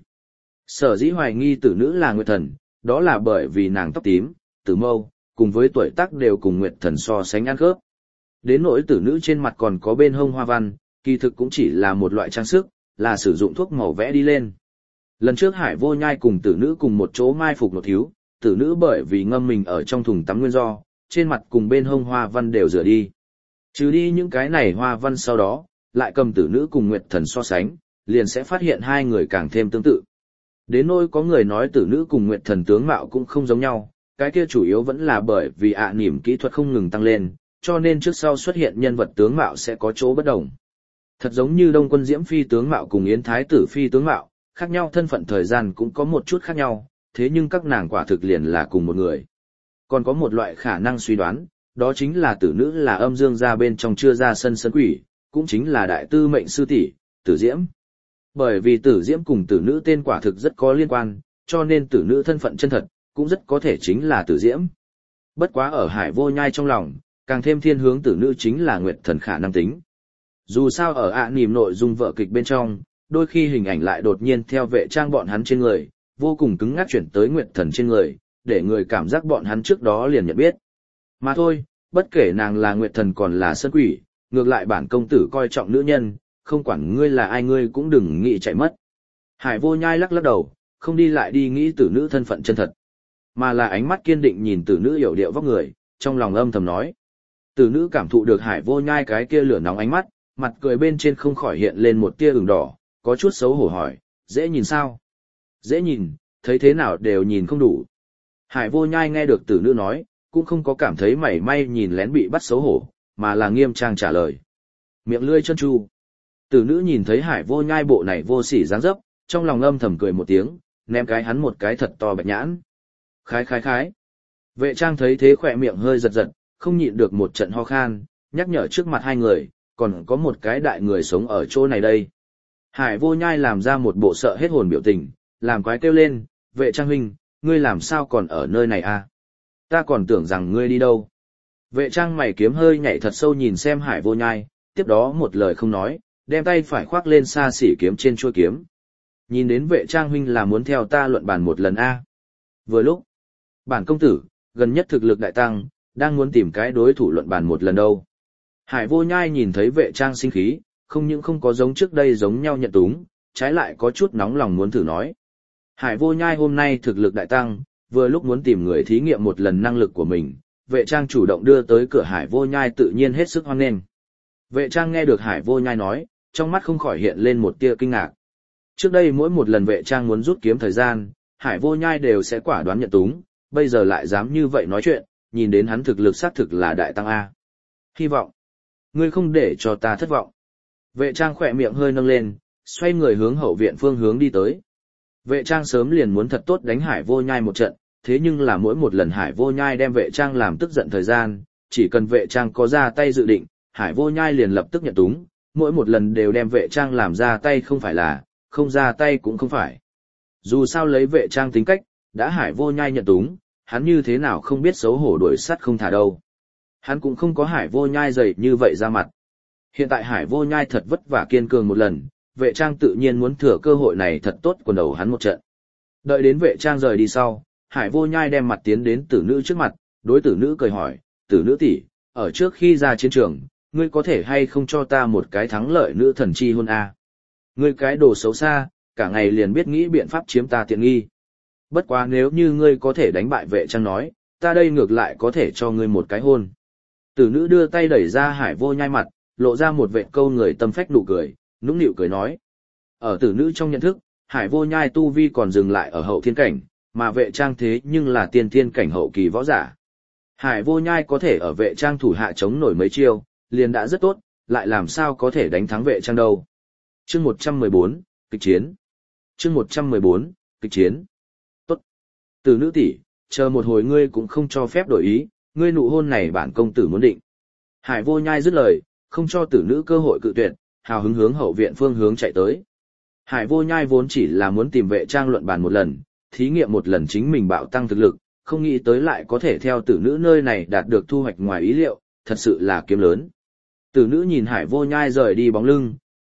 Sở dĩ hoài nghi tử nữ là Nguyệt Thần, đó là bởi vì nàng tóc tím, tử mâu, cùng với tuổi tác đều cùng Nguyệt Thần so sánh ăn khớp. Đến nỗi tử nữ trên mặt còn có bên hông hoa văn, kỳ thực cũng chỉ là một loại trang sức, là sử dụng thuốc màu vẽ đi lên. Lần trước Hải Vô Nhai cùng tử nữ cùng một chỗ mai phục một thiếu, tử nữ bởi vì ngâm mình ở trong thùng tắm nguyên do, trên mặt cùng bên hông hoa văn đều rửa đi. Trừ đi những cái này hoa văn sau đó, lại cầm tử nữ cùng Nguyệt Thần so sánh, liền sẽ phát hiện hai người càng thêm tương tự. Đến nỗi có người nói tử nữ cùng Nguyệt Thần tướng mạo cũng không giống nhau, cái kia chủ yếu vẫn là bởi vì ạ à nỉm kỹ thuật không ngừng tăng lên, cho nên trước sau xuất hiện nhân vật tướng mạo sẽ có chỗ bất đồng. Thật giống như Đông Quân Diễm phi tướng mạo cùng Yến Thái tử phi tướng mạo, khác nhau thân phận thời gian cũng có một chút khác nhau, thế nhưng các nàng quả thực liền là cùng một người. Còn có một loại khả năng suy đoán, đó chính là tử nữ là âm dương gia bên trong chưa ra sân Sơn Quỷ, cũng chính là đại tư mệnh sư tỷ, Tử Diễm. Bởi vì Tử Diễm cùng tử nữ tên quả thực rất có liên quan, cho nên tử nữ thân phận chân thật, cũng rất có thể chính là Tử Diễm. Bất quá ở Hải Vô Nhai trong lòng, càng thêm thiên hướng tử nữ chính là Nguyệt Thần khả năng tính. Dù sao ở ạ à nỉm nội dung vở kịch bên trong, đôi khi hình ảnh lại đột nhiên theo vệ trang bọn hắn trên người, vô cùng cứng ngắc chuyển tới Nguyệt Thần trên người, để người cảm giác bọn hắn trước đó liền nhận biết. Mà thôi, bất kể nàng là Nguyệt Thần còn là Sơn Quỷ, ngược lại bản công tử coi trọng nữ nhân, không quản ngươi là ai ngươi cũng đừng nghĩ chạy mất. Hải Vô Nhai lắc lắc đầu, không đi lại đi nghĩ tử nữ thân phận chân thật, mà là ánh mắt kiên định nhìn tử nữ hiểu điệu vóc người, trong lòng âm thầm nói. Tử nữ cảm thụ được Hải Vô Nhai cái kia lửa nóng ánh mắt, mặt cười bên trên không khỏi hiện lên một tia ửng đỏ, có chút xấu hổ hỏi, dễ nhìn sao? Dễ nhìn, thấy thế nào đều nhìn không đủ. Hải Vô Nhai nghe được tử nữ nói, cũng không có cảm thấy mảy may nhìn lén bị bắt xấu hổ, mà là nghiêm trang trả lời. Miệng lươi chân chu. Tử nữ nhìn thấy Hải Vô Nhai bộ này vô sỉ dáng dấp, trong lòng âm thầm cười một tiếng, ném cái hắn một cái thật to bạch nhãn. Khái khái khái. Vệ trang thấy thế khỏe miệng hơi giật giật, không nhịn được một trận ho khan, nhắc nhở trước mặt hai người, còn có một cái đại người sống ở chỗ này đây. Hải Vô Nhai làm ra một bộ sợ hết hồn biểu tình, làm quái kêu lên, vệ trang huynh, ngươi làm sao còn ở nơi này à? Ta còn tưởng rằng ngươi đi đâu. Vệ trang mày kiếm hơi nhảy thật sâu nhìn xem Hải Vô Nhai, tiếp đó một lời không nói, đem tay phải khoác lên xa xỉ kiếm trên chuôi kiếm. Nhìn đến vệ trang huynh là muốn theo ta luận bàn một lần a. À? Vừa lúc, bản công tử, gần nhất thực lực đại tăng, đang muốn tìm cái đối thủ luận bàn một lần đâu. Hải Vô Nhai nhìn thấy vệ trang sinh khí, không những không có giống trước đây giống nhau nhận túng, trái lại có chút nóng lòng muốn thử nói. Hải Vô Nhai hôm nay thực lực đại tăng, vừa lúc muốn tìm người thí nghiệm một lần năng lực của mình, vệ trang chủ động đưa tới cửa Hải Vô Nhai tự nhiên hết sức hoan nghênh. Vệ trang nghe được Hải Vô Nhai nói, trong mắt không khỏi hiện lên một tia kinh ngạc. Trước đây mỗi một lần vệ trang muốn rút kiếm thời gian, Hải Vô Nhai đều sẽ quả đoán nhận túng, bây giờ lại dám như vậy nói chuyện, nhìn đến hắn thực lực xác thực là đại tăng A. Hy vọng, ngươi không để cho ta thất vọng. Vệ trang khỏe miệng hơi nâng lên, xoay người hướng hậu viện phương hướng đi tới. Vệ trang sớm liền muốn thật tốt đánh Hải Vô Nhai một trận, thế nhưng là mỗi một lần Hải Vô Nhai đem vệ trang làm tức giận thời gian, chỉ cần vệ trang có ra tay dự định, Hải Vô Nhai liền lập tức nhận túng, mỗi một lần đều đem vệ trang làm ra tay không phải là, không ra tay cũng không phải. Dù sao lấy vệ trang tính cách, đã Hải Vô Nhai nhận túng, hắn như thế nào không biết xấu hổ đuổi sắt không thả đâu. Hắn cũng không có Hải Vô Nhai dày như vậy ra mặt. Hiện tại Hải Vô Nhai thật vất vả kiên cường một lần, vệ trang tự nhiên muốn thừa cơ hội này thật tốt quần đầu hắn một trận. Đợi đến vệ trang rời đi sau, Hải Vô Nhai đem mặt tiến đến tử nữ trước mặt, đối tử nữ cười hỏi, tử nữ tỷ, ở trước khi ra chiến trường, ngươi có thể hay không cho ta một cái thắng lợi nữ thần chi hôn a? Ngươi cái đồ xấu xa, cả ngày liền biết nghĩ biện pháp chiếm ta tiện nghi. Bất quá nếu như ngươi có thể đánh bại vệ trang nói, ta đây ngược lại có thể cho ngươi một cái hôn. Tử nữ đưa tay đẩy ra Hải Vô Nhai mặt, lộ ra một vệt câu người tâm phách nụ cười, nũng nịu cười nói. Ở tử nữ trong nhận thức, Hải Vô Nhai tu vi còn dừng lại ở hậu thiên cảnh, mà vệ trang thế nhưng là tiên thiên cảnh hậu kỳ võ giả. Hải Vô Nhai có thể ở vệ trang thủ hạ chống nổi mấy chiêu, liền đã rất tốt, lại làm sao có thể đánh thắng vệ trang đâu. Chương một trăm mười bốn, kịch chiến. Chương một trăm mười bốn, kịch chiến. Tốt. Tử nữ tỷ, chờ một hồi ngươi cũng không cho phép đổi ý, ngươi nụ hôn này bản công tử muốn định. Hải Vô Nhai dứt lời, không cho tử nữ cơ hội cự tuyệt, hào hứng hướng hậu viện phương hướng chạy tới. Hải Vô Nhai vốn chỉ là muốn tìm vệ trang luận bàn một lần, thí nghiệm một lần chính mình bạo tăng thực lực, không nghĩ tới lại có thể theo tử nữ nơi này đạt được thu hoạch ngoài ý liệu, thật sự là kiếm lớn. Tử nữ nhìn Hải Vô Nhai rời đi bóng lưng,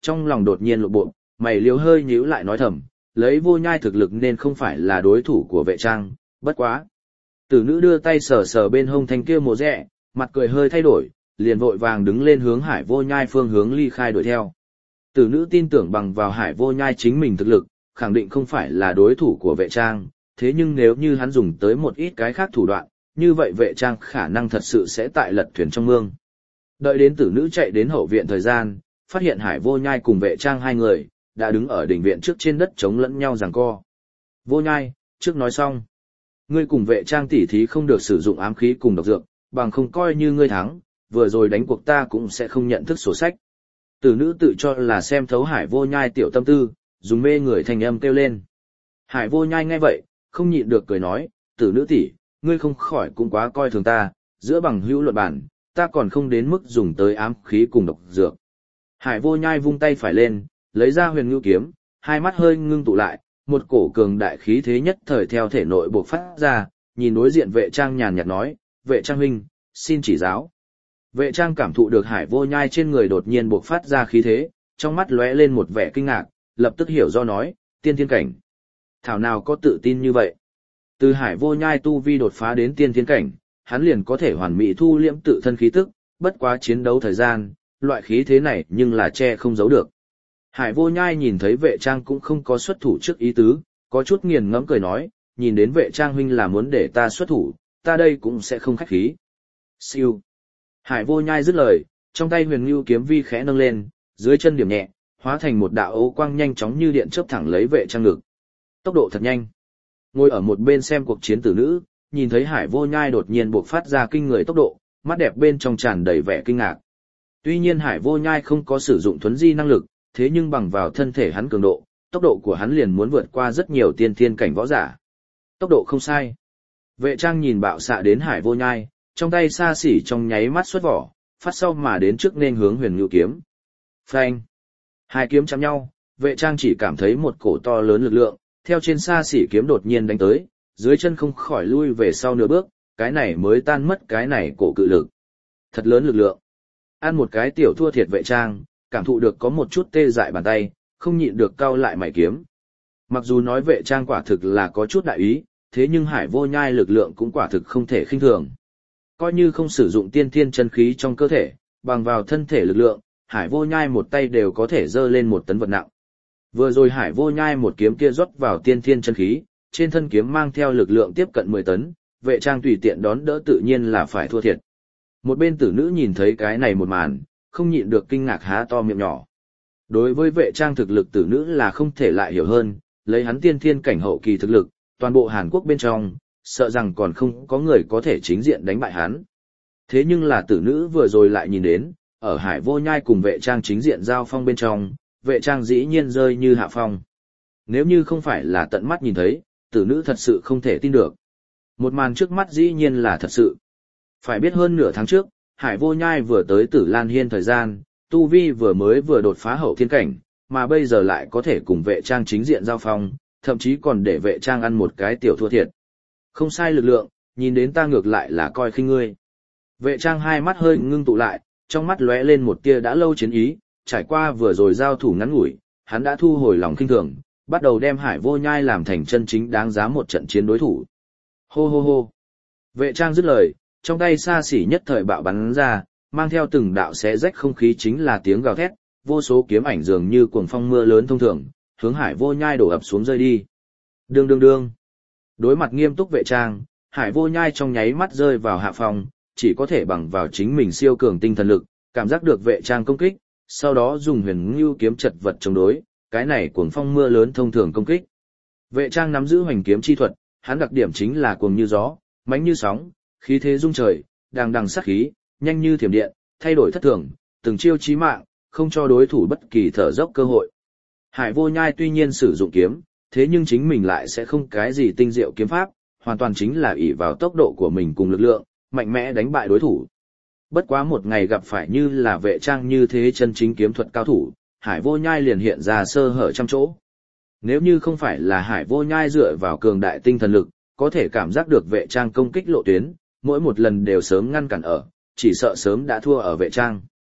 trong lòng đột nhiên lộ bộ, mày liếu hơi nhíu lại nói thầm, lấy Vô Nhai thực lực nên không phải là đối thủ của vệ trang, bất quá. Tử nữ đưa tay sờ sờ bên hông thanh kia mồ rẽ, mặt cười hơi thay đổi, liền vội vàng đứng lên hướng Hải Vô Nhai phương hướng ly khai đuổi theo. Tử nữ tin tưởng bằng vào Hải Vô Nhai chính mình thực lực, khẳng định không phải là đối thủ của vệ trang, thế nhưng nếu như hắn dùng tới một ít cái khác thủ đoạn, như vậy vệ trang khả năng thật sự sẽ tại lật thuyền trong mương. Đợi đến tử nữ chạy đến hậu viện thời gian, phát hiện Hải Vô Nhai cùng vệ trang hai người, đã đứng ở đỉnh viện trước trên đất chống lẫn nhau giằng co. Vô Nhai, trước nói xong. Ngươi cùng vệ trang tỉ thí không được sử dụng ám khí cùng độc dược, bằng không coi như ngươi thắng, vừa rồi đánh cuộc ta cũng sẽ không nhận thức sổ sách. Tử nữ tự cho là xem thấu Hải Vô Nhai tiểu tâm tư, dùng mê người thành âm kêu lên. Hải Vô Nhai nghe vậy, không nhịn được cười nói, tử nữ tỷ, ngươi không khỏi cũng quá coi thường ta, giữa bằng hữu luận bản, ta còn không đến mức dùng tới ám khí cùng độc dược. Hải Vô Nhai vung tay phải lên, lấy ra huyền ngưu kiếm, hai mắt hơi ngưng tụ lại, một cổ cường đại khí thế nhất thời theo thể nội bộc phát ra, nhìn đối diện vệ trang nhàn nhạt nói, vệ trang huynh, xin chỉ giáo. Vệ trang cảm thụ được Hải Vô Nhai trên người đột nhiên bộc phát ra khí thế, trong mắt lóe lên một vẻ kinh ngạc, lập tức hiểu do nói, tiên thiên cảnh. Thảo nào có tự tin như vậy. Từ Hải Vô Nhai tu vi đột phá đến tiên thiên cảnh, hắn liền có thể hoàn mỹ thu liễm tự thân khí tức, bất quá chiến đấu thời gian, loại khí thế này nhưng là che không giấu được. Hải Vô Nhai nhìn thấy vệ trang cũng không có xuất thủ trước ý tứ, có chút nghiền ngẫm cười nói, nhìn đến vệ trang huynh là muốn để ta xuất thủ, ta đây cũng sẽ không khách khí. Siêu. Hải Vô Nhai dứt lời, trong tay huyền ngưu kiếm vi khẽ nâng lên, dưới chân điểm nhẹ, hóa thành một đạo ấu quang nhanh chóng như điện chớp thẳng lấy vệ trang ngực. Tốc độ thật nhanh. Ngồi ở một bên xem cuộc chiến tử nữ, nhìn thấy Hải Vô Nhai đột nhiên bộc phát ra kinh người tốc độ, mắt đẹp bên trong tràn đầy vẻ kinh ngạc. Tuy nhiên Hải Vô Nhai không có sử dụng thuấn di năng lực, thế nhưng bằng vào thân thể hắn cường độ, tốc độ của hắn liền muốn vượt qua rất nhiều tiên thiên cảnh võ giả. Tốc độ không sai. Vệ trang nhìn bạo xạ đến Hải Vô Nhai, trong tay xa xỉ trong nháy mắt xuất vỏ, phát sau mà đến trước nên hướng huyền ngưu kiếm. Phanh. Hai kiếm chạm nhau, vệ trang chỉ cảm thấy một cổ to lớn lực lượng, theo trên xa xỉ kiếm đột nhiên đánh tới, dưới chân không khỏi lui về sau nửa bước, cái này mới tan mất cái này cổ cự lực. Thật lớn lực lượng. Ăn một cái tiểu thua thiệt vệ trang, cảm thụ được có một chút tê dại bàn tay, không nhịn được cau lại mày kiếm. Mặc dù nói vệ trang quả thực là có chút đại ý, thế nhưng Hải Vô Nhai lực lượng cũng quả thực không thể khinh thường. Coi như không sử dụng tiên thiên chân khí trong cơ thể, bằng vào thân thể lực lượng, Hải Vô Nhai một tay đều có thể dơ lên một tấn vật nặng. Vừa rồi Hải Vô Nhai một kiếm kia rót vào tiên thiên chân khí, trên thân kiếm mang theo lực lượng tiếp cận mười tấn, vệ trang tùy tiện đón đỡ tự nhiên là phải thua thiệt. Một bên tử nữ nhìn thấy cái này một màn, không nhịn được kinh ngạc há to miệng nhỏ. Đối với vệ trang thực lực tử nữ là không thể lại hiểu hơn, lấy hắn tiên thiên cảnh hậu kỳ thực lực, toàn bộ Hàn Quốc bên trong, sợ rằng còn không có người có thể chính diện đánh bại hắn. Thế nhưng là tử nữ vừa rồi lại nhìn đến, ở Hải Vô Nhai cùng vệ trang chính diện giao phong bên trong, vệ trang dĩ nhiên rơi như hạ phong. Nếu như không phải là tận mắt nhìn thấy, tử nữ thật sự không thể tin được. Một màn trước mắt dĩ nhiên là thật sự. Phải biết hơn nửa tháng trước, Hải Vô Nhai vừa tới Tử Lan Hiên thời gian, tu vi vừa mới vừa đột phá hậu thiên cảnh, mà bây giờ lại có thể cùng vệ trang chính diện giao phong, thậm chí còn để vệ trang ăn một cái tiểu thua thiệt. Không sai lực lượng, nhìn đến ta ngược lại là coi khinh ngươi. Vệ trang hai mắt hơi ngưng tụ lại, trong mắt lóe lên một tia đã lâu chiến ý, trải qua vừa rồi giao thủ ngắn ngủi, hắn đã thu hồi lòng khinh thường, bắt đầu đem Hải Vô Nhai làm thành chân chính đáng giá một trận chiến đối thủ. Hô hô hô. Vệ trang dứt lời, trong tay xa xỉ nhất thời bạo bắn ra, mang theo từng đạo xé rách không khí chính là tiếng gào thét, vô số kiếm ảnh dường như cuồng phong mưa lớn thông thường, hướng Hải Vô Nhai đổ ập xuống rơi đi. Đương đương đương. Đối mặt nghiêm túc vệ trang, Hải Vô Nhai trong nháy mắt rơi vào hạ phòng, chỉ có thể bằng vào chính mình siêu cường tinh thần lực, cảm giác được vệ trang công kích, sau đó dùng huyền ngưu kiếm chật vật chống đối, cái này cuồng phong mưa lớn thông thường công kích. Vệ trang nắm giữ hoành kiếm chi thuật, hắn đặc điểm chính là cuồng như gió, mãnh như sóng, khí thế rung trời, đằng đằng sát khí, nhanh như thiểm điện, thay đổi thất thường, từng chiêu chí mạng, không cho đối thủ bất kỳ thở dốc cơ hội. Hải Vô Nhai tuy nhiên sử dụng kiếm, thế nhưng chính mình lại sẽ không cái gì tinh diệu kiếm pháp, hoàn toàn chính là ỷ vào tốc độ của mình cùng lực lượng, mạnh mẽ đánh bại đối thủ. Bất quá một ngày gặp phải như là vệ trang như thế chân chính kiếm thuật cao thủ, Hải Vô Nhai liền hiện ra sơ hở trăm chỗ. Nếu như không phải là Hải Vô Nhai dựa vào cường đại tinh thần lực, có thể cảm giác được vệ trang công kích lộ tuyến, mỗi một lần đều sớm ngăn cản ở, chỉ sợ sớm đã thua ở vệ trang.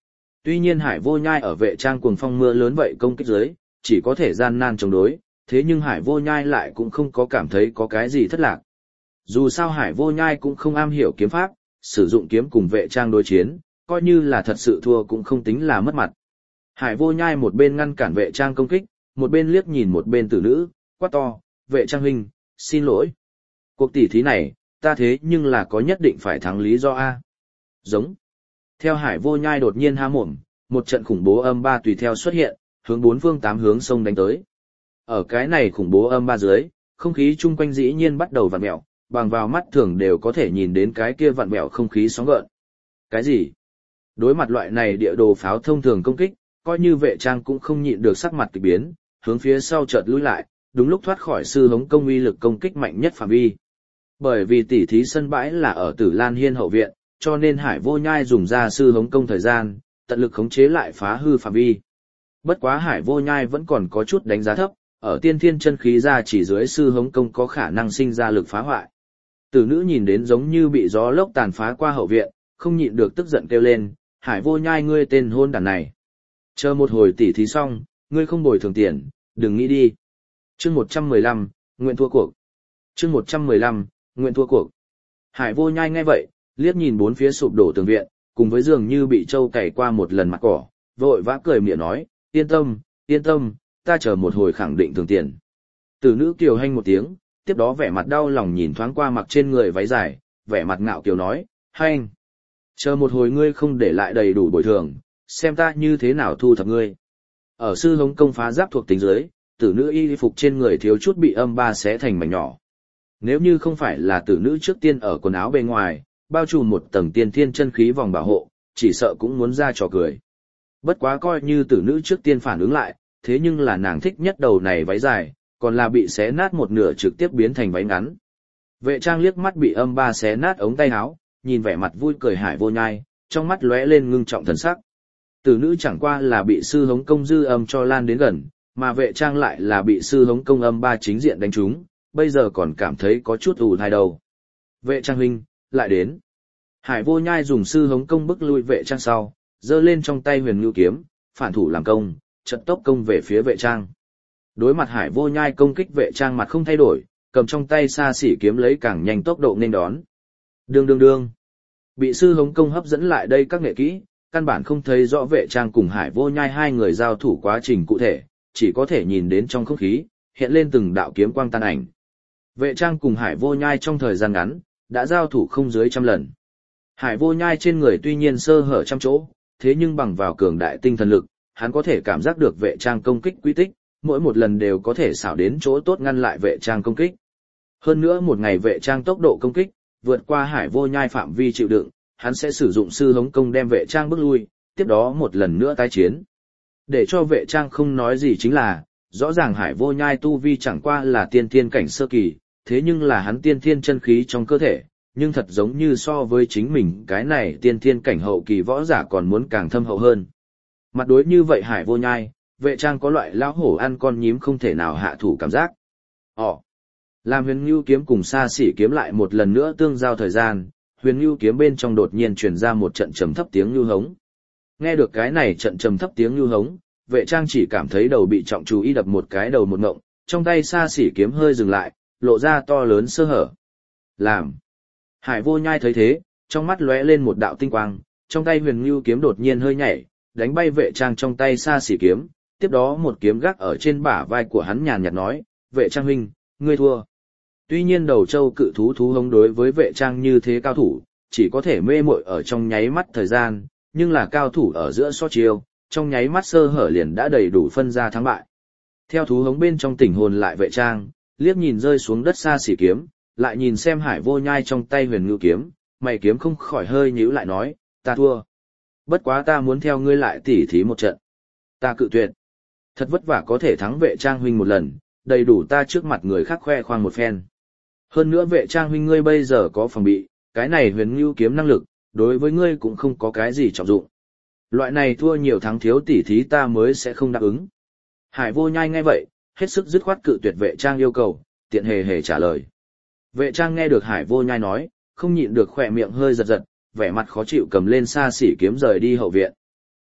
Tuy nhiên Hải Vô Nhai ở vệ trang cuồng phong mưa lớn vậy công kích dưới, chỉ có thể gian nan chống đối, thế nhưng Hải Vô Nhai lại cũng không có cảm thấy có cái gì thất lạc. Dù sao Hải Vô Nhai cũng không am hiểu kiếm pháp, sử dụng kiếm cùng vệ trang đối chiến, coi như là thật sự thua cũng không tính là mất mặt. Hải Vô Nhai một bên ngăn cản vệ trang công kích, một bên liếc nhìn một bên tử nữ, quát to, vệ trang huynh, xin lỗi. Cuộc tỷ thí này, ta thế nhưng là có nhất định phải thắng lý do A. Giống. Theo Hải Vô Nhai đột nhiên há mồm, một trận khủng bố âm ba tùy theo xuất hiện, hướng bốn phương tám hướng sông đánh tới. Ở cái này khủng bố âm ba dưới, không khí chung quanh dĩ nhiên bắt đầu vặn mèo, bằng vào mắt thường đều có thể nhìn đến cái kia vặn mèo không khí sóng gợn. Cái gì? Đối mặt loại này địa đồ pháo thông thường công kích, coi như vệ trang cũng không nhịn được sắc mặt kỳ biến, hướng phía sau chợt lùi lại, đúng lúc thoát khỏi sư hống công uy lực công kích mạnh nhất phạm vi. Bởi vì tỉ thí sân bãi là ở Tử Lan Hiên hậu viện, cho nên Hải Vô Nhai dùng ra sư hống công thời gian, tận lực khống chế lại phá hư phạm vi. Bất quá Hải Vô Nhai vẫn còn có chút đánh giá thấp, ở tiên thiên chân khí ra chỉ dưới sư hống công có khả năng sinh ra lực phá hoại. Tử nữ nhìn đến giống như bị gió lốc tàn phá qua hậu viện, không nhịn được tức giận kêu lên, Hải Vô Nhai ngươi tên hôn đản này. Chờ một hồi tỉ thí xong, ngươi không bồi thường tiền, đừng nghĩ đi. Chương một trăm mười lăm, nguyện thua cuộc. Chương một trăm mười lăm, nguyện thua cuộc. Hải Vô Nhai nghe vậy, liếc nhìn bốn phía sụp đổ tường viện, cùng với giường như bị trâu cày qua một lần mặt cỏ, vội vã cười miệng nói, yên tâm, yên tâm, ta chờ một hồi khẳng định thường tiền. Tử nữ kiều hanh một tiếng, tiếp đó vẻ mặt đau lòng nhìn thoáng qua mặc trên người váy dài, vẻ mặt ngạo kiều nói, hanh. Chờ một hồi ngươi không để lại đầy đủ bồi thường, xem ta như thế nào thu thập ngươi. Ở sư hống công phá giáp thuộc tính dưới, tử nữ y phục trên người thiếu chút bị âm ba xé thành mảnh nhỏ. Nếu như không phải là tử nữ trước tiên ở quần áo bên ngoài, bao trùm một tầng tiên thiên chân khí vòng bảo hộ, chỉ sợ cũng muốn ra trò cười. Bất quá coi như tử nữ trước tiên phản ứng lại, thế nhưng là nàng thích nhất đầu này váy dài, còn là bị xé nát một nửa trực tiếp biến thành váy ngắn. Vệ trang liếc mắt bị âm ba xé nát ống tay áo, nhìn vẻ mặt vui cười Hải Vô Nhai, trong mắt lóe lên ngưng trọng thần sắc. Tử nữ chẳng qua là bị sư hống công dư âm cho lan đến gần, mà vệ trang lại là bị sư hống công âm ba chính diện đánh trúng, bây giờ còn cảm thấy có chút ù thai đầu. Vệ trang huynh, lại đến. Hải Vô Nhai dùng sư hống công bức lui vệ trang sau, giơ lên trong tay huyền ngưu kiếm, phản thủ làm công, trận tốc công về phía vệ trang. Đối mặt Hải Vô Nhai công kích, vệ trang mặt không thay đổi, cầm trong tay xa xỉ kiếm lấy càng nhanh tốc độ nên đón. Đương đương đương. Bị sư hống công hấp dẫn lại đây các nghệ kỹ, căn bản không thấy rõ vệ trang cùng Hải Vô Nhai hai người giao thủ quá trình cụ thể, chỉ có thể nhìn đến trong không khí, hiện lên từng đạo kiếm quang tan ảnh. Vệ trang cùng Hải Vô Nhai trong thời gian ngắn, đã giao thủ không dưới trăm lần. Hải Vô Nhai trên người tuy nhiên sơ hở trăm chỗ, thế nhưng bằng vào cường đại tinh thần lực, hắn có thể cảm giác được vệ trang công kích quy tích, mỗi một lần đều có thể xảo đến chỗ tốt ngăn lại vệ trang công kích. Hơn nữa một ngày vệ trang tốc độ công kích, vượt qua Hải Vô Nhai phạm vi chịu đựng, hắn sẽ sử dụng sư hống công đem vệ trang bước lui, tiếp đó một lần nữa tái chiến. Để cho vệ trang không nói gì chính là, rõ ràng Hải Vô Nhai tu vi chẳng qua là tiên thiên cảnh sơ kỳ, thế nhưng là hắn tiên thiên chân khí trong cơ thể, nhưng thật giống như so với chính mình cái này tiên thiên cảnh hậu kỳ võ giả còn muốn càng thâm hậu hơn. Mặt đối như vậy Hải Vô Nhai, vệ trang có loại lão hổ ăn con nhím không thể nào hạ thủ cảm giác. Ồ! Làm huyền ngưu kiếm cùng xa xỉ kiếm lại một lần nữa tương giao thời gian, huyền ngưu kiếm bên trong đột nhiên truyền ra một trận trầm thấp tiếng ngưu hống. Nghe được cái này trận trầm thấp tiếng ngưu hống, vệ trang chỉ cảm thấy đầu bị trọng chú ý đập một cái đầu một ngộng, trong tay xa xỉ kiếm hơi dừng lại, lộ ra to lớn sơ hở. Làm! Hải Vô Nhai thấy thế, trong mắt lóe lên một đạo tinh quang, trong tay huyền ngưu kiếm đột nhiên hơi nhảy, đánh bay vệ trang trong tay xa xỉ kiếm, tiếp đó một kiếm gác ở trên bả vai của hắn nhàn nhạt nói, vệ trang huynh, ngươi thua. Tuy nhiên đầu châu cự thú thú hống đối với vệ trang như thế cao thủ, chỉ có thể mê muội ở trong nháy mắt thời gian, nhưng là cao thủ ở giữa so chiêu, trong nháy mắt sơ hở liền đã đầy đủ phân ra thắng bại. Theo thú hống bên trong tỉnh hồn lại vệ trang, liếc nhìn rơi xuống đất xa xỉ kiếm, lại nhìn xem Hải Vô Nhai trong tay huyền ngưu kiếm, mày kiếm không khỏi hơi nhíu lại nói, ta thua. Bất quá ta muốn theo ngươi lại tỉ thí một trận. Ta cự tuyệt. Thật vất vả có thể thắng vệ trang huynh một lần, đầy đủ ta trước mặt người khác khoe khoang một phen. Hơn nữa vệ trang huynh ngươi bây giờ có phòng bị, cái này huyền ngưu kiếm năng lực, đối với ngươi cũng không có cái gì trọng dụng. Loại này thua nhiều thắng thiếu tỉ thí ta mới sẽ không đáp ứng. Hải Vô Nhai nghe vậy, hết sức dứt khoát cự tuyệt vệ trang yêu cầu, tiện hề hề trả lời. Vệ trang nghe được Hải Vô Nhai nói, không nhịn được khỏe miệng hơi giật giật, vẻ mặt khó chịu cầm lên xa xỉ kiếm rời đi hậu viện.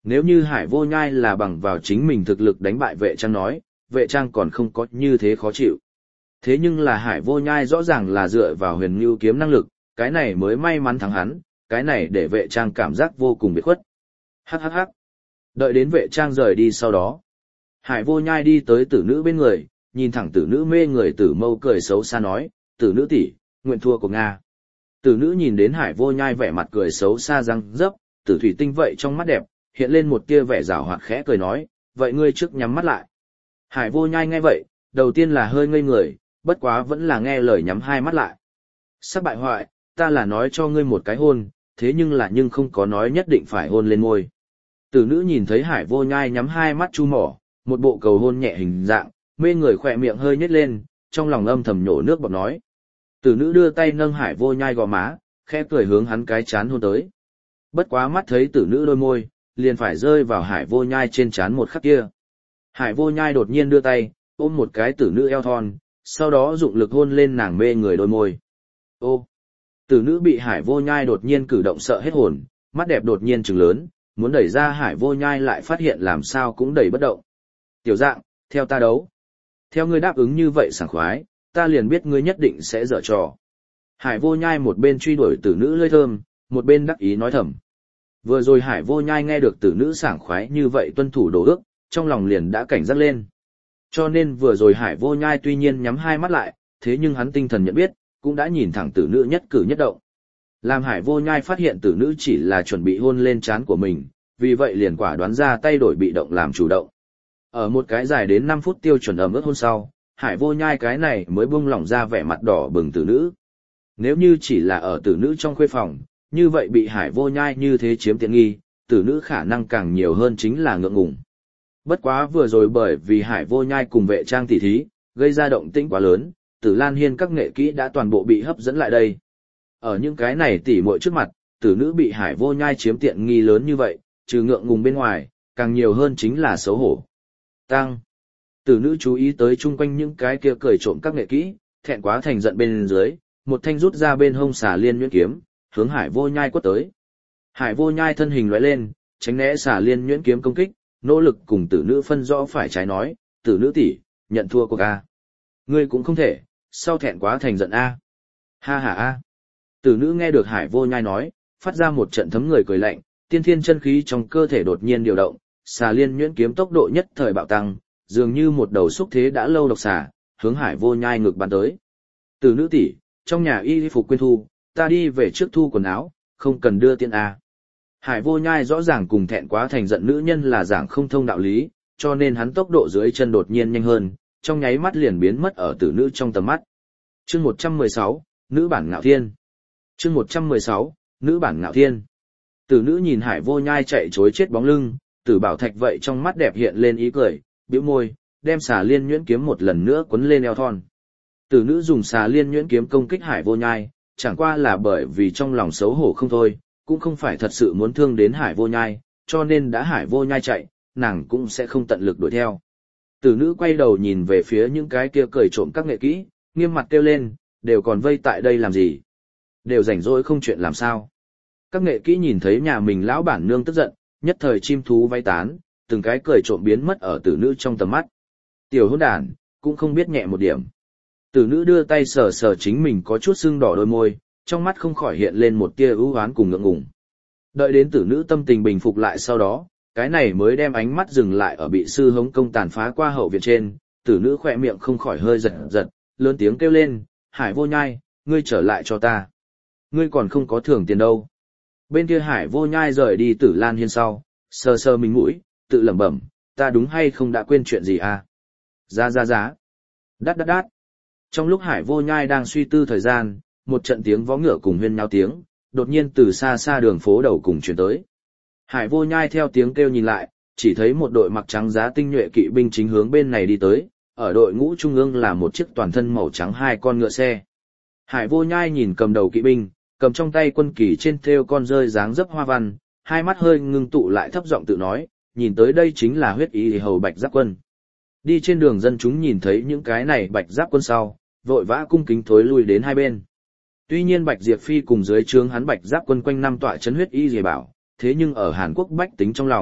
Nếu như Hải Vô Nhai là bằng vào chính mình thực lực đánh bại vệ trang nói, vệ trang còn không có như thế khó chịu. Thế nhưng là Hải Vô Nhai rõ ràng là dựa vào huyền như kiếm năng lực, cái này mới may mắn thắng hắn, cái này để vệ trang cảm giác vô cùng biệt khuất. Hắc hắc hắc. Đợi đến vệ trang rời đi sau đó. Hải Vô Nhai đi tới tử nữ bên người, nhìn thẳng tử nữ mê người tử mâu cười xấu xa nói, tử nữ tỷ, nguyện thua của Nga. Tử nữ nhìn đến Hải Vô Nhai vẻ mặt cười xấu xa răng dấp, tử thủy tinh vậy trong mắt đẹp, hiện lên một tia vẻ rảo hoạt khẽ cười nói, vậy ngươi trước nhắm mắt lại. Hải Vô Nhai nghe vậy, đầu tiên là hơi ngây người, bất quá vẫn là nghe lời nhắm hai mắt lại. Sắc bại hoại, ta là nói cho ngươi một cái hôn, thế nhưng là nhưng không có nói nhất định phải hôn lên môi. Tử nữ nhìn thấy Hải Vô Nhai nhắm hai mắt chu mỏ, một bộ cầu hôn nhẹ hình dạng, mê người khỏe miệng hơi nhếch lên, trong lòng âm thầm nhổ nước bọt nói. Tử nữ đưa tay nâng Hải Vô Nhai gò má, khẽ cười hướng hắn cái chán hôn tới. Bất quá mắt thấy tử nữ đôi môi, liền phải rơi vào Hải Vô Nhai trên chán một khắc kia. Hải Vô Nhai đột nhiên đưa tay, ôm một cái tử nữ eo thon, sau đó dụng lực hôn lên nàng mê người đôi môi. Ô! Tử nữ bị Hải Vô Nhai đột nhiên cử động sợ hết hồn, mắt đẹp đột nhiên trừng lớn, muốn đẩy ra Hải Vô Nhai lại phát hiện làm sao cũng đẩy bất động. Tiểu dạng, theo ta đấu. Theo ngươi đáp ứng như vậy sảng khoái, ta liền biết ngươi nhất định sẽ dở trò. Hải Vô Nhai một bên truy đuổi tử nữ lơi thơm, một bên đắc ý nói thầm. Vừa rồi Hải Vô Nhai nghe được tử nữ sảng khoái như vậy tuân thủ đồ ước, trong lòng liền đã cảnh giác lên. Cho nên vừa rồi Hải Vô Nhai tuy nhiên nhắm hai mắt lại, thế nhưng hắn tinh thần nhận biết, cũng đã nhìn thẳng tử nữ nhất cử nhất động. Làm Hải Vô Nhai phát hiện tử nữ chỉ là chuẩn bị hôn lên trán của mình, vì vậy liền quả đoán ra tay đổi bị động làm chủ động. Ở một cái dài đến năm phút tiêu chuẩn ẩm ướt hôn sau, Hải Vô Nhai cái này mới buông lỏng ra vẻ mặt đỏ bừng tử nữ. Nếu như chỉ là ở tử nữ trong khuê phòng, như vậy bị Hải Vô Nhai như thế chiếm tiện nghi, tử nữ khả năng càng nhiều hơn chính là ngượng ngùng. Bất quá vừa rồi bởi vì Hải Vô Nhai cùng vệ trang tỉ thí, gây ra động tĩnh quá lớn, Tử Lan Hiên các nghệ kỹ đã toàn bộ bị hấp dẫn lại đây. Ở những cái này tỉ muội trước mặt, tử nữ bị Hải Vô Nhai chiếm tiện nghi lớn như vậy, trừ ngượng ngùng bên ngoài, càng nhiều hơn chính là xấu hổ. Tăng. Tử nữ chú ý tới chung quanh những cái kia cười trộm các nghệ kỹ, thẹn quá thành giận bên dưới, một thanh rút ra bên hông xà liên nhuyễn kiếm, hướng Hải Vô Nhai quất tới. Hải Vô Nhai thân hình lóe lên, tránh né xà liên nhuyễn kiếm công kích, nỗ lực cùng tử nữ phân rõ phải trái nói, tử nữ tỷ, nhận thua cuộc a. Ngươi cũng không thể, sau thẹn quá thành giận a. Ha ha a. Tử nữ nghe được Hải Vô Nhai nói, phát ra một trận thấm người cười lạnh, tiên thiên chân khí trong cơ thể đột nhiên điều động, xà liên nhuyễn kiếm tốc độ nhất thời bạo tăng, dường như một đầu xúc thế đã lâu độc xà, hướng Hải Vô Nhai ngược bắn tới. Tử nữ tỷ, trong nhà y phục quyên thu, ta đi về trước thu quần áo, không cần đưa tiền a. Hải Vô Nhai rõ ràng cùng thẹn quá thành giận nữ nhân là giảng không thông đạo lý, cho nên hắn tốc độ dưới chân đột nhiên nhanh hơn, trong nháy mắt liền biến mất ở tử nữ trong tầm mắt. Chương một trăm mười sáu, nữ bản ngạo thiên. Chương một trăm mười sáu, nữ bản ngạo thiên. Tử nữ nhìn Hải Vô Nhai chạy trối chết bóng lưng, Tử Bảo Thạch vậy trong mắt đẹp hiện lên ý cười, bĩu môi, đem xà liên nhuyễn kiếm một lần nữa quấn lên eo thon. Tử nữ dùng xà liên nhuyễn kiếm công kích Hải Vô Nhai, chẳng qua là bởi vì trong lòng xấu hổ không thôi, cũng không phải thật sự muốn thương đến Hải Vô Nhai, cho nên đã Hải Vô Nhai chạy, nàng cũng sẽ không tận lực đuổi theo. Tử nữ quay đầu nhìn về phía những cái kia cười trộm các nghệ kỹ, nghiêm mặt kêu lên, đều còn vây tại đây làm gì? Đều rảnh rỗi không chuyện làm sao? Các nghệ kỹ nhìn thấy nhà mình lão bản nương tức giận, nhất thời chim thú vây tán, từng cái cười trộm biến mất ở tử nữ trong tầm mắt. Tiểu hỗn đản, cũng không biết nhẹ một điểm. Tử nữ đưa tay sờ sờ chính mình có chút sưng đỏ đôi môi, trong mắt không khỏi hiện lên một tia ưu oán cùng ngượng ngùng. Đợi đến tử nữ tâm tình bình phục lại sau đó, cái này mới đem ánh mắt dừng lại ở bị sư hống công tàn phá qua hậu viện trên, tử nữ khỏe miệng không khỏi hơi giật giật, lớn tiếng kêu lên, Hải Vô Nhai, ngươi trở lại cho ta. Ngươi còn không có thưởng tiền đâu. Bên kia Hải Vô Nhai rời đi Tử Lan Hiên sau, sờ sờ mình mũi, tự lẩm bẩm, ta đúng hay không đã quên chuyện gì à? Giá giá giá. Đát đát đát. Trong lúc Hải Vô Nhai đang suy tư thời gian, một trận tiếng vó ngựa cùng huyên nháo tiếng, đột nhiên từ xa xa đường phố đầu cùng truyền tới. Hải Vô Nhai theo tiếng kêu nhìn lại, chỉ thấy một đội mặc trắng giá tinh nhuệ kỵ binh chính hướng bên này đi tới, ở đội ngũ trung ương là một chiếc toàn thân màu trắng hai con ngựa xe. Hải Vô Nhai nhìn cầm đầu kỵ binh, cầm trong tay quân kỳ trên thêu con rơi dáng dấp hoa văn, hai mắt hơi ngưng tụ lại thấp giọng tự nói, nhìn tới đây chính là huyết ý hầu Bạch Giáp quân. Đi trên đường dân chúng nhìn thấy những cái này Bạch Giáp quân sau, vội vã cung kính thối lui đến hai bên. Tuy nhiên Bạch Diệp Phi cùng dưới trướng hắn Bạch Giáp quân quanh năm tọa chấn huyết y dề bảo, thế nhưng ở Hàn Quốc bách tính trong lòng,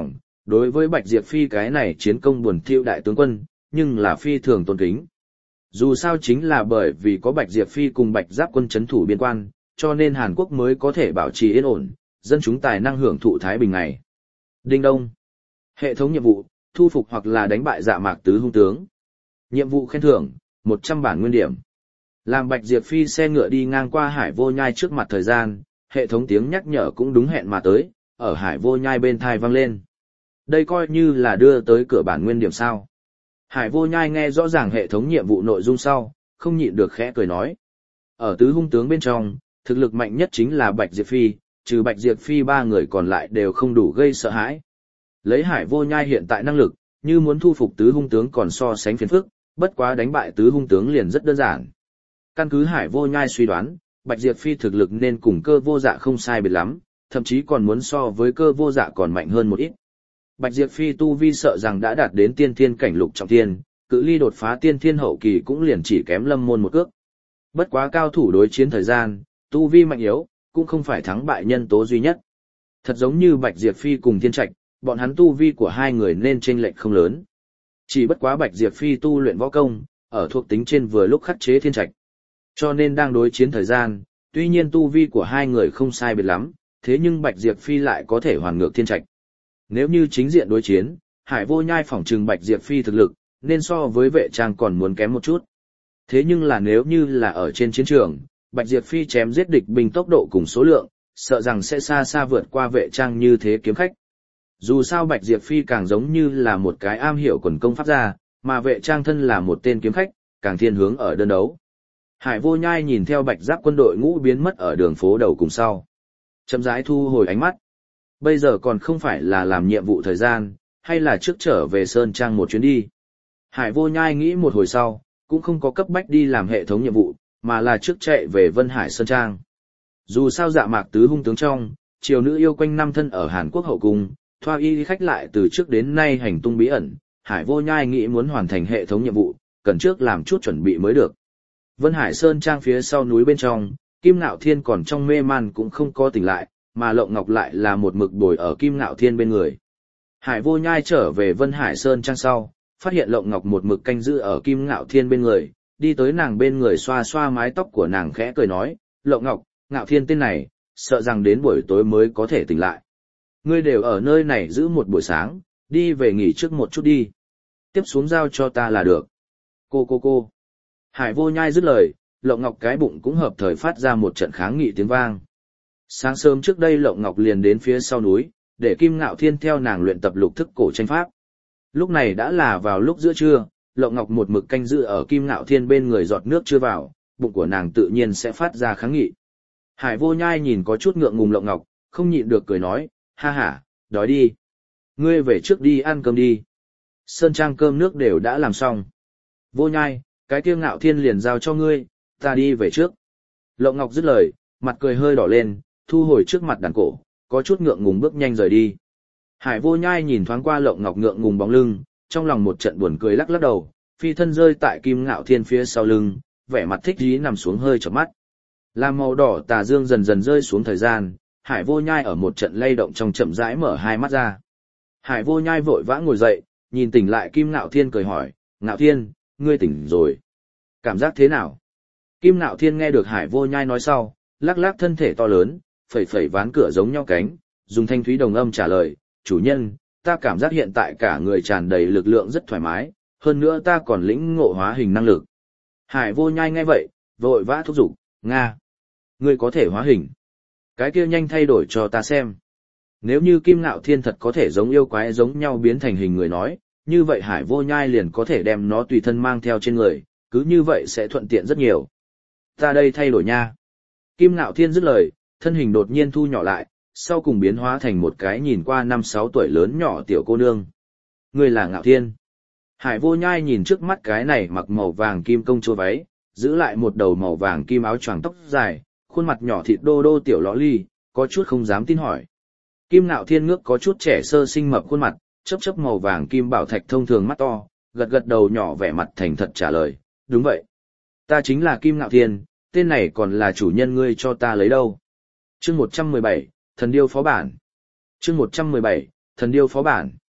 đối với Bạch Diệp Phi cái này chiến công buồn thiu đại tướng quân, nhưng là phi thường tôn kính. Dù sao chính là bởi vì có Bạch Diệp Phi cùng Bạch Giáp quân chấn thủ biên quan, cho nên Hàn Quốc mới có thể bảo trì yên ổn, dân chúng tài năng hưởng thụ thái bình ngày. Đinh đông. Hệ thống nhiệm vụ, thu phục hoặc là đánh bại Dạ Mạc Tứ hung tướng. Nhiệm vụ khen thưởng, một trăm bản nguyên điểm. Làm Bạch Diệp Phi xe ngựa đi ngang qua Hải Vô Nhai trước mặt thời gian, hệ thống tiếng nhắc nhở cũng đúng hẹn mà tới, ở Hải Vô Nhai bên thai vang lên. Đây coi như là đưa tới cửa bản nguyên điểm sao. Hải Vô Nhai nghe rõ ràng hệ thống nhiệm vụ nội dung sau, không nhịn được khẽ cười nói. Ở tứ hung tướng bên trong, thực lực mạnh nhất chính là Bạch Diệp Phi, trừ Bạch Diệp Phi ba người còn lại đều không đủ gây sợ hãi. Lấy Hải Vô Nhai hiện tại năng lực, như muốn thu phục tứ hung tướng còn so sánh phiền phức, bất quá đánh bại tứ hung tướng liền rất đơn giản. Căn cứ Hải Vô Nhai suy đoán, Bạch Diệp Phi thực lực nên cùng Cơ Vô Dạ không sai biệt lắm, thậm chí còn muốn so với Cơ Vô Dạ còn mạnh hơn một ít. Bạch Diệp Phi tu vi sợ rằng đã đạt đến tiên thiên cảnh lục trọng thiên, cự ly đột phá tiên thiên hậu kỳ cũng liền chỉ kém Lâm Môn một cước. Bất quá cao thủ đối chiến thời gian, tu vi mạnh yếu, cũng không phải thắng bại nhân tố duy nhất. Thật giống như Bạch Diệp Phi cùng Thiên Trạch, bọn hắn tu vi của hai người nên chênh lệch không lớn. Chỉ bất quá Bạch Diệp Phi tu luyện võ công, ở thuộc tính trên vừa lúc khắc chế Thiên Trạch. Cho nên đang đối chiến thời gian, tuy nhiên tu vi của hai người không sai biệt lắm, thế nhưng Bạch Diệp Phi lại có thể hoàn ngược Thiên Trạch. Nếu như chính diện đối chiến, Hải Vô Nhai phỏng trừng Bạch Diệp Phi thực lực, nên so với vệ trang còn muốn kém một chút. Thế nhưng là nếu như là ở trên chiến trường, Bạch Diệp Phi chém giết địch binh tốc độ cùng số lượng, sợ rằng sẽ xa xa vượt qua vệ trang như thế kiếm khách. Dù sao Bạch Diệp Phi càng giống như là một cái am hiểu quần công pháp gia, mà vệ trang thân là một tên kiếm khách, càng thiên hướng ở đơn đấu. Hải Vô Nhai nhìn theo Bạch Giáp quân đội ngũ biến mất ở đường phố đầu cùng sau. Chậm rãi thu hồi ánh mắt. Bây giờ còn không phải là làm nhiệm vụ thời gian, hay là trước trở về Sơn Trang một chuyến đi. Hải Vô Nhai nghĩ một hồi sau, cũng không có cấp bách đi làm hệ thống nhiệm vụ, mà là trước chạy về Vân Hải Sơn Trang. Dù sao Dạ Mạc Tứ hung tướng trong, triều nữ yêu quanh năm thân ở Hàn Quốc hậu cung, thoa y khách lại từ trước đến nay hành tung bí ẩn, Hải Vô Nhai nghĩ muốn hoàn thành hệ thống nhiệm vụ, cần trước làm chút chuẩn bị mới được. Vân Hải Sơn Trang phía sau núi bên trong, Kim Ngạo Thiên còn trong mê man cũng không có tỉnh lại, mà Lộng Ngọc lại là một mực bồi ở Kim Ngạo Thiên bên người. Hải Vô Nhai trở về Vân Hải Sơn Trang sau, phát hiện Lộng Ngọc một mực canh giữ ở Kim Ngạo Thiên bên người, đi tới nàng bên người xoa xoa mái tóc của nàng khẽ cười nói, Lộng Ngọc, Ngạo Thiên tên này, sợ rằng đến buổi tối mới có thể tỉnh lại. Ngươi đều ở nơi này giữ một buổi sáng, đi về nghỉ trước một chút đi. Tiếp xuống giao cho ta là được. Cô cô cô. Hải Vô Nhai dứt lời, Lộng Ngọc cái bụng cũng hợp thời phát ra một trận kháng nghị tiếng vang. Sáng sớm trước đây Lộng Ngọc liền đến phía sau núi, để Kim Ngạo Thiên theo nàng luyện tập lục thức cổ tranh pháp. Lúc này đã là vào lúc giữa trưa, Lộng Ngọc một mực canh giữ ở Kim Ngạo Thiên bên người giọt nước chưa vào, bụng của nàng tự nhiên sẽ phát ra kháng nghị. Hải Vô Nhai nhìn có chút ngượng ngùng Lộng Ngọc, không nhịn được cười nói, ha ha, đói đi. Ngươi về trước đi ăn cơm đi. Sơn Trang cơm nước đều đã làm xong. Vô Nhai, cái kia Ngạo Thiên liền giao cho ngươi, ta đi về trước. Lộng Ngọc dứt lời, mặt cười hơi đỏ lên, thu hồi trước mặt đàn cổ, có chút ngượng ngùng bước nhanh rời đi. Hải Vô Nhai nhìn thoáng qua Lộng Ngọc ngượng ngùng bóng lưng, trong lòng một trận buồn cười lắc lắc đầu, phi thân rơi tại Kim Ngạo Thiên phía sau lưng, vẻ mặt thích chí nằm xuống hơi chợp mắt. Làm màu đỏ tà dương dần dần rơi xuống thời gian, Hải Vô Nhai ở một trận lay động trong chậm rãi mở hai mắt ra. Hải Vô Nhai vội vã ngồi dậy, nhìn tỉnh lại Kim Ngạo Thiên cười hỏi, Ngạo Thiên, ngươi tỉnh rồi. Cảm giác thế nào? Kim Ngạo Thiên nghe được Hải Vô Nhai nói sau, lắc lắc thân thể to lớn, phẩy phẩy ván cửa giống nhau cánh, dùng thanh thúy đồng âm trả lời, chủ nhân, ta cảm giác hiện tại cả người tràn đầy lực lượng rất thoải mái, hơn nữa ta còn lĩnh ngộ hóa hình năng lực. Hải Vô Nhai nghe vậy, vội vã thúc giục, Nga, ngươi có thể hóa hình. Cái kia nhanh thay đổi cho ta xem. Nếu như Kim Ngạo Thiên thật có thể giống yêu quái giống nhau biến thành hình người nói, như vậy Hải Vô Nhai liền có thể đem nó tùy thân mang theo trên người, cứ như vậy sẽ thuận tiện rất nhiều. Ta đây thay đổi nha. Kim Ngạo Thiên dứt lời, thân hình đột nhiên thu nhỏ lại, sau cùng biến hóa thành một cái nhìn qua năm sáu tuổi lớn nhỏ tiểu cô nương. Người là Ngạo Thiên. Hải Vô Nhai nhìn trước mắt cái này mặc màu vàng kim công chúa váy, giữ lại một đầu màu vàng kim áo choàng tóc dài, khuôn mặt nhỏ thịt đô đô tiểu lõ ly, có chút không dám tin hỏi. Kim Ngạo Thiên ngước có chút trẻ sơ sinh mập khuôn mặt, chớp chớp màu vàng kim bảo thạch thông thường mắt to, gật gật đầu nhỏ vẻ mặt thành thật trả lời, đúng vậy. Ta chính là Kim Ngạo Thiên, tên này còn là chủ nhân ngươi cho ta lấy đâu. Chương một trăm mười bảy, Thần Điêu Phó Bản. Chương một trăm mười bảy, Thần Điêu Phó Bản.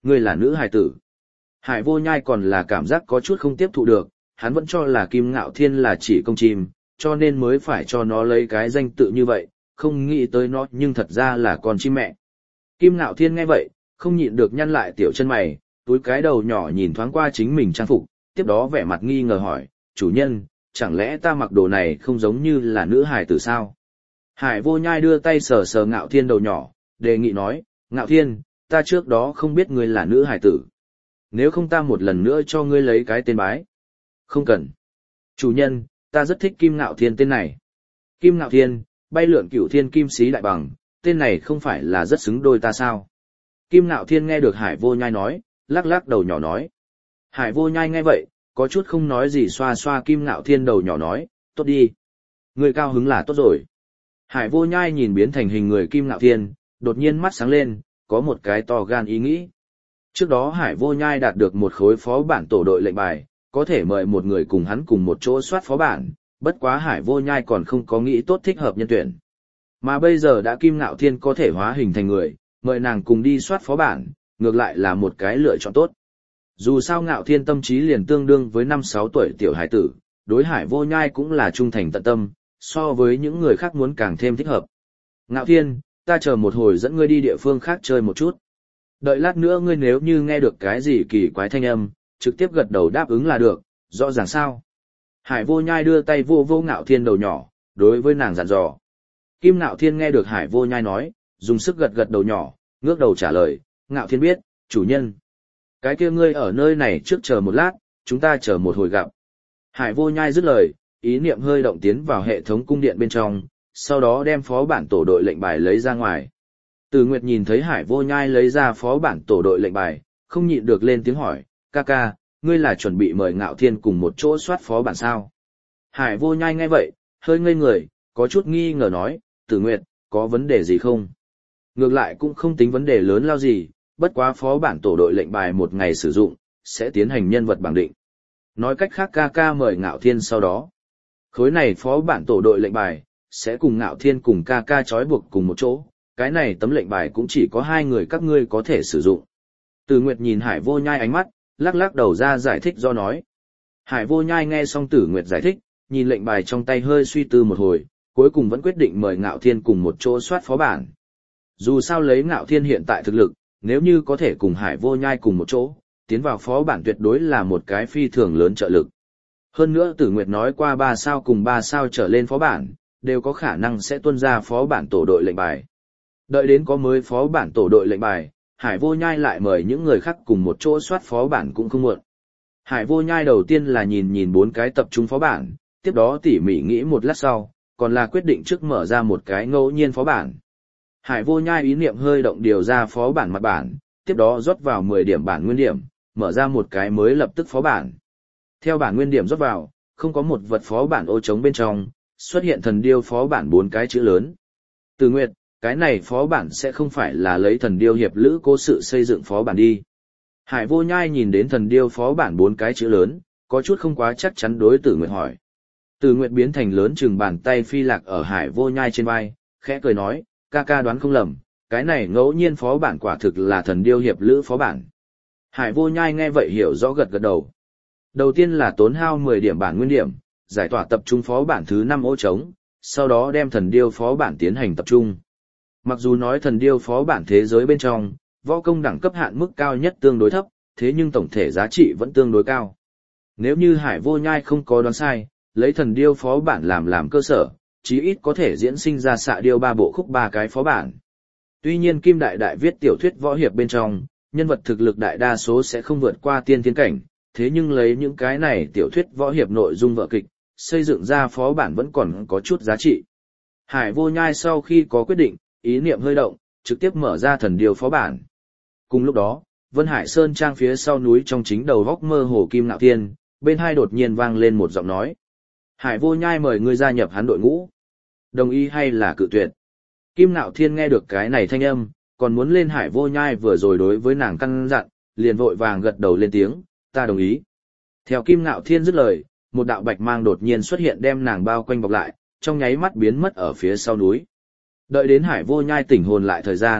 ngươi là nữ hài tử. Hải Vô Nhai còn là cảm giác có chút không tiếp thụ được, hắn vẫn cho là Kim Ngạo Thiên là chỉ công chim, cho nên mới phải cho nó lấy cái danh tự như vậy, không nghĩ tới nó nhưng thật ra là con chim mẹ. Kim Ngạo Thiên nghe vậy, không nhịn được nhăn lại tiểu chân mày, túi cái đầu nhỏ nhìn thoáng qua chính mình trang phục, tiếp đó vẻ mặt nghi ngờ hỏi, chủ nhân, chẳng lẽ ta mặc đồ này không giống như là nữ hài tử sao? Hải Vô Nhai đưa tay sờ sờ Ngạo Thiên đầu nhỏ, đề nghị nói, Ngạo Thiên, ta trước đó không biết ngươi là nữ hài tử. Nếu không ta một lần nữa cho ngươi lấy cái tên bái. Không cần. Chủ nhân, ta rất thích Kim Ngạo Thiên tên này. Kim Ngạo Thiên, bay lượn cửu thiên kim sĩ đại bằng, tên này không phải là rất xứng đôi ta sao? Kim Ngạo Thiên nghe được Hải Vô Nhai nói, lắc lắc đầu nhỏ nói. Hải Vô Nhai nghe vậy, có chút không nói gì xoa xoa Kim Ngạo Thiên đầu nhỏ nói, tốt đi. Người cao hứng là tốt rồi. Hải Vô Nhai nhìn biến thành hình người Kim Ngạo Thiên, đột nhiên mắt sáng lên, có một cái to gan ý nghĩ. Trước đó Hải Vô Nhai đạt được một khối phó bản tổ đội lệnh bài, có thể mời một người cùng hắn cùng một chỗ soát phó bản, bất quá Hải Vô Nhai còn không có nghĩ tốt thích hợp nhân tuyển. Mà bây giờ đã Kim Ngạo Thiên có thể hóa hình thành người, mời nàng cùng đi soát phó bản, ngược lại là một cái lựa chọn tốt. Dù sao Ngạo Thiên tâm trí liền tương đương với năm sáu tuổi tiểu hải tử, đối Hải Vô Nhai cũng là trung thành tận tâm, so với những người khác muốn càng thêm thích hợp. Ngạo Thiên, ta chờ một hồi dẫn ngươi đi địa phương khác chơi một chút. Đợi lát nữa ngươi nếu như nghe được cái gì kỳ quái thanh âm, trực tiếp gật đầu đáp ứng là được, rõ ràng sao. Hải Vô Nhai đưa tay vô vô Ngạo Thiên đầu nhỏ, đối với nàng dặn dò. Kim Ngạo Thiên nghe được Hải Vô Nhai nói, dùng sức gật gật đầu nhỏ, ngước đầu trả lời, Ngạo Thiên biết, chủ nhân. Cái kia ngươi ở nơi này trước chờ một lát, chúng ta chờ một hồi gặp. Hải Vô Nhai dứt lời, ý niệm hơi động tiến vào hệ thống cung điện bên trong, sau đó đem phó bản tổ đội lệnh bài lấy ra ngoài. Từ Nguyệt nhìn thấy Hải Vô Nhai lấy ra phó bản tổ đội lệnh bài, không nhịn được lên tiếng hỏi, ca ca, ngươi là chuẩn bị mời Ngạo Thiên cùng một chỗ soát phó bản sao? Hải Vô Nhai nghe vậy, hơi ngây người, có chút nghi ngờ nói, Từ Nguyệt, có vấn đề gì không? Ngược lại cũng không tính vấn đề lớn lao gì, bất quá phó bản tổ đội lệnh bài một ngày sử dụng, sẽ tiến hành nhân vật bảng định. Nói cách khác ca ca mời Ngạo Thiên sau đó. Khối này phó bản tổ đội lệnh bài, sẽ cùng Ngạo Thiên cùng ca ca trói buộc cùng một chỗ, cái này tấm lệnh bài cũng chỉ có hai người các ngươi có thể sử dụng. Từ Nguyệt nhìn Hải Vô Nhai ánh mắt, lắc lắc đầu ra giải thích do nói. Hải Vô Nhai nghe xong Tử Nguyệt giải thích, nhìn lệnh bài trong tay hơi suy tư một hồi, cuối cùng vẫn quyết định mời Ngạo Thiên cùng một chỗ soát phó bản. Dù sao lấy Ngạo Thiên hiện tại thực lực, nếu như có thể cùng Hải Vô Nhai cùng một chỗ, tiến vào phó bản tuyệt đối là một cái phi thường lớn trợ lực. Hơn nữa Tử Nguyệt nói qua ba sao cùng ba sao trở lên phó bản, đều có khả năng sẽ tuân ra phó bản tổ đội lệnh bài. Đợi đến có mới phó bản tổ đội lệnh bài, Hải Vô Nhai lại mời những người khác cùng một chỗ soát phó bản cũng không muộn. Hải Vô Nhai đầu tiên là nhìn nhìn bốn cái tập trung phó bản, tiếp đó tỉ mỉ nghĩ một lát sau, còn là quyết định trước mở ra một cái ngẫu nhiên phó bản. Hải Vô Nhai ý niệm hơi động điều ra phó bản mặt bản, tiếp đó rót vào mười điểm bản nguyên điểm, mở ra một cái mới lập tức phó bản. Theo bản nguyên điểm rót vào, không có một vật phó bản ô trống bên trong, xuất hiện thần điêu phó bản bốn cái chữ lớn. Từ Nguyệt, cái này phó bản sẽ không phải là lấy thần điêu hiệp lữ cố sự xây dựng phó bản đi. Hải Vô Nhai nhìn đến thần điêu phó bản bốn cái chữ lớn, có chút không quá chắc chắn đối Tử Nguyệt hỏi. Tử Nguyệt biến thành lớn chừng bàn tay phi lạc ở Hải Vô Nhai trên vai, khẽ cười nói, ca ca đoán không lầm, cái này ngẫu nhiên phó bản quả thực là thần điêu hiệp lữ phó bản. Hải Vô Nhai nghe vậy hiểu rõ gật gật đầu. Đầu tiên là tốn hao mười điểm bản nguyên điểm, giải tỏa tập trung phó bản thứ năm ô trống, sau đó đem thần điêu phó bản tiến hành tập trung. Mặc dù nói thần điêu phó bản thế giới bên trong, võ công đẳng cấp hạn mức cao nhất tương đối thấp, thế nhưng tổng thể giá trị vẫn tương đối cao. Nếu như Hải Vô Nhai không có đoán sai, lấy thần điêu phó bản làm làm cơ sở, chí ít có thể diễn sinh ra xạ điêu ba bộ khúc ba cái phó bản. Tuy nhiên Kim Đại Đại viết tiểu thuyết võ hiệp bên trong, nhân vật thực lực đại đa số sẽ không vượt qua tiên thiên cảnh, thế nhưng lấy những cái này tiểu thuyết võ hiệp nội dung vở kịch, xây dựng ra phó bản vẫn còn có chút giá trị. Hải Vô Nhai sau khi có quyết định, ý niệm hơi động, trực tiếp mở ra thần điêu phó bản. Cùng lúc đó, Vân Hải Sơn trang phía sau núi trong chính đầu góc mơ hồ Kim Nạo Thiên, bên hai đột nhiên vang lên một giọng nói. Hải Vô Nhai mời ngươi gia nhập hắn đội ngũ. Đồng ý hay là cự tuyệt? Kim Nạo Thiên nghe được cái này thanh âm, còn muốn lên Hải Vô Nhai vừa rồi đối với nàng căn dặn, liền vội vàng gật đầu lên tiếng, ta đồng ý. Theo Kim Nạo Thiên dứt lời, một đạo bạch mang đột nhiên xuất hiện đem nàng bao quanh bọc lại, trong nháy mắt biến mất ở phía sau núi. Đợi đến Hải Vô Nhai tỉnh hồn lại thời gian,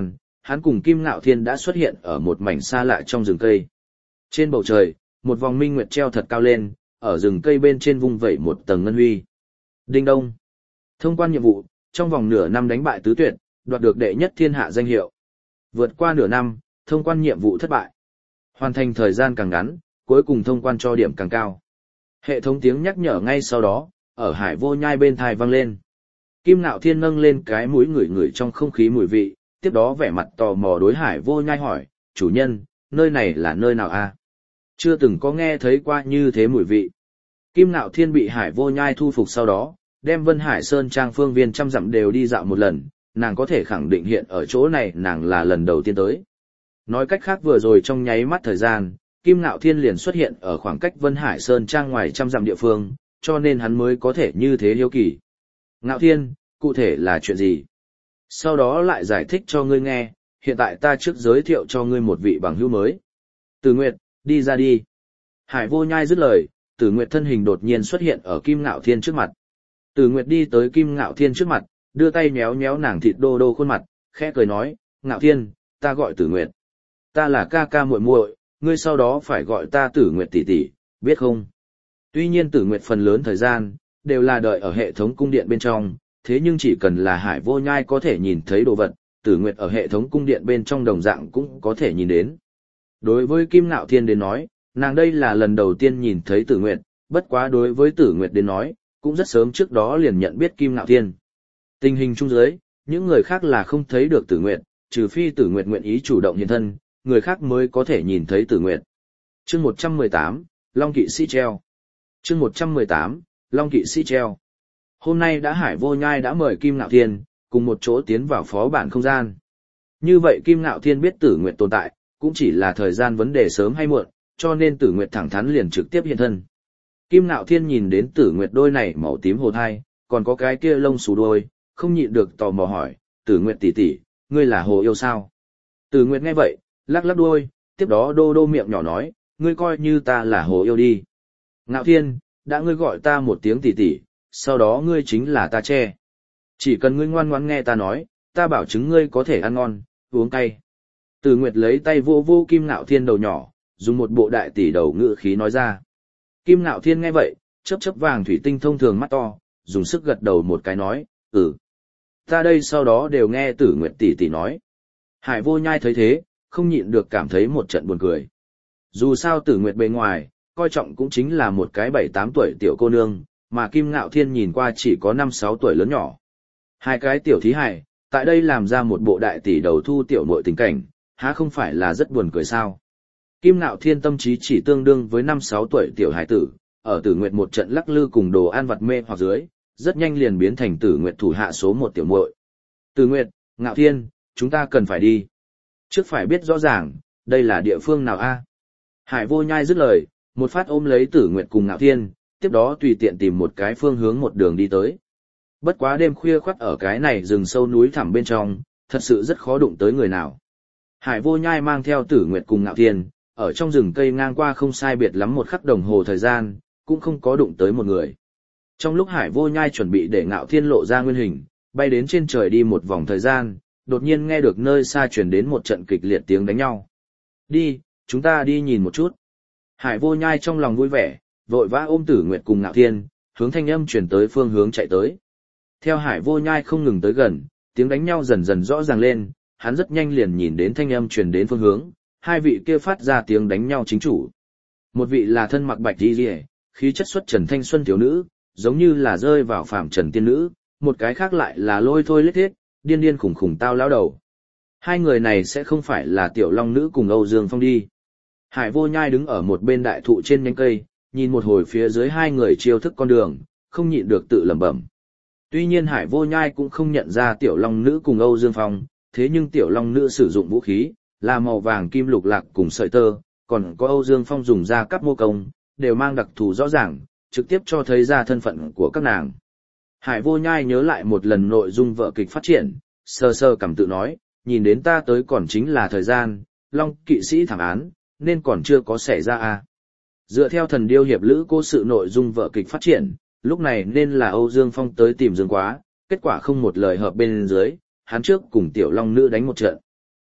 hắn cùng Kim Ngạo Thiên đã xuất hiện ở một mảnh xa lạ trong rừng cây. Trên bầu trời, một vòng minh nguyệt treo thật cao lên, ở rừng cây bên trên vung vẩy một tầng ngân huy. Đinh đông. Thông quan nhiệm vụ, trong vòng nửa năm đánh bại tứ tuyệt, đoạt được đệ nhất thiên hạ danh hiệu. Vượt qua nửa năm, thông quan nhiệm vụ thất bại. Hoàn thành thời gian càng ngắn, cuối cùng thông quan cho điểm càng cao. Hệ thống tiếng nhắc nhở ngay sau đó, ở Hải Vô Nhai bên tai vang lên. Kim Ngạo Thiên nâng lên cái mũi ngửi ngửi trong không khí mùi vị, tiếp đó vẻ mặt tò mò đối Hải Vô Nhai hỏi, chủ nhân, nơi này là nơi nào a? Chưa từng có nghe thấy qua như thế mùi vị. Kim Ngạo Thiên bị Hải Vô Nhai thu phục sau đó, đem Vân Hải Sơn trang phương viên trăm dặm đều đi dạo một lần, nàng có thể khẳng định hiện ở chỗ này nàng là lần đầu tiên tới. Nói cách khác vừa rồi trong nháy mắt thời gian, Kim Ngạo Thiên liền xuất hiện ở khoảng cách Vân Hải Sơn trang ngoài trăm dặm địa phương, cho nên hắn mới có thể như thế hiếu kỳ. Ngạo Thiên, cụ thể là chuyện gì? Sau đó lại giải thích cho ngươi nghe, hiện tại ta trước giới thiệu cho ngươi một vị bằng hữu mới. Tử Nguyệt, đi ra đi. Hải Vô Nhai dứt lời, Tử Nguyệt thân hình đột nhiên xuất hiện ở Kim Ngạo Thiên trước mặt. Tử Nguyệt đi tới Kim Ngạo Thiên trước mặt, đưa tay méo méo nàng thịt đô đô khuôn mặt, khẽ cười nói, Ngạo Thiên, ta gọi Tử Nguyệt. Ta là ca ca muội muội, ngươi sau đó phải gọi ta Tử Nguyệt tỷ tỷ, biết không? Tuy nhiên Tử Nguyệt phần lớn thời gian, đều là đợi ở hệ thống cung điện bên trong, thế nhưng chỉ cần là Hải Vô Nhai có thể nhìn thấy đồ vật, Tử Nguyệt ở hệ thống cung điện bên trong đồng dạng cũng có thể nhìn đến. Đối với Kim Ngạo Thiên đến nói, nàng đây là lần đầu tiên nhìn thấy Tử Nguyệt, bất quá đối với Tử Nguyệt đến nói, cũng rất sớm trước đó liền nhận biết Kim Ngạo Thiên. Tình hình chung dưới, những người khác là không thấy được Tử Nguyệt, trừ phi Tử Nguyệt nguyện ý chủ động hiện thân, người khác mới có thể nhìn thấy Tử Nguyệt. Chương một trăm mười tám, Long Kỵ Sĩ treo. Chương một trăm mười tám, Long Kỵ Sĩ treo. Hôm nay đã Hải Vô Nhai đã mời Kim Ngạo Thiên, cùng một chỗ tiến vào phó bản không gian. Như vậy Kim Ngạo Thiên biết Tử Nguyệt tồn tại, cũng chỉ là thời gian vấn đề sớm hay muộn, cho nên Tử Nguyệt thẳng thắn liền trực tiếp hiện thân. Kim Ngạo Thiên nhìn đến Tử Nguyệt đôi này màu tím hồ thai, còn có cái kia lông xù đôi, không nhịn được tò mò hỏi, Tử Nguyệt tỷ tỷ, ngươi là hồ yêu sao? Tử Nguyệt nghe vậy, lắc lắc đuôi, tiếp đó đô đô miệng nhỏ nói, ngươi coi như ta là hồ yêu đi. Ngạo Thiên, đã ngươi gọi ta một tiếng tỷ tỷ, sau đó ngươi chính là ta che. Chỉ cần ngươi ngoan ngoãn nghe ta nói, ta bảo chứng ngươi có thể ăn ngon, uống cay. Tử Nguyệt lấy tay vô vô Kim Ngạo Thiên đầu nhỏ, dùng một bộ đại tỷ đầu ngữ khí nói ra. Kim Ngạo Thiên nghe vậy, chớp chớp vàng thủy tinh thông thường mắt to, dùng sức gật đầu một cái nói, ừ. Ta đây sau đó đều nghe Tử Nguyệt tỷ tỷ nói. Hải Vô Nhai thấy thế, không nhịn được cảm thấy một trận buồn cười. Dù sao Tử Nguyệt bề ngoài, coi trọng cũng chính là một cái bảy tám tuổi tiểu cô nương, mà Kim Ngạo Thiên nhìn qua chỉ có năm sáu tuổi lớn nhỏ. Hai cái tiểu thí hài, tại đây làm ra một bộ đại tỷ đầu thu tiểu muội tình cảnh, há không phải là rất buồn cười sao? Kim Ngạo Thiên tâm trí chỉ tương đương với năm sáu tuổi tiểu hài tử, ở Tử Nguyệt một trận lắc lư cùng đồ ăn vặt mê hoặc dưới, rất nhanh liền biến thành Tử Nguyệt thủ hạ số một tiểu muội. Tử Nguyệt, Ngạo Thiên, chúng ta cần phải đi. Trước phải biết rõ ràng, đây là địa phương nào a? Hải Vô Nhai dứt lời, một phát ôm lấy Tử Nguyệt cùng Ngạo Thiên, tiếp đó tùy tiện tìm một cái phương hướng một đường đi tới. Bất quá đêm khuya khoắt ở cái này rừng sâu núi thẳm bên trong, thật sự rất khó đụng tới người nào. Hải Vô Nhai mang theo Tử Nguyệt cùng Ngạo Thiên, ở trong rừng cây ngang qua không sai biệt lắm một khắc đồng hồ thời gian, cũng không có đụng tới một người. Trong lúc Hải Vô Nhai chuẩn bị để Ngạo Thiên lộ ra nguyên hình, bay đến trên trời đi một vòng thời gian, đột nhiên nghe được nơi xa truyền đến một trận kịch liệt tiếng đánh nhau. Đi, chúng ta đi nhìn một chút. Hải Vô Nhai trong lòng vui vẻ, vội vã ôm Tử Nguyệt cùng Ngạo Thiên, hướng thanh âm truyền tới phương hướng chạy tới. Theo Hải Vô Nhai không ngừng tới gần, tiếng đánh nhau dần dần rõ ràng lên, hắn rất nhanh liền nhìn đến thanh âm truyền đến phương hướng, hai vị kia phát ra tiếng đánh nhau chính chủ. Một vị là thân mặc bạch y liễu, khí chất xuất trần thanh xuân thiếu nữ, giống như là rơi vào phàm trần tiên nữ, một cái khác lại là lôi thôi lết thiết, điên điên khủng khủng tao lão đầu. Hai người này sẽ không phải là Tiểu Long Nữ cùng Âu Dương Phong đi. Hải Vô Nhai đứng ở một bên đại thụ trên nhánh cây, nhìn một hồi phía dưới hai người chiêu thức con đường, không nhịn được tự lẩm bẩm. Tuy nhiên Hải Vô Nhai cũng không nhận ra Tiểu Long Nữ cùng Âu Dương Phong, thế nhưng Tiểu Long Nữ sử dụng vũ khí, là màu vàng kim lục lạc cùng sợi tơ, còn có Âu Dương Phong dùng ra cắp mô công, đều mang đặc thù rõ ràng, trực tiếp cho thấy ra thân phận của các nàng. Hải Vô Nhai nhớ lại một lần nội dung vở kịch phát triển, sơ sơ cảm tự nói, nhìn đến ta tới còn chính là thời gian, Long Kỵ Sĩ thảm án, nên còn chưa có xảy ra à. Dựa theo thần điêu hiệp lữ cố sự nội dung vở kịch phát triển, lúc này nên là Âu Dương Phong tới tìm Dương Quá, kết quả không một lời hợp bên dưới, hắn trước cùng Tiểu Long Nữ đánh một trận.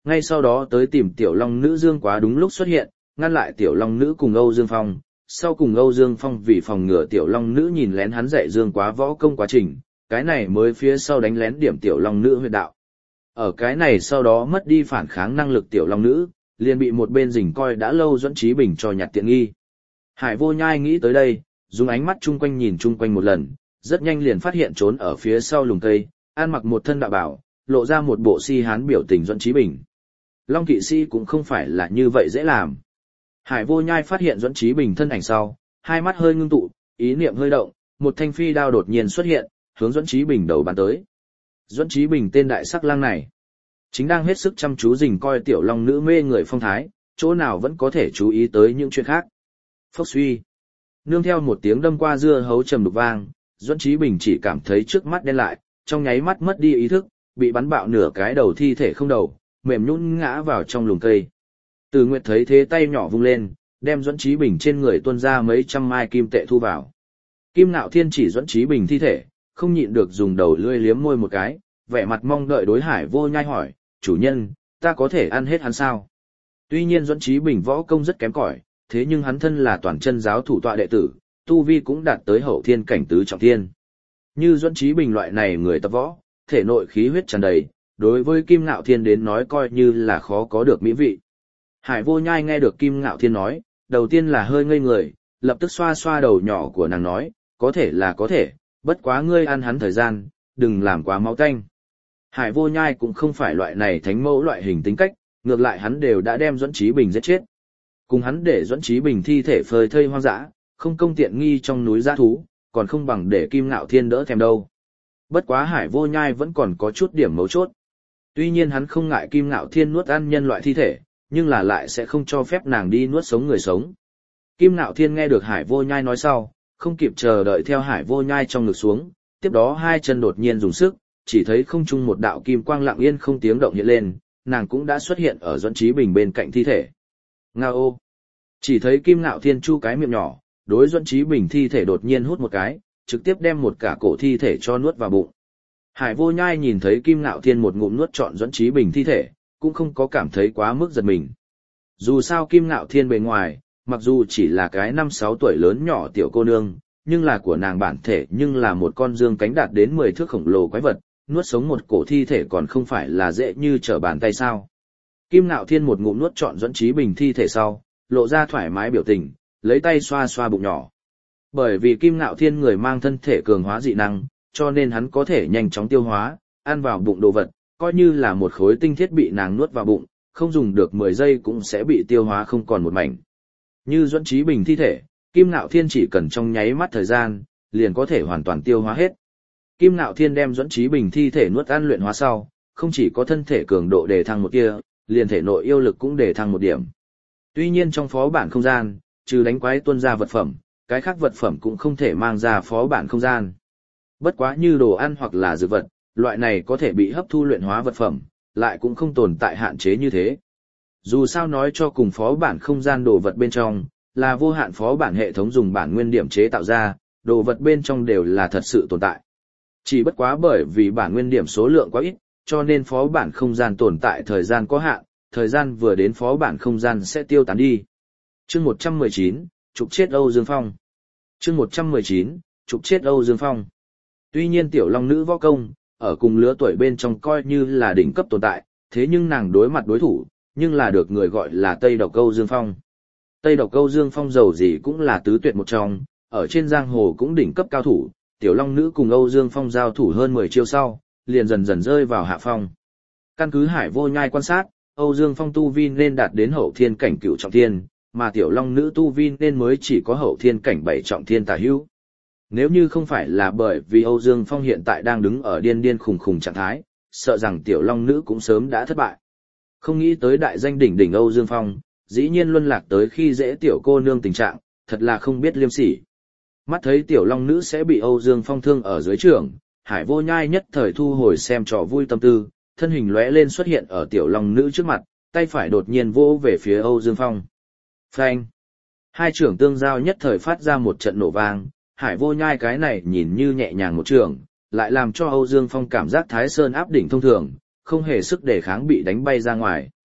Ngay sau đó tới tìm tiểu long nữ Dương Quá đúng lúc xuất hiện, ngăn lại tiểu long nữ cùng Âu Dương Phong. Sau cùng Âu Dương Phong vì phòng ngừa tiểu long nữ nhìn lén hắn dạy Dương Quá võ công quá trình, cái này mới phía sau đánh lén điểm tiểu long nữ huyệt đạo. Ở cái này sau đó mất đi phản kháng năng lực tiểu long nữ, liền bị một bên rình coi đã lâu Duẫn Chí Bình cho nhặt tiện nghi. Hải Vô Nhai nghĩ tới đây, dùng ánh mắt chung quanh nhìn chung quanh một lần, rất nhanh liền phát hiện trốn ở phía sau lùm cây, ăn mặc một thân đạo bào, lộ ra một bộ si hán biểu tình Duẫn Chí Bình. Long kỵ sĩ cũng không phải là như vậy dễ làm. Hải Vô Nhai phát hiện Duẫn Chí Bình thân ảnh sau, hai mắt hơi ngưng tụ, ý niệm hơi động, một thanh phi đao đột nhiên xuất hiện, hướng Duẫn Chí Bình đầu bắn tới. Duẫn Chí Bình tên đại sắc lang này, chính đang hết sức chăm chú rình coi tiểu long nữ mê người phong thái, chỗ nào vẫn có thể chú ý tới những chuyện khác. Phốc suy, nương theo một tiếng đâm qua dưa hấu trầm đục vang, Duẫn Chí Bình chỉ cảm thấy trước mắt đen lại, trong nháy mắt mất đi ý thức, bị bắn bạo nửa cái đầu thi thể không đầu, mềm nhũn ngã vào trong lùm cây. Từ Nguyệt thấy thế tay nhỏ vung lên, đem Duẫn Chí Bình trên người tuôn ra mấy trăm mai kim tệ thu vào. Kim Nạo Thiên chỉ Duẫn Chí Bình thi thể, không nhịn được dùng đầu lưỡi liếm môi một cái, vẻ mặt mong đợi đối Hải Vô Nhai hỏi, chủ nhân, ta có thể ăn hết hắn sao? Tuy nhiên Duẫn Chí Bình võ công rất kém cỏi, thế nhưng hắn thân là toàn chân giáo thủ tọa đệ tử, tu vi cũng đạt tới hậu thiên cảnh tứ trọng thiên. Như Duẫn Chí Bình loại này người tập võ, thể nội khí huyết tràn đầy, đối với Kim Nạo Thiên đến nói coi như là khó có được mỹ vị. Hải Vô Nhai nghe được Kim Nạo Thiên nói, đầu tiên là hơi ngây người, lập tức xoa xoa đầu nhỏ của nàng nói, có thể là có thể, bất quá ngươi ăn hắn thời gian, đừng làm quá máu tanh. Hải Vô Nhai cũng không phải loại này thánh mẫu loại hình tính cách, ngược lại hắn đều đã đem Duẫn Chí Bình giết chết. Cùng hắn để Duẫn Chí Bình thi thể phơi thây hoang dã, không công tiện nghi trong núi dã thú, còn không bằng để Kim Nạo Thiên đỡ thèm đâu. Bất quá Hải Vô Nhai vẫn còn có chút điểm mấu chốt. Tuy nhiên hắn không ngại Kim Nạo Thiên nuốt ăn nhân loại thi thể, nhưng là lại sẽ không cho phép nàng đi nuốt sống người sống. Kim Nạo Thiên nghe được Hải Vô Nhai nói sau, không kịp chờ đợi theo Hải Vô Nhai trong ngực xuống, tiếp đó hai chân đột nhiên dùng sức, chỉ thấy không trung một đạo kim quang lặng yên không tiếng động hiện lên, nàng cũng đã xuất hiện ở Duẫn Chí Bình bên cạnh thi thể. Ngao! Chỉ thấy Kim Nạo Thiên chu cái miệng nhỏ, đối Duẫn Chí Bình thi thể đột nhiên hút một cái, trực tiếp đem một cả cổ thi thể cho nuốt vào bụng. Hải Vô Nhai nhìn thấy Kim Nạo Thiên một ngụm nuốt trọn Duẫn Chí Bình thi thể, cũng không có cảm thấy quá mức giật mình. Dù sao Kim Nạo Thiên bề ngoài, mặc dù chỉ là cái năm sáu tuổi lớn nhỏ tiểu cô nương, nhưng là của nàng bản thể nhưng là một con dương cánh đạt đến mười thước khổng lồ quái vật, nuốt sống một cổ thi thể còn không phải là dễ như trở bàn tay sao. Kim Nạo Thiên một ngụm nuốt trọn Duẫn Chí Bình thi thể sau, lộ ra thoải mái biểu tình, lấy tay xoa xoa bụng nhỏ. Bởi vì Kim Nạo Thiên người mang thân thể cường hóa dị năng, cho nên hắn có thể nhanh chóng tiêu hóa, ăn vào bụng đồ vật, coi như là một khối tinh thiết bị nàng nuốt vào bụng, không dùng được mười giây cũng sẽ bị tiêu hóa không còn một mảnh. Như Duẫn Chí Bình thi thể, Kim Nạo Thiên chỉ cần trong nháy mắt thời gian, liền có thể hoàn toàn tiêu hóa hết. Kim Nạo Thiên đem Duẫn Chí Bình thi thể nuốt ăn luyện hóa sau, không chỉ có thân thể cường độ đề thăng một kia, liền thể nội yêu lực cũng đề thăng một điểm. Tuy nhiên trong phó bản không gian, trừ đánh quái tuôn ra vật phẩm, cái khác vật phẩm cũng không thể mang ra phó bản không gian. Bất quá như đồ ăn hoặc là dược vật, loại này có thể bị hấp thu luyện hóa vật phẩm, lại cũng không tồn tại hạn chế như thế. Dù sao nói cho cùng phó bản không gian đồ vật bên trong, là vô hạn phó bản hệ thống dùng bản nguyên điểm chế tạo ra, đồ vật bên trong đều là thật sự tồn tại. Chỉ bất quá bởi vì bản nguyên điểm số lượng quá ít, cho nên phó bản không gian tồn tại thời gian có hạn, thời gian vừa đến phó bản không gian sẽ tiêu tán đi. Chương một trăm mười chín, trục chết Âu Dương Phong. Chương một trăm mười chín, trục chết Âu Dương Phong. Tuy nhiên tiểu long nữ võ công, ở cùng lứa tuổi bên trong coi như là đỉnh cấp tồn tại, thế nhưng nàng đối mặt đối thủ, nhưng là được người gọi là Tây Độc Âu Dương Phong. Tây Độc Âu Dương Phong giàu gì cũng là tứ tuyệt một trong, ở trên giang hồ cũng đỉnh cấp cao thủ, tiểu long nữ cùng Âu Dương Phong giao thủ hơn mười chiêu sau, liền dần dần rơi vào hạ phong. Căn cứ Hải Vô Nhai quan sát, Âu Dương Phong tu vi nên đạt đến hậu thiên cảnh cửu trọng thiên, mà tiểu long nữ tu vi nên mới chỉ có hậu thiên cảnh bảy trọng thiên tả hữu. Nếu như không phải là bởi vì Âu Dương Phong hiện tại đang đứng ở điên điên khùng khùng trạng thái, sợ rằng tiểu long nữ cũng sớm đã thất bại. Không nghĩ tới đại danh đỉnh đỉnh Âu Dương Phong, dĩ nhiên luân lạc tới khi dễ tiểu cô nương tình trạng, thật là không biết liêm sỉ. Mắt thấy tiểu long nữ sẽ bị Âu Dương Phong thương ở dưới trường, Hải Vô Nhai nhất thời thu hồi xem trò vui tâm tư, thân hình lóe lên xuất hiện ở tiểu long nữ trước mặt, tay phải đột nhiên vỗ về phía Âu Dương Phong. Phanh! Hai trưởng tương giao nhất thời phát ra một trận nổ vang, Hải Vô Nhai cái này nhìn như nhẹ nhàng một trường, lại làm cho Âu Dương Phong cảm giác Thái Sơn áp đỉnh thông thường, không hề sức đề kháng bị đánh bay ra ngoài.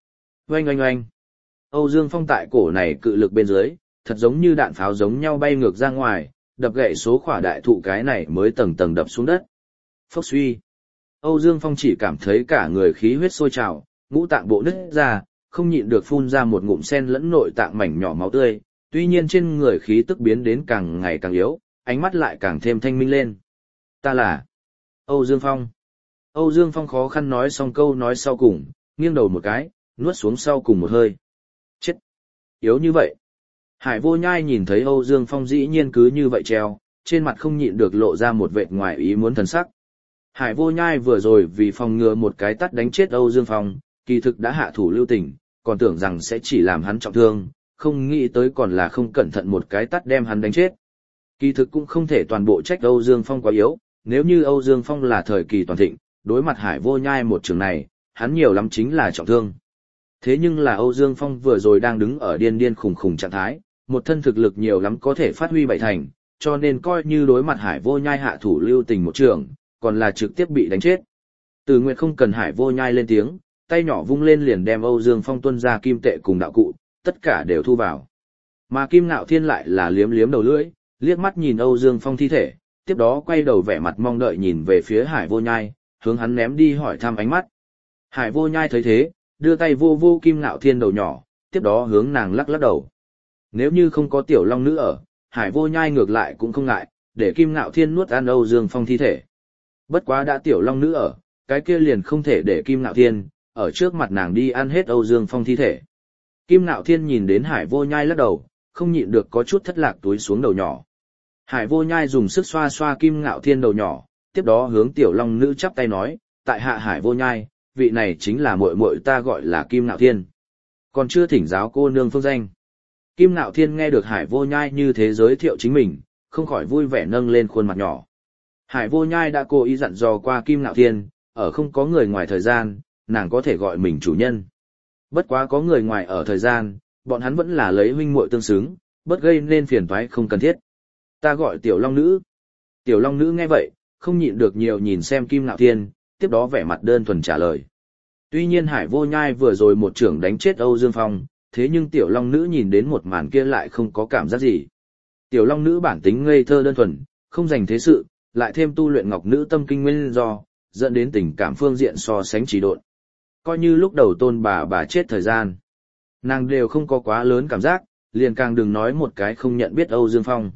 Oanh oanh oanh. Âu Dương Phong tại cổ này cự lực bên dưới, thật giống như đạn pháo giống nhau bay ngược ra ngoài, đập gãy số khỏa đại thụ cái này mới tầng tầng đập xuống đất. Phốc suy. Âu Dương Phong chỉ cảm thấy cả người khí huyết sôi trào, ngũ tạng bộ nứt ra, không nhịn được phun ra một ngụm sen lẫn nội tạng mảnh nhỏ máu tươi, tuy nhiên trên người khí tức biến đến càng ngày càng yếu, ánh mắt lại càng thêm thanh minh lên. Ta là Âu Dương Phong. Âu Dương Phong khó khăn nói xong câu nói sau cùng, nghiêng đầu một cái, nuốt xuống sau cùng một hơi. Chết! Yếu như vậy. Hải Vô Nhai nhìn thấy Âu Dương Phong dĩ nhiên cứ như vậy treo, trên mặt không nhịn được lộ ra một vệt ngoài ý muốn thần sắc. Hải Vô Nhai vừa rồi vì phòng ngừa một cái tát đánh chết Âu Dương Phong, kỳ thực đã hạ thủ lưu tình, còn tưởng rằng sẽ chỉ làm hắn trọng thương, không nghĩ tới còn là không cẩn thận một cái tát đem hắn đánh chết. Kỳ thực cũng không thể toàn bộ trách Âu Dương Phong quá yếu, nếu như Âu Dương Phong là thời kỳ toàn thịnh, đối mặt Hải Vô Nhai một trường này, hắn nhiều lắm chính là trọng thương. Thế nhưng là Âu Dương Phong vừa rồi đang đứng ở điên điên khủng khủng trạng thái, một thân thực lực nhiều lắm có thể phát huy bảy thành, cho nên coi như đối mặt Hải Vô Nhai hạ thủ lưu tình một trường, còn là trực tiếp bị đánh chết. Từ Nguyệt không cần Hải Vô Nhai lên tiếng, tay nhỏ vung lên liền đem Âu Dương Phong tuân ra kim tệ cùng đạo cụ, tất cả đều thu vào. Mà Kim Ngạo Thiên lại là liếm liếm đầu lưỡi, liếc mắt nhìn Âu Dương Phong thi thể, tiếp đó quay đầu vẻ mặt mong đợi nhìn về phía Hải Vô Nhai, hướng hắn ném đi hỏi thăm ánh mắt. Hải Vô Nhai thấy thế, đưa tay vô vô Kim Ngạo Thiên đầu nhỏ, tiếp đó hướng nàng lắc lắc đầu. Nếu như không có tiểu long nữ ở, Hải Vô Nhai ngược lại cũng không ngại, để Kim Ngạo Thiên nuốt ăn Âu Dương Phong thi thể. Bất quá đã tiểu long nữ ở, cái kia liền không thể để Kim Ngạo Thiên ở trước mặt nàng đi ăn hết Âu Dương Phong thi thể. Kim Ngạo Thiên nhìn đến Hải Vô Nhai lắc đầu, không nhịn được có chút thất lạc túi xuống đầu nhỏ. Hải Vô Nhai dùng sức xoa xoa Kim Ngạo Thiên đầu nhỏ, tiếp đó hướng tiểu long nữ chắp tay nói, tại hạ Hải Vô Nhai, vị này chính là muội muội ta gọi là Kim Ngạo Thiên. Còn chưa thỉnh giáo cô nương phương danh. Kim Ngạo Thiên nghe được Hải Vô Nhai như thế giới thiệu chính mình, không khỏi vui vẻ nâng lên khuôn mặt nhỏ. Hải Vô Nhai đã cố ý dặn dò qua Kim Ngạo Thiên, ở không có người ngoài thời gian, nàng có thể gọi mình chủ nhân. Bất quá có người ngoài ở thời gian, bọn hắn vẫn là lấy huynh muội tương xứng, bất gây nên phiền toái không cần thiết. Ta gọi tiểu long nữ. Tiểu long nữ nghe vậy, không nhịn được nhiều nhìn xem Kim Ngạo Thiên, tiếp đó vẻ mặt đơn thuần trả lời. Tuy nhiên Hải Vô Nhai vừa rồi một trưởng đánh chết Âu Dương Phong, thế nhưng tiểu long nữ nhìn đến một màn kia lại không có cảm giác gì. Tiểu long nữ bản tính ngây thơ đơn thuần, không dành thế sự, lại thêm tu luyện ngọc nữ tâm kinh nguyên do, dẫn đến tình cảm phương diện so sánh trì độn. Coi như lúc đầu tôn bà bà chết thời gian, nàng đều không có quá lớn cảm giác, liền càng đừng nói một cái không nhận biết Âu Dương Phong.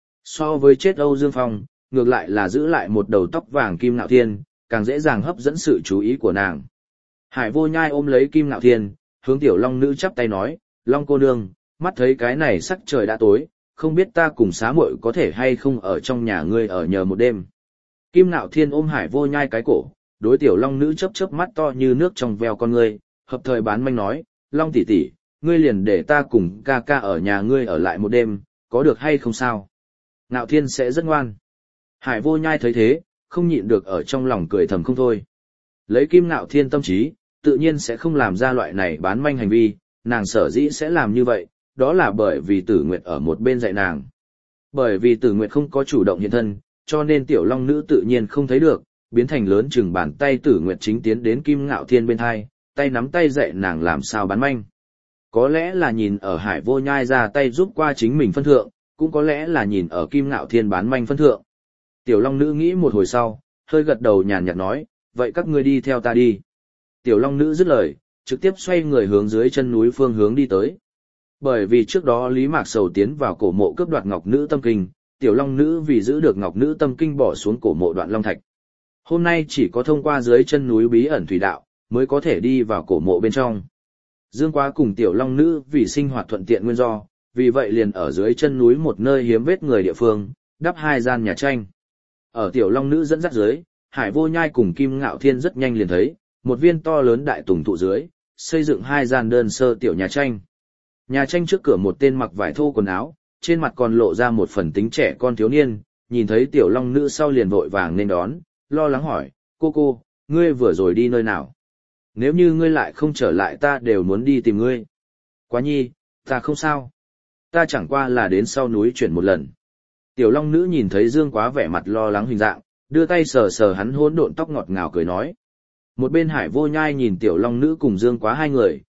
So với chết Âu Dương Phong, ngược lại là giữ lại một đầu tóc vàng Kim Ngạo Thiên, càng dễ dàng hấp dẫn sự chú ý của nàng. Hải Vô Nhai ôm lấy Kim Ngạo Thiên, hướng tiểu long nữ chắp tay nói, Long cô nương, mắt thấy cái này sắc trời đã tối, không biết ta cùng xá muội có thể hay không ở trong nhà ngươi ở nhờ một đêm. Kim Ngạo Thiên ôm Hải Vô Nhai cái cổ, đối tiểu long nữ chớp chớp mắt to như nước trong veo con ngươi, hợp thời bán manh nói, Long tỷ tỷ, ngươi liền để ta cùng ca ca ở nhà ngươi ở lại một đêm, có được hay không sao? Ngạo Thiên sẽ rất ngoan. Hải Vô Nhai thấy thế, không nhịn được ở trong lòng cười thầm không thôi. Lấy Kim Ngạo Thiên tâm trí, tự nhiên sẽ không làm ra loại này bán manh hành vi, nàng sở dĩ sẽ làm như vậy, đó là bởi vì Tử Nguyệt ở một bên dạy nàng. Bởi vì Tử Nguyệt không có chủ động hiện thân, cho nên tiểu long nữ tự nhiên không thấy được, biến thành lớn chừng bàn tay Tử Nguyệt chính tiến đến Kim Ngạo Thiên bên hai, tay nắm tay dạy nàng làm sao bán manh. Có lẽ là nhìn ở Hải Vô Nhai ra tay giúp qua chính mình phân thượng, cũng có lẽ là nhìn ở Kim Ngạo Thiên bán manh phân thượng. Tiểu long nữ nghĩ một hồi sau, hơi gật đầu nhàn nhạt nói, vậy các ngươi đi theo ta đi. Tiểu long nữ dứt lời, trực tiếp xoay người hướng dưới chân núi phương hướng đi tới. Bởi vì trước đó Lý Mạc Sầu tiến vào cổ mộ cướp đoạt ngọc nữ tâm kinh, tiểu long nữ vì giữ được ngọc nữ tâm kinh bỏ xuống cổ mộ Đoạn Long Thạch. Hôm nay chỉ có thông qua dưới chân núi bí ẩn thủy đạo, mới có thể đi vào cổ mộ bên trong. Dương Quá cùng tiểu long nữ vì sinh hoạt thuận tiện nguyên do, vì vậy liền ở dưới chân núi một nơi hiếm vết người địa phương, đắp hai gian nhà tranh. Ở tiểu long nữ dẫn dắt dưới, Hải Vô Nhai cùng Kim Ngạo Thiên rất nhanh liền thấy, một viên to lớn đại tùng thụ dưới, xây dựng hai gian đơn sơ tiểu nhà tranh. Nhà tranh trước cửa một tên mặc vải thô quần áo, trên mặt còn lộ ra một phần tính trẻ con thiếu niên, nhìn thấy tiểu long nữ sau liền vội vàng nên đón, lo lắng hỏi, cô cô, ngươi vừa rồi đi nơi nào? Nếu như ngươi lại không trở lại ta đều muốn đi tìm ngươi. Quá nhi, ta không sao. Ta chẳng qua là đến sau núi chuyển một lần. Tiểu long nữ nhìn thấy Dương Quá vẻ mặt lo lắng hình dạng, đưa tay sờ sờ hắn hỗn độn tóc ngọt ngào cười nói. Một bên Hải Vô Nhai nhìn tiểu long nữ cùng Dương Quá hai người,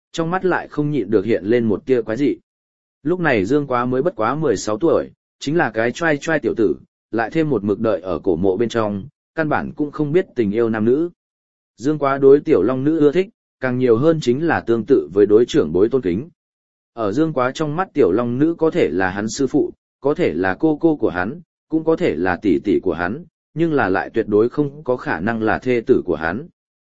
trong mắt lại không nhịn được hiện lên một tia quái dị. Lúc này Dương Quá mới bất quá mười sáu tuổi, chính là cái trai trai tiểu tử, lại thêm một mực đợi ở cổ mộ bên trong, căn bản cũng không biết tình yêu nam nữ. Dương Quá đối tiểu long nữ ưa thích, càng nhiều hơn chính là tương tự với đối trưởng bối tôn kính. Ở Dương Quá trong mắt tiểu long nữ có thể là hắn sư phụ, có thể là cô cô của hắn, cũng có thể là tỷ tỷ của hắn, nhưng là lại tuyệt đối không có khả năng là thê tử của hắn.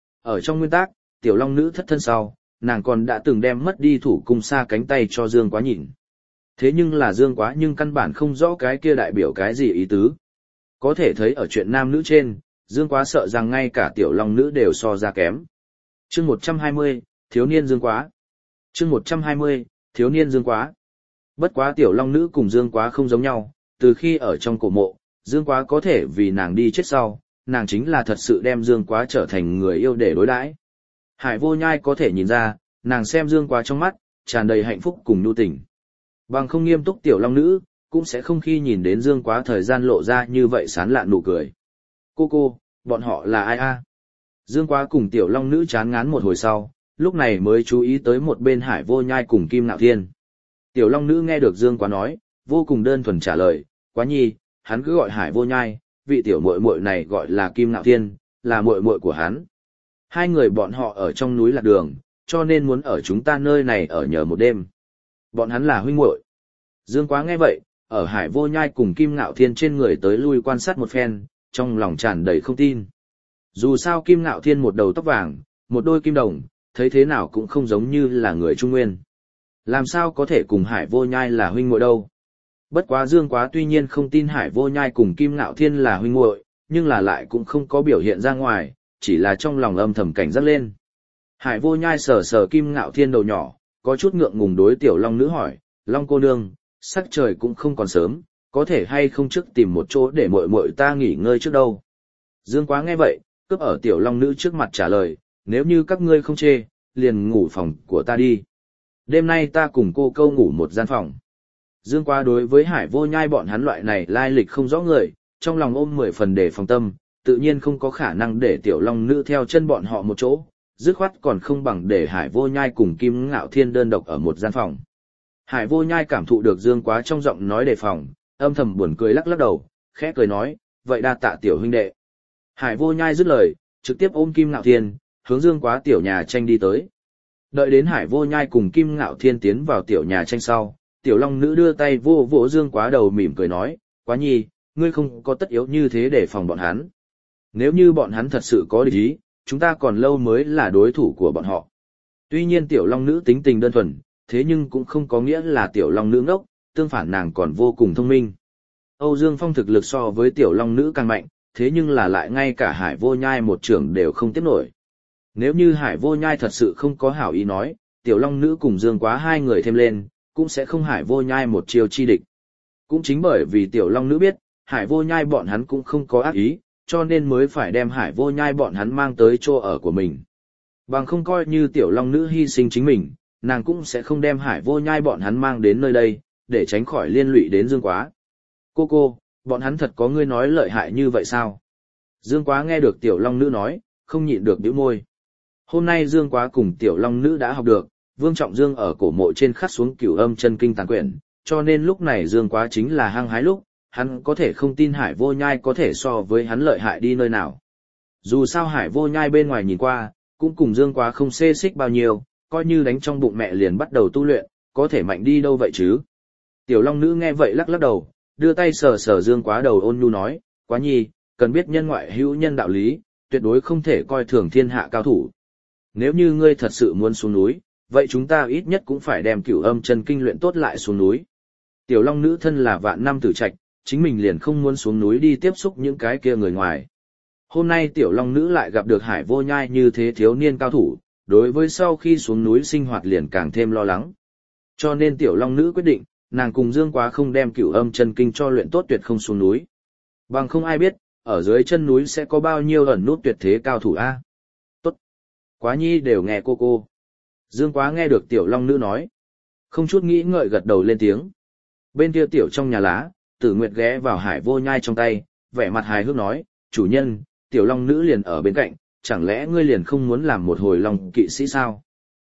Ở trong nguyên tắc, tiểu long nữ thất thân sau, nàng còn đã từng đem mất đi thủ cung xa cánh tay cho Dương Quá nhìn. Thế nhưng là Dương Quá nhưng căn bản không rõ cái kia đại biểu cái gì ý tứ. Có thể thấy ở chuyện nam nữ trên, Dương Quá sợ rằng ngay cả tiểu long nữ đều so ra kém. Chương một trăm hai mươi, thiếu niên Dương Quá. Chương một trăm hai mươi, thiếu niên Dương Quá. Bất quá tiểu long nữ cùng Dương Quá không giống nhau, từ khi ở trong cổ mộ, Dương Quá có thể vì nàng đi chết sau, nàng chính là thật sự đem Dương Quá trở thành người yêu để đối đãi. Hải Vô Nhai có thể nhìn ra, nàng xem Dương Quá trong mắt, tràn đầy hạnh phúc cùng nhu tình. Bằng không nghiêm túc tiểu long nữ, cũng sẽ không khi nhìn đến Dương Quá thời gian lộ ra như vậy sán lạn nụ cười. Cô cô, bọn họ là ai a? Dương Quá cùng tiểu long nữ chán ngán một hồi sau, lúc này mới chú ý tới một bên Hải Vô Nhai cùng Kim Nạo Thiên. Tiểu long nữ nghe được Dương Quá nói, vô cùng đơn thuần trả lời, Quá nhi, hắn cứ gọi Hải Vô Nhai, vị tiểu muội muội này gọi là Kim Nạo Thiên, là muội muội của hắn. Hai người bọn họ ở trong núi lạc đường, cho nên muốn ở chúng ta nơi này ở nhờ một đêm. Bọn hắn là huynh muội. Dương Quá nghe vậy, ở Hải Vô Nhai cùng Kim Nạo Thiên trên người tới lui quan sát một phen, trong lòng tràn đầy không tin. Dù sao Kim Nạo Thiên một đầu tóc vàng, một đôi kim đồng, thấy thế nào cũng không giống như là người Trung Nguyên. Làm sao có thể cùng Hải Vô Nhai là huynh muội đâu? Bất quá Dương Quá tuy nhiên không tin Hải Vô Nhai cùng Kim Nạo Thiên là huynh muội, nhưng là lại cũng không có biểu hiện ra ngoài, chỉ là trong lòng âm thầm cảnh giác lên. Hải Vô Nhai sờ sờ Kim Nạo Thiên đầu nhỏ, có chút ngượng ngùng đối tiểu long nữ hỏi, Long cô nương, sắc trời cũng không còn sớm, có thể hay không trước tìm một chỗ để muội muội ta nghỉ ngơi trước đâu. Dương Quá nghe vậy, cướp ở tiểu long nữ trước mặt trả lời, nếu như các ngươi không chê, liền ngủ phòng của ta đi. Đêm nay ta cùng cô câu ngủ một gian phòng. Dương Quá đối với Hải Vô Nhai bọn hắn loại này lai lịch không rõ người, trong lòng ôm mười phần đề phòng tâm, tự nhiên không có khả năng để tiểu long nữ theo chân bọn họ một chỗ, dứt khoát còn không bằng để Hải Vô Nhai cùng Kim Ngạo Thiên đơn độc ở một gian phòng. Hải Vô Nhai cảm thụ được Dương Quá trong giọng nói đề phòng, âm thầm buồn cười lắc lắc đầu, khẽ cười nói, vậy đa tạ tiểu huynh đệ. Hải Vô Nhai dứt lời, trực tiếp ôm Kim Ngạo Thiên, hướng Dương Quá tiểu nhà tranh đi tới. Đợi đến Hải Vô Nhai cùng Kim Ngạo Thiên tiến vào tiểu nhà tranh sau, tiểu long nữ đưa tay vô vỗ Dương Quá đầu mỉm cười nói, Quá nhi, ngươi không có tất yếu như thế để phòng bọn hắn. Nếu như bọn hắn thật sự có địch ý, chúng ta còn lâu mới là đối thủ của bọn họ. Tuy nhiên tiểu long nữ tính tình đơn thuần, thế nhưng cũng không có nghĩa là tiểu long nữ ngốc, tương phản nàng còn vô cùng thông minh. Âu Dương Phong thực lực so với tiểu long nữ càng mạnh, thế nhưng là lại ngay cả Hải Vô Nhai một trưởng đều không tiếp nổi. Nếu như Hải Vô Nhai thật sự không có hảo ý nói, tiểu long nữ cùng Dương Quá hai người thêm lên, cũng sẽ không Hải Vô Nhai một chiêu chi địch. Cũng chính bởi vì tiểu long nữ biết, Hải Vô Nhai bọn hắn cũng không có ác ý, cho nên mới phải đem Hải Vô Nhai bọn hắn mang tới chỗ ở của mình. Bằng không coi như tiểu long nữ hy sinh chính mình, nàng cũng sẽ không đem Hải Vô Nhai bọn hắn mang đến nơi đây, để tránh khỏi liên lụy đến Dương Quá. Cô cô, bọn hắn thật có ngươi nói lợi hại như vậy sao? Dương Quá nghe được tiểu long nữ nói, không nhịn được bĩu môi. Hôm nay Dương Quá cùng tiểu long nữ đã học được, Vương Trọng Dương ở cổ mộ trên khắc xuống Cửu Âm Chân Kinh tàn quyển, cho nên lúc này Dương Quá chính là hăng hái lúc, hắn có thể không tin Hải Vô Nhai có thể so với hắn lợi hại đi nơi nào. Dù sao Hải Vô Nhai bên ngoài nhìn qua, cũng cùng Dương Quá không xê xích bao nhiêu, coi như đánh trong bụng mẹ liền bắt đầu tu luyện, có thể mạnh đi đâu vậy chứ. Tiểu long nữ nghe vậy lắc lắc đầu, đưa tay sờ sờ Dương Quá đầu ôn nhu nói, Quá nhi, cần biết nhân ngoại hữu nhân đạo lý, tuyệt đối không thể coi thường thiên hạ cao thủ. Nếu như ngươi thật sự muốn xuống núi, vậy chúng ta ít nhất cũng phải đem Cửu Âm Chân Kinh luyện tốt lại xuống núi. Tiểu long nữ thân là vạn năm tử trạch, chính mình liền không muốn xuống núi đi tiếp xúc những cái kia người ngoài. Hôm nay tiểu long nữ lại gặp được Hải Vô Nhai như thế thiếu niên cao thủ, đối với sau khi xuống núi sinh hoạt liền càng thêm lo lắng. Cho nên tiểu long nữ quyết định, nàng cùng Dương Quá không đem Cửu Âm Chân Kinh cho luyện tốt tuyệt không xuống núi. Bằng không ai biết, ở dưới chân núi sẽ có bao nhiêu ẩn nút tuyệt thế cao thủ a. Tốt. Quá nhi đều nghe cô cô. Dương Quá nghe được tiểu long nữ nói. Không chút nghĩ ngợi gật đầu lên tiếng. Bên kia tiểu trong nhà lá, Tử Nguyệt ghé vào Hải Vô Nhai trong tay, vẻ mặt hài hước nói, chủ nhân, tiểu long nữ liền ở bên cạnh, chẳng lẽ ngươi liền không muốn làm một hồi long kỵ sĩ sao?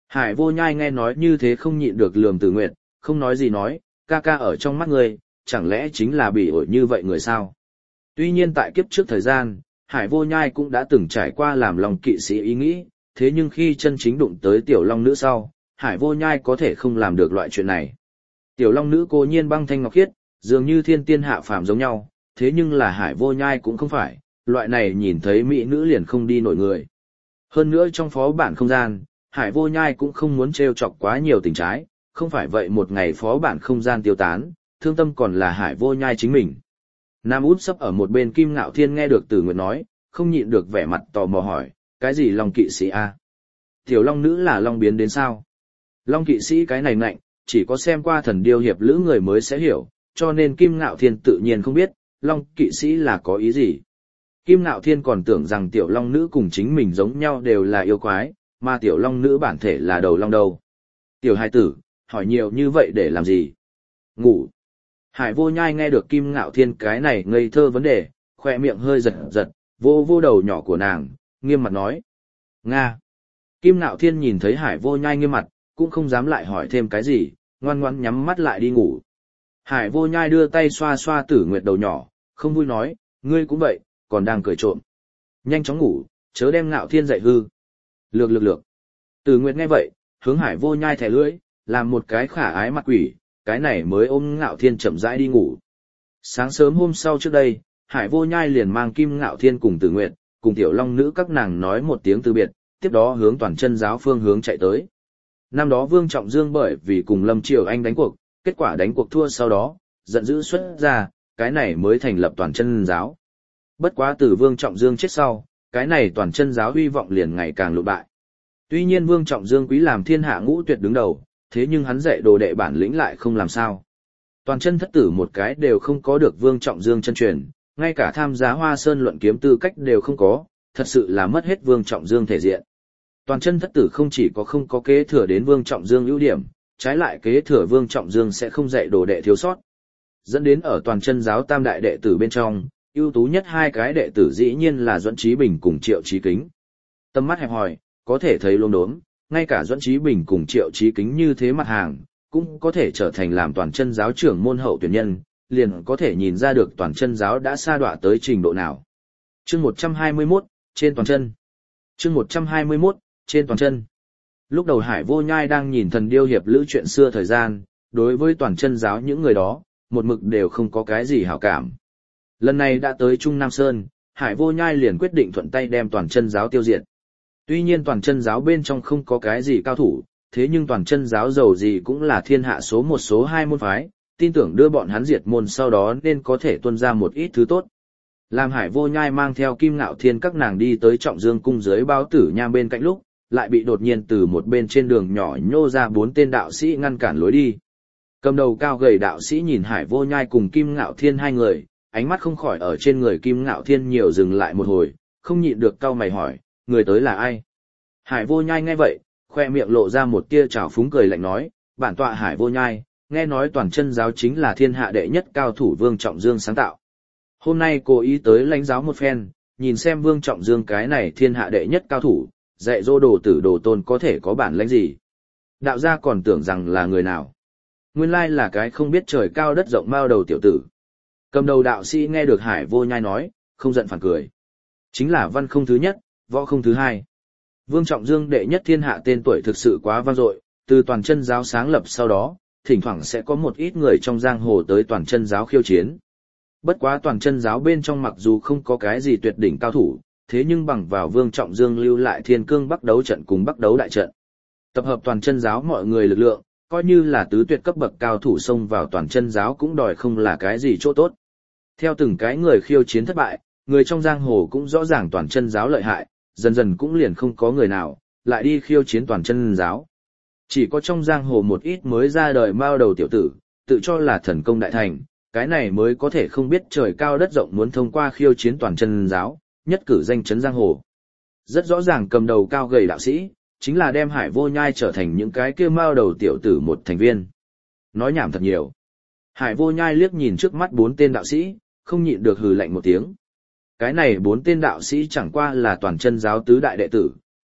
Hải Vô Nhai nghe nói như thế không nhịn được lườm Tử Nguyệt, không nói gì nói, ca ca ở trong mắt ngươi, chẳng lẽ chính là bị ổi như vậy người sao? Tuy nhiên tại kiếp trước thời gian, Hải Vô Nhai cũng đã từng trải qua làm lòng kỵ sĩ ý nghĩ, thế nhưng khi chân chính đụng tới tiểu long nữ sau, Hải Vô Nhai có thể không làm được loại chuyện này. Tiểu long nữ cố nhiên băng thanh ngọc khiết, dường như thiên tiên hạ phàm giống nhau, thế nhưng là Hải Vô Nhai cũng không phải, loại này nhìn thấy mỹ nữ liền không đi nổi người. Hơn nữa trong phó bản không gian, Hải Vô Nhai cũng không muốn trêu chọc quá nhiều tình trái, không phải vậy một ngày phó bản không gian tiêu tán, thương tâm còn là Hải Vô Nhai chính mình. Nam út sấp ở một bên Kim Ngạo Thiên nghe được Tử Nguyệt nói, không nhịn được vẻ mặt tò mò hỏi, cái gì long kỵ sĩ a? Tiểu long nữ là long biến đến sao? Long kỵ sĩ cái này ngạnh, chỉ có xem qua thần điêu hiệp lữ người mới sẽ hiểu, cho nên Kim Ngạo Thiên tự nhiên không biết, long kỵ sĩ là có ý gì. Kim Ngạo Thiên còn tưởng rằng tiểu long nữ cùng chính mình giống nhau đều là yêu quái, mà tiểu long nữ bản thể là đầu long đầu. Tiểu hai tử, hỏi nhiều như vậy để làm gì? Ngủ. Hải Vô Nhai nghe được Kim Ngạo Thiên cái này ngây thơ vấn đề, khoe miệng hơi giật giật, vô vô đầu nhỏ của nàng, nghiêm mặt nói. Nga. Kim Ngạo Thiên nhìn thấy Hải Vô Nhai nghiêm mặt, cũng không dám lại hỏi thêm cái gì, ngoan ngoãn nhắm mắt lại đi ngủ. Hải Vô Nhai đưa tay xoa xoa Tử Nguyệt đầu nhỏ, không vui nói, ngươi cũng vậy, còn đang cười trộm. Nhanh chóng ngủ, chớ đem Ngạo Thiên dậy hư. Lược lược lược. Tử Nguyệt nghe vậy, hướng Hải Vô Nhai thẻ lưỡi, làm một cái khả ái mặt quỷ, cái này mới ôm Ngạo Thiên chậm rãi đi ngủ. Sáng sớm hôm sau trước đây, Hải Vô Nhai liền mang Kim Ngạo Thiên cùng Tử Nguyệt, cùng tiểu long nữ các nàng nói một tiếng từ biệt, tiếp đó hướng toàn chân giáo phương hướng chạy tới. Năm đó Vương Trọng Dương bởi vì cùng Lâm Triều Anh đánh cuộc, kết quả đánh cuộc thua sau đó, giận dữ xuất ra, cái này mới thành lập toàn chân giáo. Bất quá từ Vương Trọng Dương chết sau, cái này toàn chân giáo hy vọng liền ngày càng lụt bại. Tuy nhiên Vương Trọng Dương quý làm thiên hạ ngũ tuyệt đứng đầu, thế nhưng hắn dạy đồ đệ bản lĩnh lại không làm sao. Toàn chân thất tử một cái đều không có được Vương Trọng Dương chân truyền, ngay cả tham gia Hoa Sơn luận kiếm tư cách đều không có, thật sự là mất hết Vương Trọng Dương thể diện. Toàn chân thất tử không chỉ có không có kế thừa đến Vương Trọng Dương ưu điểm, trái lại kế thừa Vương Trọng Dương sẽ không dạy đồ đệ thiếu sót. Dẫn đến ở toàn chân giáo tam đại đệ tử bên trong, ưu tú nhất hai cái đệ tử dĩ nhiên là Duẫn Trí Bình cùng Triệu Chí Kính. Tầm mắt hẹp hòi, có thể thấy lốm đốm, ngay cả Duẫn Trí Bình cùng Triệu Chí Kính như thế mặt hàng, cũng có thể trở thành làm toàn chân giáo trưởng môn hậu tuyển nhân, liền có thể nhìn ra được toàn chân giáo đã sa đọa tới trình độ nào. Chương một trăm hai mươi mốt, trên toàn chân. Chương một trăm hai mươi mốt, trên toàn chân. Lúc đầu Hải Vô Nhai đang nhìn thần điêu hiệp lữ chuyện xưa thời gian, đối với toàn chân giáo những người đó, một mực đều không có cái gì hảo cảm. Lần này đã tới Trung Nam Sơn, Hải Vô Nhai liền quyết định thuận tay đem toàn chân giáo tiêu diệt. Tuy nhiên toàn chân giáo bên trong không có cái gì cao thủ, thế nhưng toàn chân giáo giàu gì cũng là thiên hạ số một số hai môn phái, tin tưởng đưa bọn hắn diệt môn sau đó nên có thể tuân ra một ít thứ tốt. Làm Hải Vô Nhai mang theo Kim Ngạo Thiên các nàng đi tới Trọng Dương cung dưới Bao Tử Nham bên cạnh lúc, lại bị đột nhiên từ một bên trên đường nhỏ nhô ra bốn tên đạo sĩ ngăn cản lối đi. Cầm đầu cao gầy đạo sĩ nhìn Hải Vô Nhai cùng Kim Ngạo Thiên hai người, ánh mắt không khỏi ở trên người Kim Ngạo Thiên nhiều dừng lại một hồi, không nhịn được cau mày hỏi, người tới là ai? Hải Vô Nhai nghe vậy, khoe miệng lộ ra một tia trào phúng cười lạnh nói, bản tọa Hải Vô Nhai, nghe nói toàn chân giáo chính là thiên hạ đệ nhất cao thủ Vương Trọng Dương sáng tạo. Hôm nay cố ý tới lãnh giáo một phen, nhìn xem Vương Trọng Dương cái này thiên hạ đệ nhất cao thủ, dạy dỗ đồ tử đồ tôn có thể có bản lãnh gì. Đạo gia còn tưởng rằng là người nào. Nguyên lai là cái không biết trời cao đất rộng mao đầu tiểu tử. Cầm đầu đạo sĩ nghe được Hải Vô Nhai nói, không giận phản cười. Chính là văn không thứ nhất, võ không thứ hai. Vương Trọng Dương đệ nhất thiên hạ tên tuổi thực sự quá vang dội, từ toàn chân giáo sáng lập sau đó, thỉnh thoảng sẽ có một ít người trong giang hồ tới toàn chân giáo khiêu chiến. Bất quá toàn chân giáo bên trong mặc dù không có cái gì tuyệt đỉnh cao thủ, thế nhưng bằng vào Vương Trọng Dương lưu lại thiên cương bắc đấu trận cùng bắc đấu đại trận. Tập hợp toàn chân giáo mọi người lực lượng, coi như là tứ tuyệt cấp bậc cao thủ xông vào toàn chân giáo cũng đòi không là cái gì chỗ tốt. Theo từng cái người khiêu chiến thất bại, người trong giang hồ cũng rõ ràng toàn chân giáo lợi hại, dần dần cũng liền không có người nào lại đi khiêu chiến toàn chân giáo. Chỉ có trong giang hồ một ít mới ra đời mao đầu tiểu tử, tự cho là thần công đại thành, cái này mới có thể không biết trời cao đất rộng muốn thông qua khiêu chiến toàn chân giáo, nhất cử danh chấn giang hồ. Rất rõ ràng cầm đầu cao gầy đạo sĩ, chính là đem Hải Vô Nhai trở thành những cái kia mao đầu tiểu tử một thành viên. Nói nhảm thật nhiều. Hải Vô Nhai liếc nhìn trước mắt bốn tên đạo sĩ, không nhịn được hừ lạnh một tiếng. Cái này bốn tên đạo sĩ chẳng qua là toàn chân giáo tứ đại đệ tử,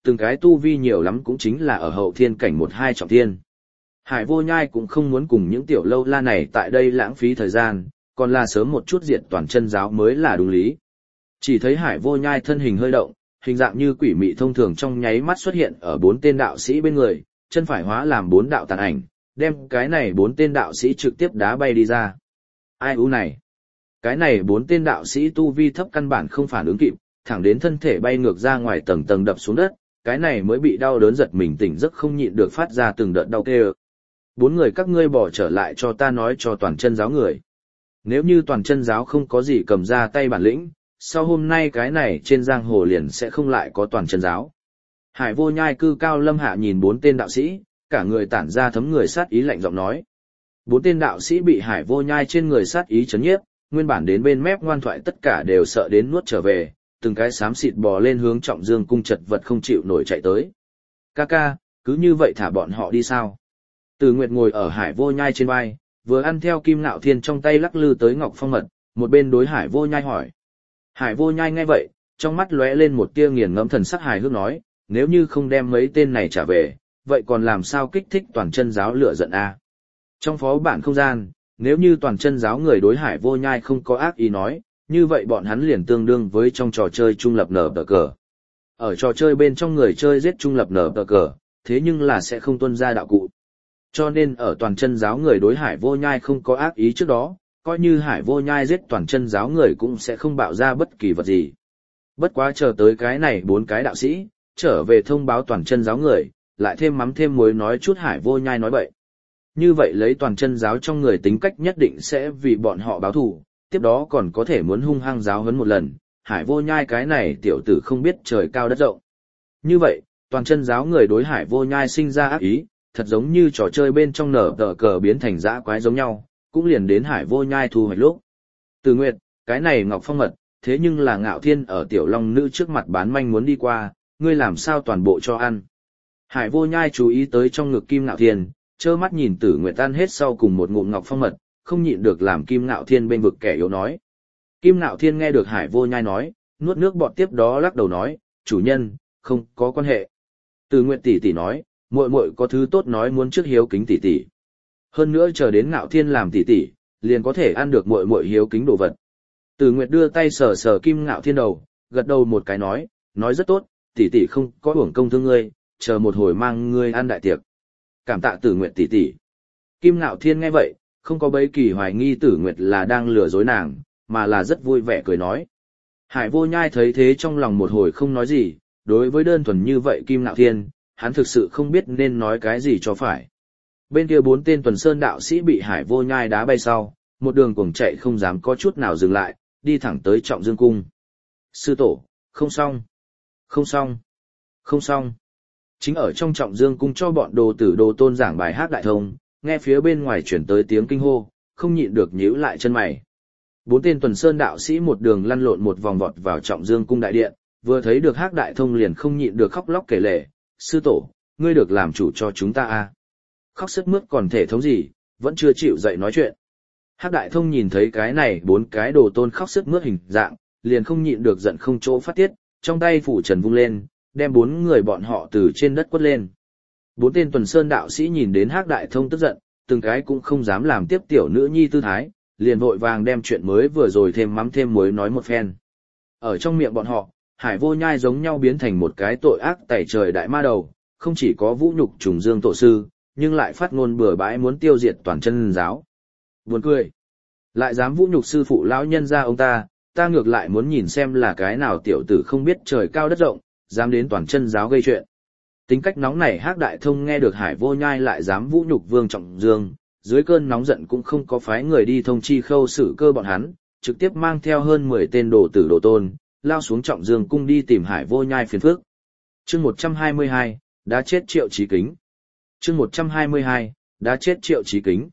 từng cái tu vi nhiều lắm cũng chính là ở hậu thiên cảnh một hai trọng thiên. Hải Vô Nhai cũng không muốn cùng những tiểu lâu la này tại đây lãng phí thời gian, còn là sớm một chút diệt toàn chân giáo mới là đúng lý. Chỉ thấy Hải Vô Nhai thân hình hơi động, hình dạng như quỷ mị thông thường trong nháy mắt xuất hiện ở bốn tên đạo sĩ bên người, chân phải hóa làm bốn đạo tàn ảnh, đem cái này bốn tên đạo sĩ trực tiếp đá bay đi ra. Ai ú này? Cái này bốn tên đạo sĩ tu vi thấp căn bản không phản ứng kịp, thẳng đến thân thể bay ngược ra ngoài tầng tầng đập xuống đất, cái này mới bị đau đớn giật mình tỉnh giấc không nhịn được phát ra từng đợt đau kêu. Bốn người các ngươi bỏ trở lại cho ta nói cho toàn chân giáo người. Nếu như toàn chân giáo không có gì cầm ra tay bản lĩnh, sau hôm nay cái này trên giang hồ liền sẽ không lại có toàn chân giáo. Hải Vô Nhai cư cao lâm hạ nhìn bốn tên đạo sĩ, cả người tản ra thấm người sát ý lạnh giọng nói. Bốn tên đạo sĩ bị Hải Vô Nhai trên người sát ý chấn nhiếp, nguyên bản đến bên mép ngoan thoại tất cả đều sợ đến nuốt trở về, từng cái xám xịt bò lên hướng Trọng Dương cung chật vật không chịu nổi chạy tới. Ca ca, cứ như vậy thả bọn họ đi sao? Từ Nguyệt ngồi ở Hải Vô Nhai trên vai, vừa ăn theo Kim Ngạo Thiên trong tay lắc lư tới Ngọc Phong Mật, một bên đối Hải Vô Nhai hỏi. Hải Vô Nhai nghe vậy, trong mắt lóe lên một tia nghiền ngẫm thần sắc hài hước nói, nếu như không đem mấy tên này trả về, vậy còn làm sao kích thích toàn chân giáo lửa giận a? Trong phó bản không gian, nếu như toàn chân giáo người đối Hải Vô Nhai không có ác ý nói, như vậy bọn hắn liền tương đương với trong trò chơi trung lập nở tờ cờ. Ở trò chơi bên trong người chơi giết trung lập nở tờ cờ, thế nhưng là sẽ không tuân ra đạo cụ. Cho nên ở toàn chân giáo người đối Hải Vô Nhai không có ác ý trước đó, coi như Hải Vô Nhai giết toàn chân giáo người cũng sẽ không bạo ra bất kỳ vật gì. Bất quá chờ tới cái này bốn cái đạo sĩ, trở về thông báo toàn chân giáo người, lại thêm mắm thêm muối nói chút Hải Vô Nhai nói bậy. Như vậy lấy toàn chân giáo trong người tính cách nhất định sẽ vì bọn họ báo thù, tiếp đó còn có thể muốn hung hăng giáo huấn một lần, Hải Vô Nhai cái này tiểu tử không biết trời cao đất rộng. Như vậy, toàn chân giáo người đối Hải Vô Nhai sinh ra ác ý, thật giống như trò chơi bên trong nở tờ cờ biến thành dã quái giống nhau, cũng liền đến Hải Vô Nhai thu hoạch lúc. Từ Nguyệt, cái này Ngọc Phong Mật, thế nhưng là Ngạo Thiên ở tiểu long nữ trước mặt bán manh muốn đi qua, ngươi làm sao toàn bộ cho ăn. Hải Vô Nhai chú ý tới trong ngực Kim Ngạo Thiên, trơ mắt nhìn Tử Nguyệt tan hết sau cùng một ngụm Ngọc Phong Mật, không nhịn được làm Kim Ngạo Thiên bên vực kẻ yếu nói. Kim Ngạo Thiên nghe được Hải Vô Nhai nói, nuốt nước bọt tiếp đó lắc đầu nói, chủ nhân, không có quan hệ. Tử Nguyệt tỷ tỷ nói, muội muội có thứ tốt nói muốn trước hiếu kính tỷ tỷ. Hơn nữa chờ đến Ngạo Thiên làm tỷ tỷ, liền có thể ăn được muội muội hiếu kính đồ vật. Tử Nguyệt đưa tay sờ sờ Kim Ngạo Thiên đầu, gật đầu một cái nói, nói rất tốt, tỷ tỷ không có uổng công thương ngươi, chờ một hồi mang ngươi ăn đại tiệc. Cảm tạ Tử Nguyệt tỷ tỷ. Kim Ngạo Thiên nghe vậy, không có bất kỳ hoài nghi Tử Nguyệt là đang lừa dối nàng, mà là rất vui vẻ cười nói. Hải Vô Nhai thấy thế trong lòng một hồi không nói gì, đối với đơn thuần như vậy Kim Ngạo Thiên, hắn thực sự không biết nên nói cái gì cho phải. Bên kia bốn tên tuần sơn đạo sĩ bị Hải Vô Nhai đá bay sau, một đường cuồng chạy không dám có chút nào dừng lại, đi thẳng tới Trọng Dương cung. Sư tổ, không xong, không xong, không xong. Chính ở trong Trọng Dương cung cho bọn đồ tử đồ tôn giảng bài hát đại thông, nghe phía bên ngoài chuyển tới tiếng kinh hô, không nhịn được nhíu lại chân mày. Bốn tên tuần sơn đạo sĩ một đường lăn lộn một vòng vọt vào Trọng Dương cung đại điện, vừa thấy được Hắc Đại Thông liền không nhịn được khóc lóc kể lể, sư tổ, ngươi được làm chủ cho chúng ta a. Khóc sướt mướt còn thể thống gì, vẫn chưa chịu dậy nói chuyện. Hắc Đại Thông nhìn thấy cái này bốn cái đồ tôn khóc sướt mướt hình dạng, liền không nhịn được giận không chỗ phát tiết, trong tay phủ trần vung lên, đem bốn người bọn họ từ trên đất quất lên. Bốn tên tuần sơn đạo sĩ nhìn đến Hắc Đại Thông tức giận, từng cái cũng không dám làm tiếp tiểu nữ nhi tư thái, liền vội vàng đem chuyện mới vừa rồi thêm mắm thêm muối nói một phen. Ở trong miệng bọn họ, Hải Vô Nhai giống nhau biến thành một cái tội ác tẩy trời đại ma đầu, không chỉ có vũ nhục trùng dương tổ sư, nhưng lại phát ngôn bừa bãi muốn tiêu diệt toàn chân giáo. Buồn cười. Lại dám vũ nhục sư phụ lão nhân gia ông ta, ta ngược lại muốn nhìn xem là cái nào tiểu tử không biết trời cao đất rộng, dám đến toàn chân giáo gây chuyện. Tính cách nóng nảy Hắc Đại Thông nghe được Hải Vô Nhai lại dám vũ nhục Vương Trọng Dương, dưới cơn nóng giận cũng không có phái người đi thông chi Khâu Sử Cơ bọn hắn, trực tiếp mang theo hơn mười tên đồ tử đồ tôn, lao xuống Trọng Dương cung đi tìm Hải Vô Nhai phiền phức. Chương một trăm hai mươi hai, đã chết Triệu Chí Kính. Chương một trăm hai mươi hai, đã chết Triệu Chí Kính.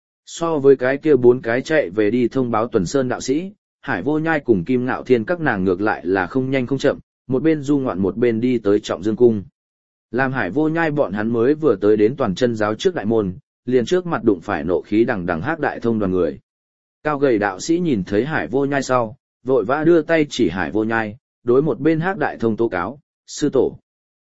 So với cái kia bốn cái chạy về đi thông báo tuần sơn đạo sĩ, Hải Vô Nhai cùng Kim Ngạo Thiên các nàng ngược lại là không nhanh không chậm, một bên du ngoạn một bên đi tới Trọng Dương cung. Làm Hải Vô Nhai bọn hắn mới vừa tới đến toàn chân giáo trước đại môn, liền trước mặt đụng phải nộ khí đằng đằng Hắc Đại Thông đoàn người. Cao gầy đạo sĩ nhìn thấy Hải Vô Nhai sau, vội vã đưa tay chỉ Hải Vô Nhai, đối một bên Hắc Đại Thông tố cáo, sư tổ.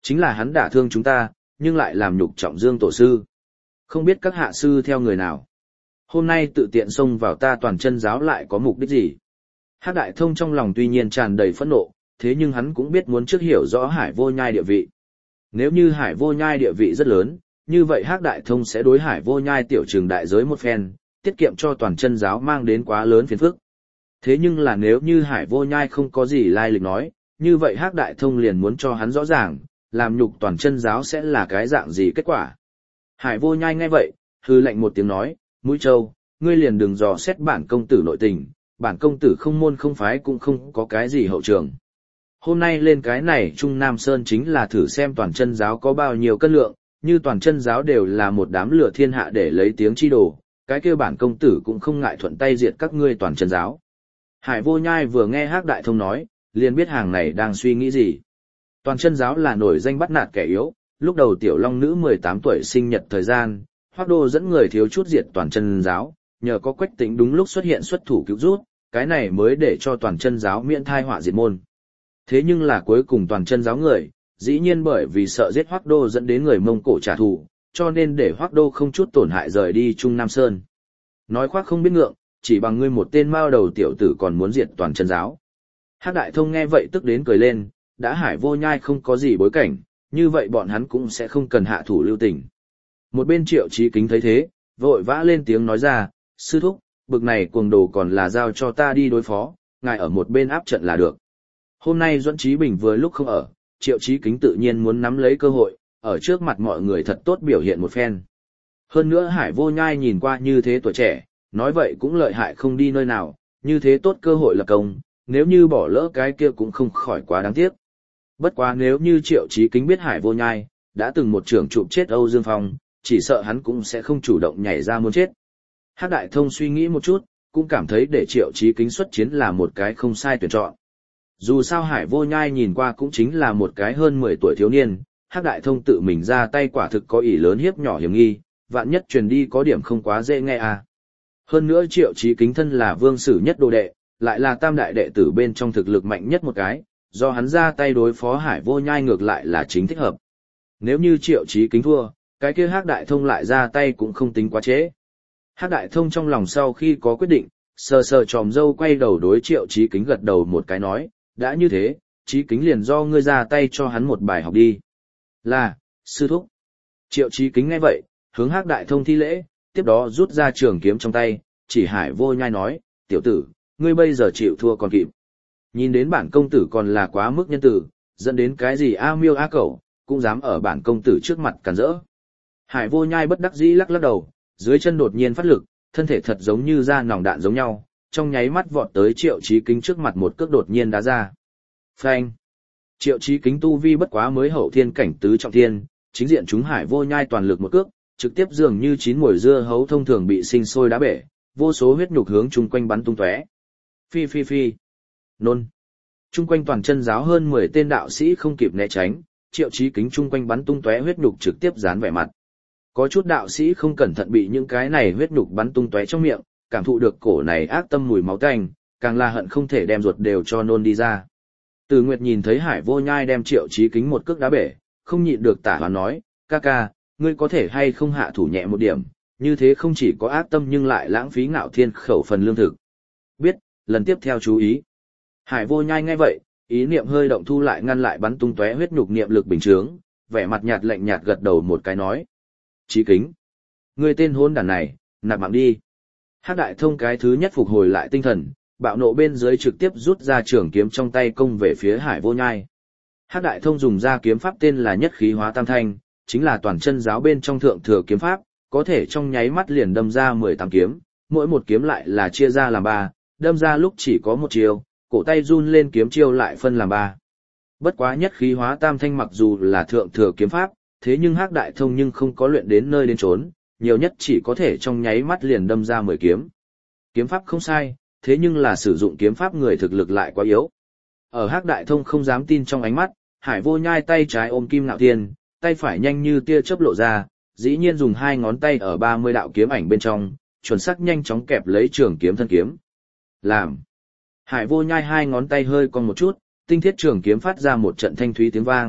Chính là hắn đả thương chúng ta, nhưng lại làm nhục trọng Dương tổ sư. Không biết các hạ sư theo người nào. Hôm nay tự tiện xông vào ta toàn chân giáo lại có mục đích gì? Hắc Đại Thông trong lòng tuy nhiên tràn đầy phẫn nộ, thế nhưng hắn cũng biết muốn trước hiểu rõ Hải Vô Nhai địa vị. Nếu như Hải Vô Nhai địa vị rất lớn, như vậy Hắc Đại Thông sẽ đối Hải Vô Nhai tiểu trường đại giới một phen, tiết kiệm cho toàn chân giáo mang đến quá lớn phiền phức. Thế nhưng là nếu như Hải Vô Nhai không có gì lai lịch nói, như vậy Hắc Đại Thông liền muốn cho hắn rõ ràng, làm nhục toàn chân giáo sẽ là cái dạng gì kết quả. Hải Vô Nhai nghe vậy, hư lạnh một tiếng nói, Mũi Châu, ngươi liền đừng dò xét bản công tử nội tình, bản công tử không môn không phái cũng không có cái gì hậu trường. Hôm nay lên cái này Trung Nam Sơn chính là thử xem toàn chân giáo có bao nhiêu cân lượng, như toàn chân giáo đều là một đám lửa thiên hạ để lấy tiếng chi đồ, cái kêu bản công tử cũng không ngại thuận tay diệt các ngươi toàn chân giáo. Hải Vô Nhai vừa nghe Hắc Đại Thông nói, liền biết hàng này đang suy nghĩ gì. Toàn chân giáo là nổi danh bắt nạt kẻ yếu, lúc đầu tiểu long nữ mười tám tuổi sinh nhật thời gian, Hoắc Đô dẫn người thiếu chút diệt toàn chân giáo, nhờ có Quách Tĩnh đúng lúc xuất hiện xuất thủ cứu rút, cái này mới để cho toàn chân giáo miễn thai họa diệt môn. Thế nhưng là cuối cùng toàn chân giáo người, dĩ nhiên bởi vì sợ giết Hoắc Đô dẫn đến người Mông Cổ trả thù, cho nên để Hoắc Đô không chút tổn hại rời đi Trung Nam Sơn. Nói khoác không biết ngượng, chỉ bằng ngươi một tên mao đầu tiểu tử còn muốn diệt toàn chân giáo. Hắc Đại Thông nghe vậy tức đến cười lên, đã Hải Vô Nhai không có gì bối cảnh, như vậy bọn hắn cũng sẽ không cần hạ thủ lưu tình. Một bên Triệu Chí Kính thấy thế, vội vã lên tiếng nói ra, sư thúc, bực này cuồng đồ còn là giao cho ta đi đối phó, ngài ở một bên áp trận là được. Hôm nay Duẫn Chí Bình vừa lúc không ở, Triệu Chí Kính tự nhiên muốn nắm lấy cơ hội, ở trước mặt mọi người thật tốt biểu hiện một phen. Hơn nữa Hải Vô Nhai nhìn qua như thế tuổi trẻ, nói vậy cũng lợi hại không đi nơi nào, như thế tốt cơ hội lập công, nếu như bỏ lỡ cái kia cũng không khỏi quá đáng tiếc. Bất quá nếu như Triệu Chí Kính biết Hải Vô Nhai đã từng một trưởng chụp chết Âu Dương Phong, chỉ sợ hắn cũng sẽ không chủ động nhảy ra muốn chết. Hắc Đại Thông suy nghĩ một chút, cũng cảm thấy để Triệu Chí Kính xuất chiến là một cái không sai tuyển chọn. Dù sao Hải Vô Nhai nhìn qua cũng chính là một cái hơn mười tuổi thiếu niên, Hắc Đại Thông tự mình ra tay quả thực có ý lớn hiếp nhỏ hiểm nghi, vạn nhất truyền đi có điểm không quá dễ nghe à. Hơn nữa Triệu Chí Kính thân là vương sử nhất đồ đệ, lại là tam đại đệ tử bên trong thực lực mạnh nhất một cái, do hắn ra tay đối phó Hải Vô Nhai ngược lại là chính thích hợp. Nếu như Triệu Chí Kính thua, cái kia Hắc Đại Thông lại ra tay cũng không tính quá trễ. Hắc Đại Thông trong lòng sau khi có quyết định, sờ sờ tròm râu quay đầu đối Triệu Chí Kính gật đầu một cái nói, đã như thế, Chí Kính liền do ngươi ra tay cho hắn một bài học đi. Là, sư thúc. Triệu Chí Kính nghe vậy, hướng Hắc Đại Thông thi lễ, tiếp đó rút ra trường kiếm trong tay, chỉ Hải Vô Nhai nói, tiểu tử, ngươi bây giờ chịu thua còn kịp. Nhìn đến bản công tử còn là quá mức nhân tử, dẫn đến cái gì a miêu a cẩu, cũng dám ở bản công tử trước mặt cản rỡ. Hải Vô Nhai bất đắc dĩ lắc lắc đầu, dưới chân đột nhiên phát lực, thân thể thật giống như ra nòng đạn giống nhau, trong nháy mắt vọt tới Triệu Chí Kính trước mặt một cước đột nhiên đá ra. Phanh! Triệu Chí Kính tu vi bất quá mới hậu thiên cảnh tứ trọng thiên, chính diện chúng Hải Vô Nhai toàn lực một cước, trực tiếp dường như chín mùi dưa hấu thông thường bị sinh sôi đá bể, vô số huyết nhục hướng chung quanh bắn tung tóe. Phi phi phi! Nôn! Chung quanh toàn chân giáo hơn mười tên đạo sĩ không kịp né tránh, Triệu Chí Kính chung quanh bắn tung tóe huyết nhục trực tiếp dán vẻ mặt. Có chút đạo sĩ không cẩn thận bị những cái này huyết nhục bắn tung tóe trong miệng, cảm thụ được cổ này ác tâm mùi máu tanh, càng là hận không thể đem ruột đều cho nôn đi ra. Từ Nguyệt nhìn thấy Hải Vô Nhai đem Triệu Chí Kính một cước đá bể, không nhịn được tả hoán nói, ca ca, ngươi có thể hay không hạ thủ nhẹ một điểm, như thế không chỉ có ác tâm nhưng lại lãng phí Ngạo Thiên khẩu phần lương thực. Biết, lần tiếp theo chú ý. Hải Vô Nhai nghe vậy, ý niệm hơi động thu lại ngăn lại bắn tung tóe huyết nhục niệm lực bình chướng, vẻ mặt nhạt lạnh nhạt gật đầu một cái nói. Chí Kính, ngươi tên hôn đàn này, nạp mạng đi. Hắc Đại Thông cái thứ nhất phục hồi lại tinh thần, bạo nộ bên dưới trực tiếp rút ra trường kiếm trong tay công về phía Hải Vô Nhai. Hắc Đại Thông dùng ra kiếm pháp tên là Nhất Khí Hóa Tam Thanh, chính là toàn chân giáo bên trong thượng thừa kiếm pháp, có thể trong nháy mắt liền đâm ra mười tám kiếm, mỗi một kiếm lại là chia ra làm ba, đâm ra lúc chỉ có một chiều, cổ tay run lên kiếm chiêu lại phân làm ba. Bất quá Nhất Khí Hóa Tam Thanh mặc dù là thượng thừa kiếm pháp, thế nhưng Hắc Đại Thông nhưng không có luyện đến nơi đến chốn, nhiều nhất chỉ có thể trong nháy mắt liền đâm ra mười kiếm. Kiếm pháp không sai, thế nhưng là sử dụng kiếm pháp người thực lực lại quá yếu. Ở Hắc Đại Thông không dám tin trong ánh mắt, Hải Vô Nhai tay trái ôm Kim Nạo Thiên, tay phải nhanh như tia chớp lộ ra, dĩ nhiên dùng hai ngón tay ở ba mươi đạo kiếm ảnh bên trong, chuẩn xác nhanh chóng kẹp lấy trường kiếm thân kiếm. Làm. Hải Vô Nhai hai ngón tay hơi cong một chút, tinh thiết trường kiếm phát ra một trận thanh thúy tiếng vang,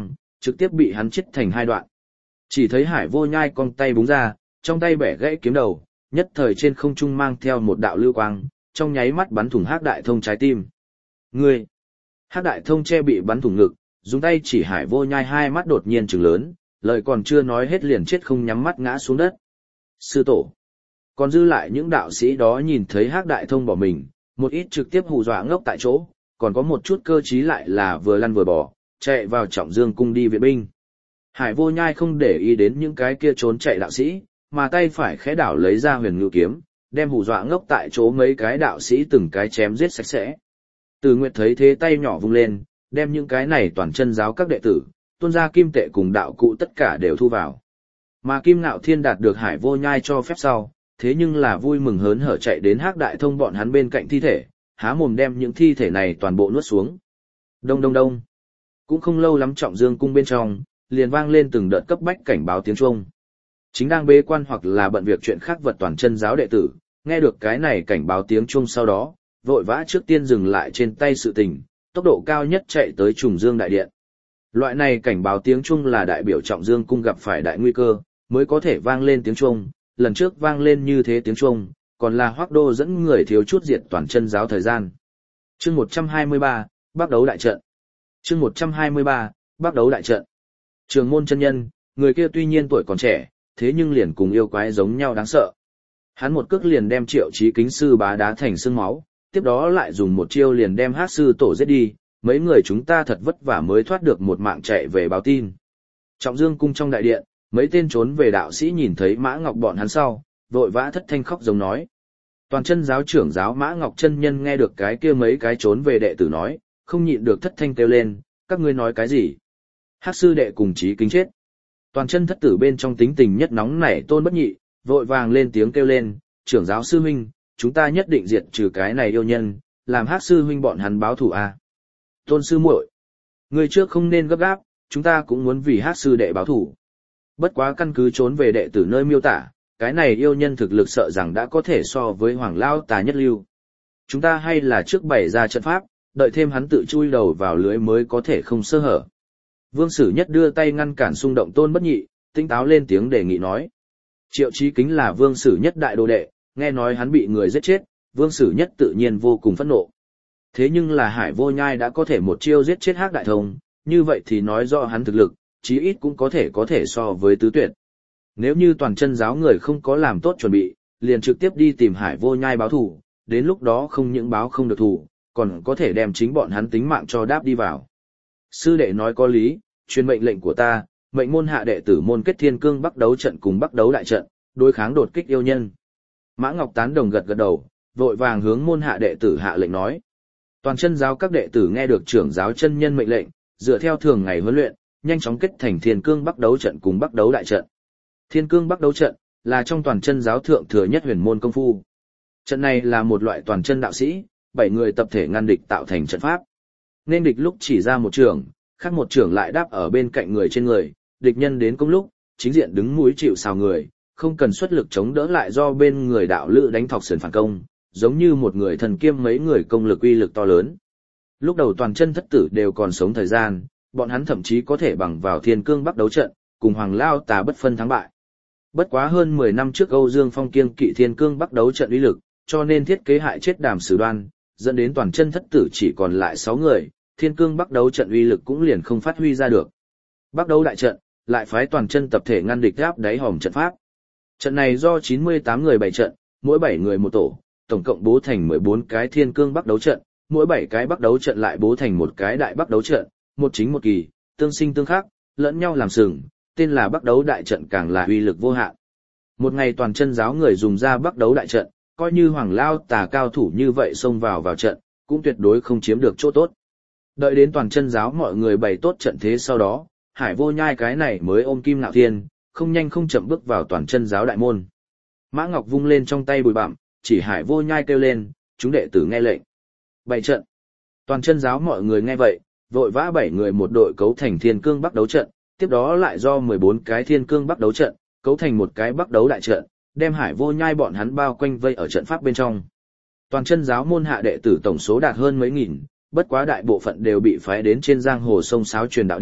trực tiếp bị hắn chết thành hai đoạn. Chỉ thấy Hải Vô Nhai cong tay búng ra, trong tay bẻ gãy kiếm đầu, nhất thời trên không trung mang theo một đạo lưu quang, trong nháy mắt bắn thủng Hắc Đại Thông trái tim. Ngươi! Hắc Đại Thông che bị bắn thủng ngực, dùng tay chỉ Hải Vô Nhai, hai mắt đột nhiên trừng lớn, lời còn chưa nói hết liền chết không nhắm mắt ngã xuống đất. Sư tổ! Còn dư lại những đạo sĩ đó nhìn thấy Hắc Đại Thông bỏ mình, một ít trực tiếp hù dọa ngốc tại chỗ, còn có một chút cơ trí lại là vừa lăn vừa bỏ, chạy vào Trọng Dương cung đi viện binh. Hải Vô Nhai không để ý đến những cái kia trốn chạy đạo sĩ, mà tay phải khẽ đảo lấy ra huyền ngự kiếm, đem hù dọa ngốc tại chỗ mấy cái đạo sĩ từng cái chém giết sạch sẽ. Từ Nguyệt thấy thế tay nhỏ vung lên, đem những cái này toàn chân giáo các đệ tử, tuôn ra kim tệ cùng đạo cụ tất cả đều thu vào. Mà Kim Ngạo Thiên đạt được Hải Vô Nhai cho phép sau, thế nhưng là vui mừng hớn hở chạy đến Hắc Đại Thông bọn hắn bên cạnh thi thể, há mồm đem những thi thể này toàn bộ nuốt xuống. Đông đông đông. Cũng không lâu lắm Trọng Dương cung bên trong, liền vang lên từng đợt cấp bách cảnh báo tiếng chuông. Chính đang bế quan hoặc là bận việc chuyện khác vật toàn chân giáo đệ tử, nghe được cái này cảnh báo tiếng chuông sau đó, vội vã trước tiên dừng lại trên tay sự tình, tốc độ cao nhất chạy tới Trùng Dương đại điện. Loại này cảnh báo tiếng chuông là đại biểu Trọng Dương cung gặp phải đại nguy cơ, mới có thể vang lên tiếng chuông, lần trước vang lên như thế tiếng chuông, còn là Hoắc Đô dẫn người thiếu chút diệt toàn chân giáo thời gian. Chương một trăm hai mươi ba, Bắc đấu đại trận. Chương một trăm hai mươi ba, Bắc đấu đại trận. Trường Môn chân nhân, người kia tuy nhiên tuổi còn trẻ, thế nhưng liền cùng yêu quái giống nhau đáng sợ. Hắn một cước liền đem Triệu Chí Kính sư bá đá thành xương máu, tiếp đó lại dùng một chiêu liền đem Hắc sư tổ giết đi, mấy người chúng ta thật vất vả mới thoát được một mạng chạy về báo tin. Trọng Dương cung trong đại điện, mấy tên trốn về đạo sĩ nhìn thấy Mã Ngọc bọn hắn sau, vội vã thất thanh khóc giống nói. Toàn chân giáo trưởng giáo Mã Ngọc chân nhân nghe được cái kia mấy cái trốn về đệ tử nói, không nhịn được thất thanh kêu lên, các ngươi nói cái gì? Hắc sư đệ cùng Chí Kính chết. Toàn chân thất tử bên trong tính tình nhất nóng nảy Tôn Bất Nhị, vội vàng lên tiếng kêu lên, trưởng giáo sư huynh, chúng ta nhất định diệt trừ cái này yêu nhân, làm Hắc sư huynh bọn hắn báo thù a. Tôn sư muội, người trước không nên gấp gáp, chúng ta cũng muốn vì Hắc sư đệ báo thù. Bất quá căn cứ trốn về đệ tử nơi miêu tả, cái này yêu nhân thực lực sợ rằng đã có thể so với Hoàng Lao Tà nhất lưu. Chúng ta hay là trước bày ra trận pháp, đợi thêm hắn tự chui đầu vào lưới mới có thể không sơ hở. Vương Sử Nhất đưa tay ngăn cản xung động Tôn Bất Nhị, tinh táo lên tiếng đề nghị nói. Triệu Chí Kính là Vương Sử Nhất đại đồ đệ, nghe nói hắn bị người giết chết, Vương Sử Nhất tự nhiên vô cùng phẫn nộ. Thế nhưng là Hải Vô Nhai đã có thể một chiêu giết chết Hắc Đại Thông, như vậy thì nói rõ hắn thực lực, chí ít cũng có thể có thể so với tứ tuyệt. Nếu như toàn chân giáo người không có làm tốt chuẩn bị, liền trực tiếp đi tìm Hải Vô Nhai báo thù, đến lúc đó không những báo không được thù, còn có thể đem chính bọn hắn tính mạng cho đáp đi vào. Sư đệ nói có lý, truyền mệnh lệnh của ta, mệnh môn hạ đệ tử môn kết Thiên Cương Bắc đấu trận cùng Bắc đấu đại trận, đối kháng đột kích yêu nhân. Mã Ngọc tán đồng gật gật đầu, vội vàng hướng môn hạ đệ tử hạ lệnh nói. Toàn chân giáo các đệ tử nghe được trưởng giáo chân nhân mệnh lệnh, dựa theo thường ngày huấn luyện, nhanh chóng kết thành Thiên Cương Bắc đấu trận cùng Bắc đấu đại trận. Thiên Cương Bắc đấu trận là trong toàn chân giáo thượng thừa nhất huyền môn công phu. Trận này là một loại toàn chân đạo sĩ, bảy người tập thể ngăn địch tạo thành trận pháp. Nên địch lúc chỉ ra một trường, khác một trường lại đáp ở bên cạnh người trên người, địch nhân đến công lúc, chính diện đứng mũi chịu sào người, không cần xuất lực chống đỡ lại do bên người đạo lữ đánh thọc sườn phản công, giống như một người thần kiêm mấy người công lực uy lực to lớn. Lúc đầu toàn chân thất tử đều còn sống thời gian, bọn hắn thậm chí có thể bằng vào Thiên Cương Bắc đấu trận, cùng Hoàng Lao Tà bất phân thắng bại. Bất quá hơn mười năm trước Âu Dương Phong kiêng kỵ Thiên Cương Bắc đấu trận uy lực, cho nên thiết kế hại chết Đàm Sử Đoan, dẫn đến toàn chân thất tử chỉ còn lại sáu người, Thiên Cương Bắc đấu trận uy lực cũng liền không phát huy ra được. Bắc đấu đại trận, lại phái toàn chân tập thể ngăn địch áp đáy hòm trận pháp. Trận này do chín mươi tám người bày trận, mỗi bảy người một tổ, tổng cộng bố thành mười bốn cái Thiên Cương Bắc đấu trận, mỗi bảy cái Bắc đấu trận lại bố thành một cái Đại Bắc đấu trận, một chính một kỳ, tương sinh tương khắc, lẫn nhau làm sừng, tên là Bắc đấu đại trận càng là uy lực vô hạn. Một ngày toàn chân giáo người dùng ra Bắc đấu đại trận, coi như Hoàng Lao Tà cao thủ như vậy xông vào vào trận, cũng tuyệt đối không chiếm được chỗ tốt. Đợi đến toàn chân giáo mọi người bày tốt trận thế sau đó, Hải Vô Nhai cái này mới ôm Kim Ngạo Thiên, không nhanh không chậm bước vào toàn chân giáo đại môn. Mã Ngọc vung lên trong tay bùi bặm, chỉ Hải Vô Nhai kêu lên, chúng đệ tử nghe lệnh. Bày trận. Toàn chân giáo mọi người nghe vậy, vội vã bảy người một đội cấu thành Thiên Cương Bắc đấu trận, tiếp đó lại do mười bốn cái Thiên Cương Bắc đấu trận, cấu thành một cái Bắc đấu đại trận, đem Hải Vô Nhai bọn hắn bao quanh vây ở trận pháp bên trong. Toàn chân giáo môn hạ đệ tử tổng số đạt hơn mấy nghìn, bất quá đại bộ phận đều bị phái đến trên giang hồ sông sáo truyền đạo đi,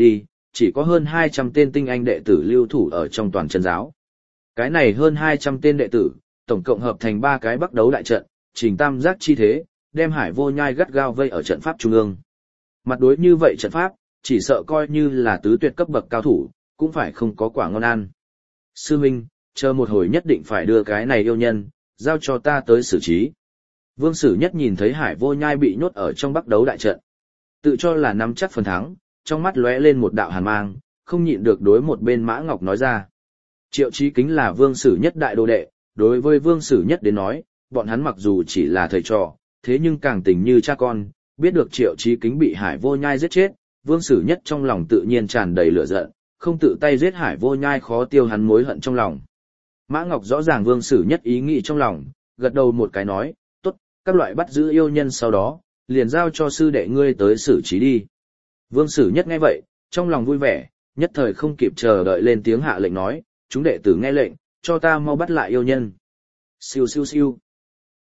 chỉ có hơn hai trăm tên tinh anh đệ tử lưu thủ ở trong toàn chân giáo. Cái này hơn hai trăm tên đệ tử, tổng cộng hợp thành ba cái bắc đấu đại trận, trình tam giác chi thế, đem Hải Vô Nhai gắt gao vây ở trận pháp trung ương. Mặt đối như vậy trận pháp, chỉ sợ coi như là tứ tuyệt cấp bậc cao thủ, cũng phải không có quả ngon ăn. Sư huynh, chờ một hồi nhất định phải đưa cái này yêu nhân, giao cho ta tới xử trí. Vương Sử Nhất nhìn thấy Hải Vô Nhai bị nhốt ở trong bắc đấu đại trận. Tự cho là nắm chắc phần thắng, trong mắt lóe lên một đạo hàn mang, không nhịn được đối một bên Mã Ngọc nói ra. Triệu Chí Kính là Vương Sử Nhất đại đồ đệ, đối với Vương Sử Nhất đến nói, bọn hắn mặc dù chỉ là thầy trò, thế nhưng càng tình như cha con, biết được Triệu Chí Kính bị Hải Vô Nhai giết chết, Vương Sử Nhất trong lòng tự nhiên tràn đầy lửa giận, không tự tay giết Hải Vô Nhai khó tiêu hắn mối hận trong lòng. Mã Ngọc rõ ràng Vương Sử Nhất ý nghĩ trong lòng, gật đầu một cái nói, tốt, các loại bắt giữ yêu nhân sau đó, liền giao cho sư đệ ngươi tới xử trí đi. Vương Sử Nhất nghe vậy, trong lòng vui vẻ, nhất thời không kịp chờ đợi lên tiếng hạ lệnh nói, chúng đệ tử nghe lệnh, cho ta mau bắt lại yêu nhân. Siêu siêu siêu.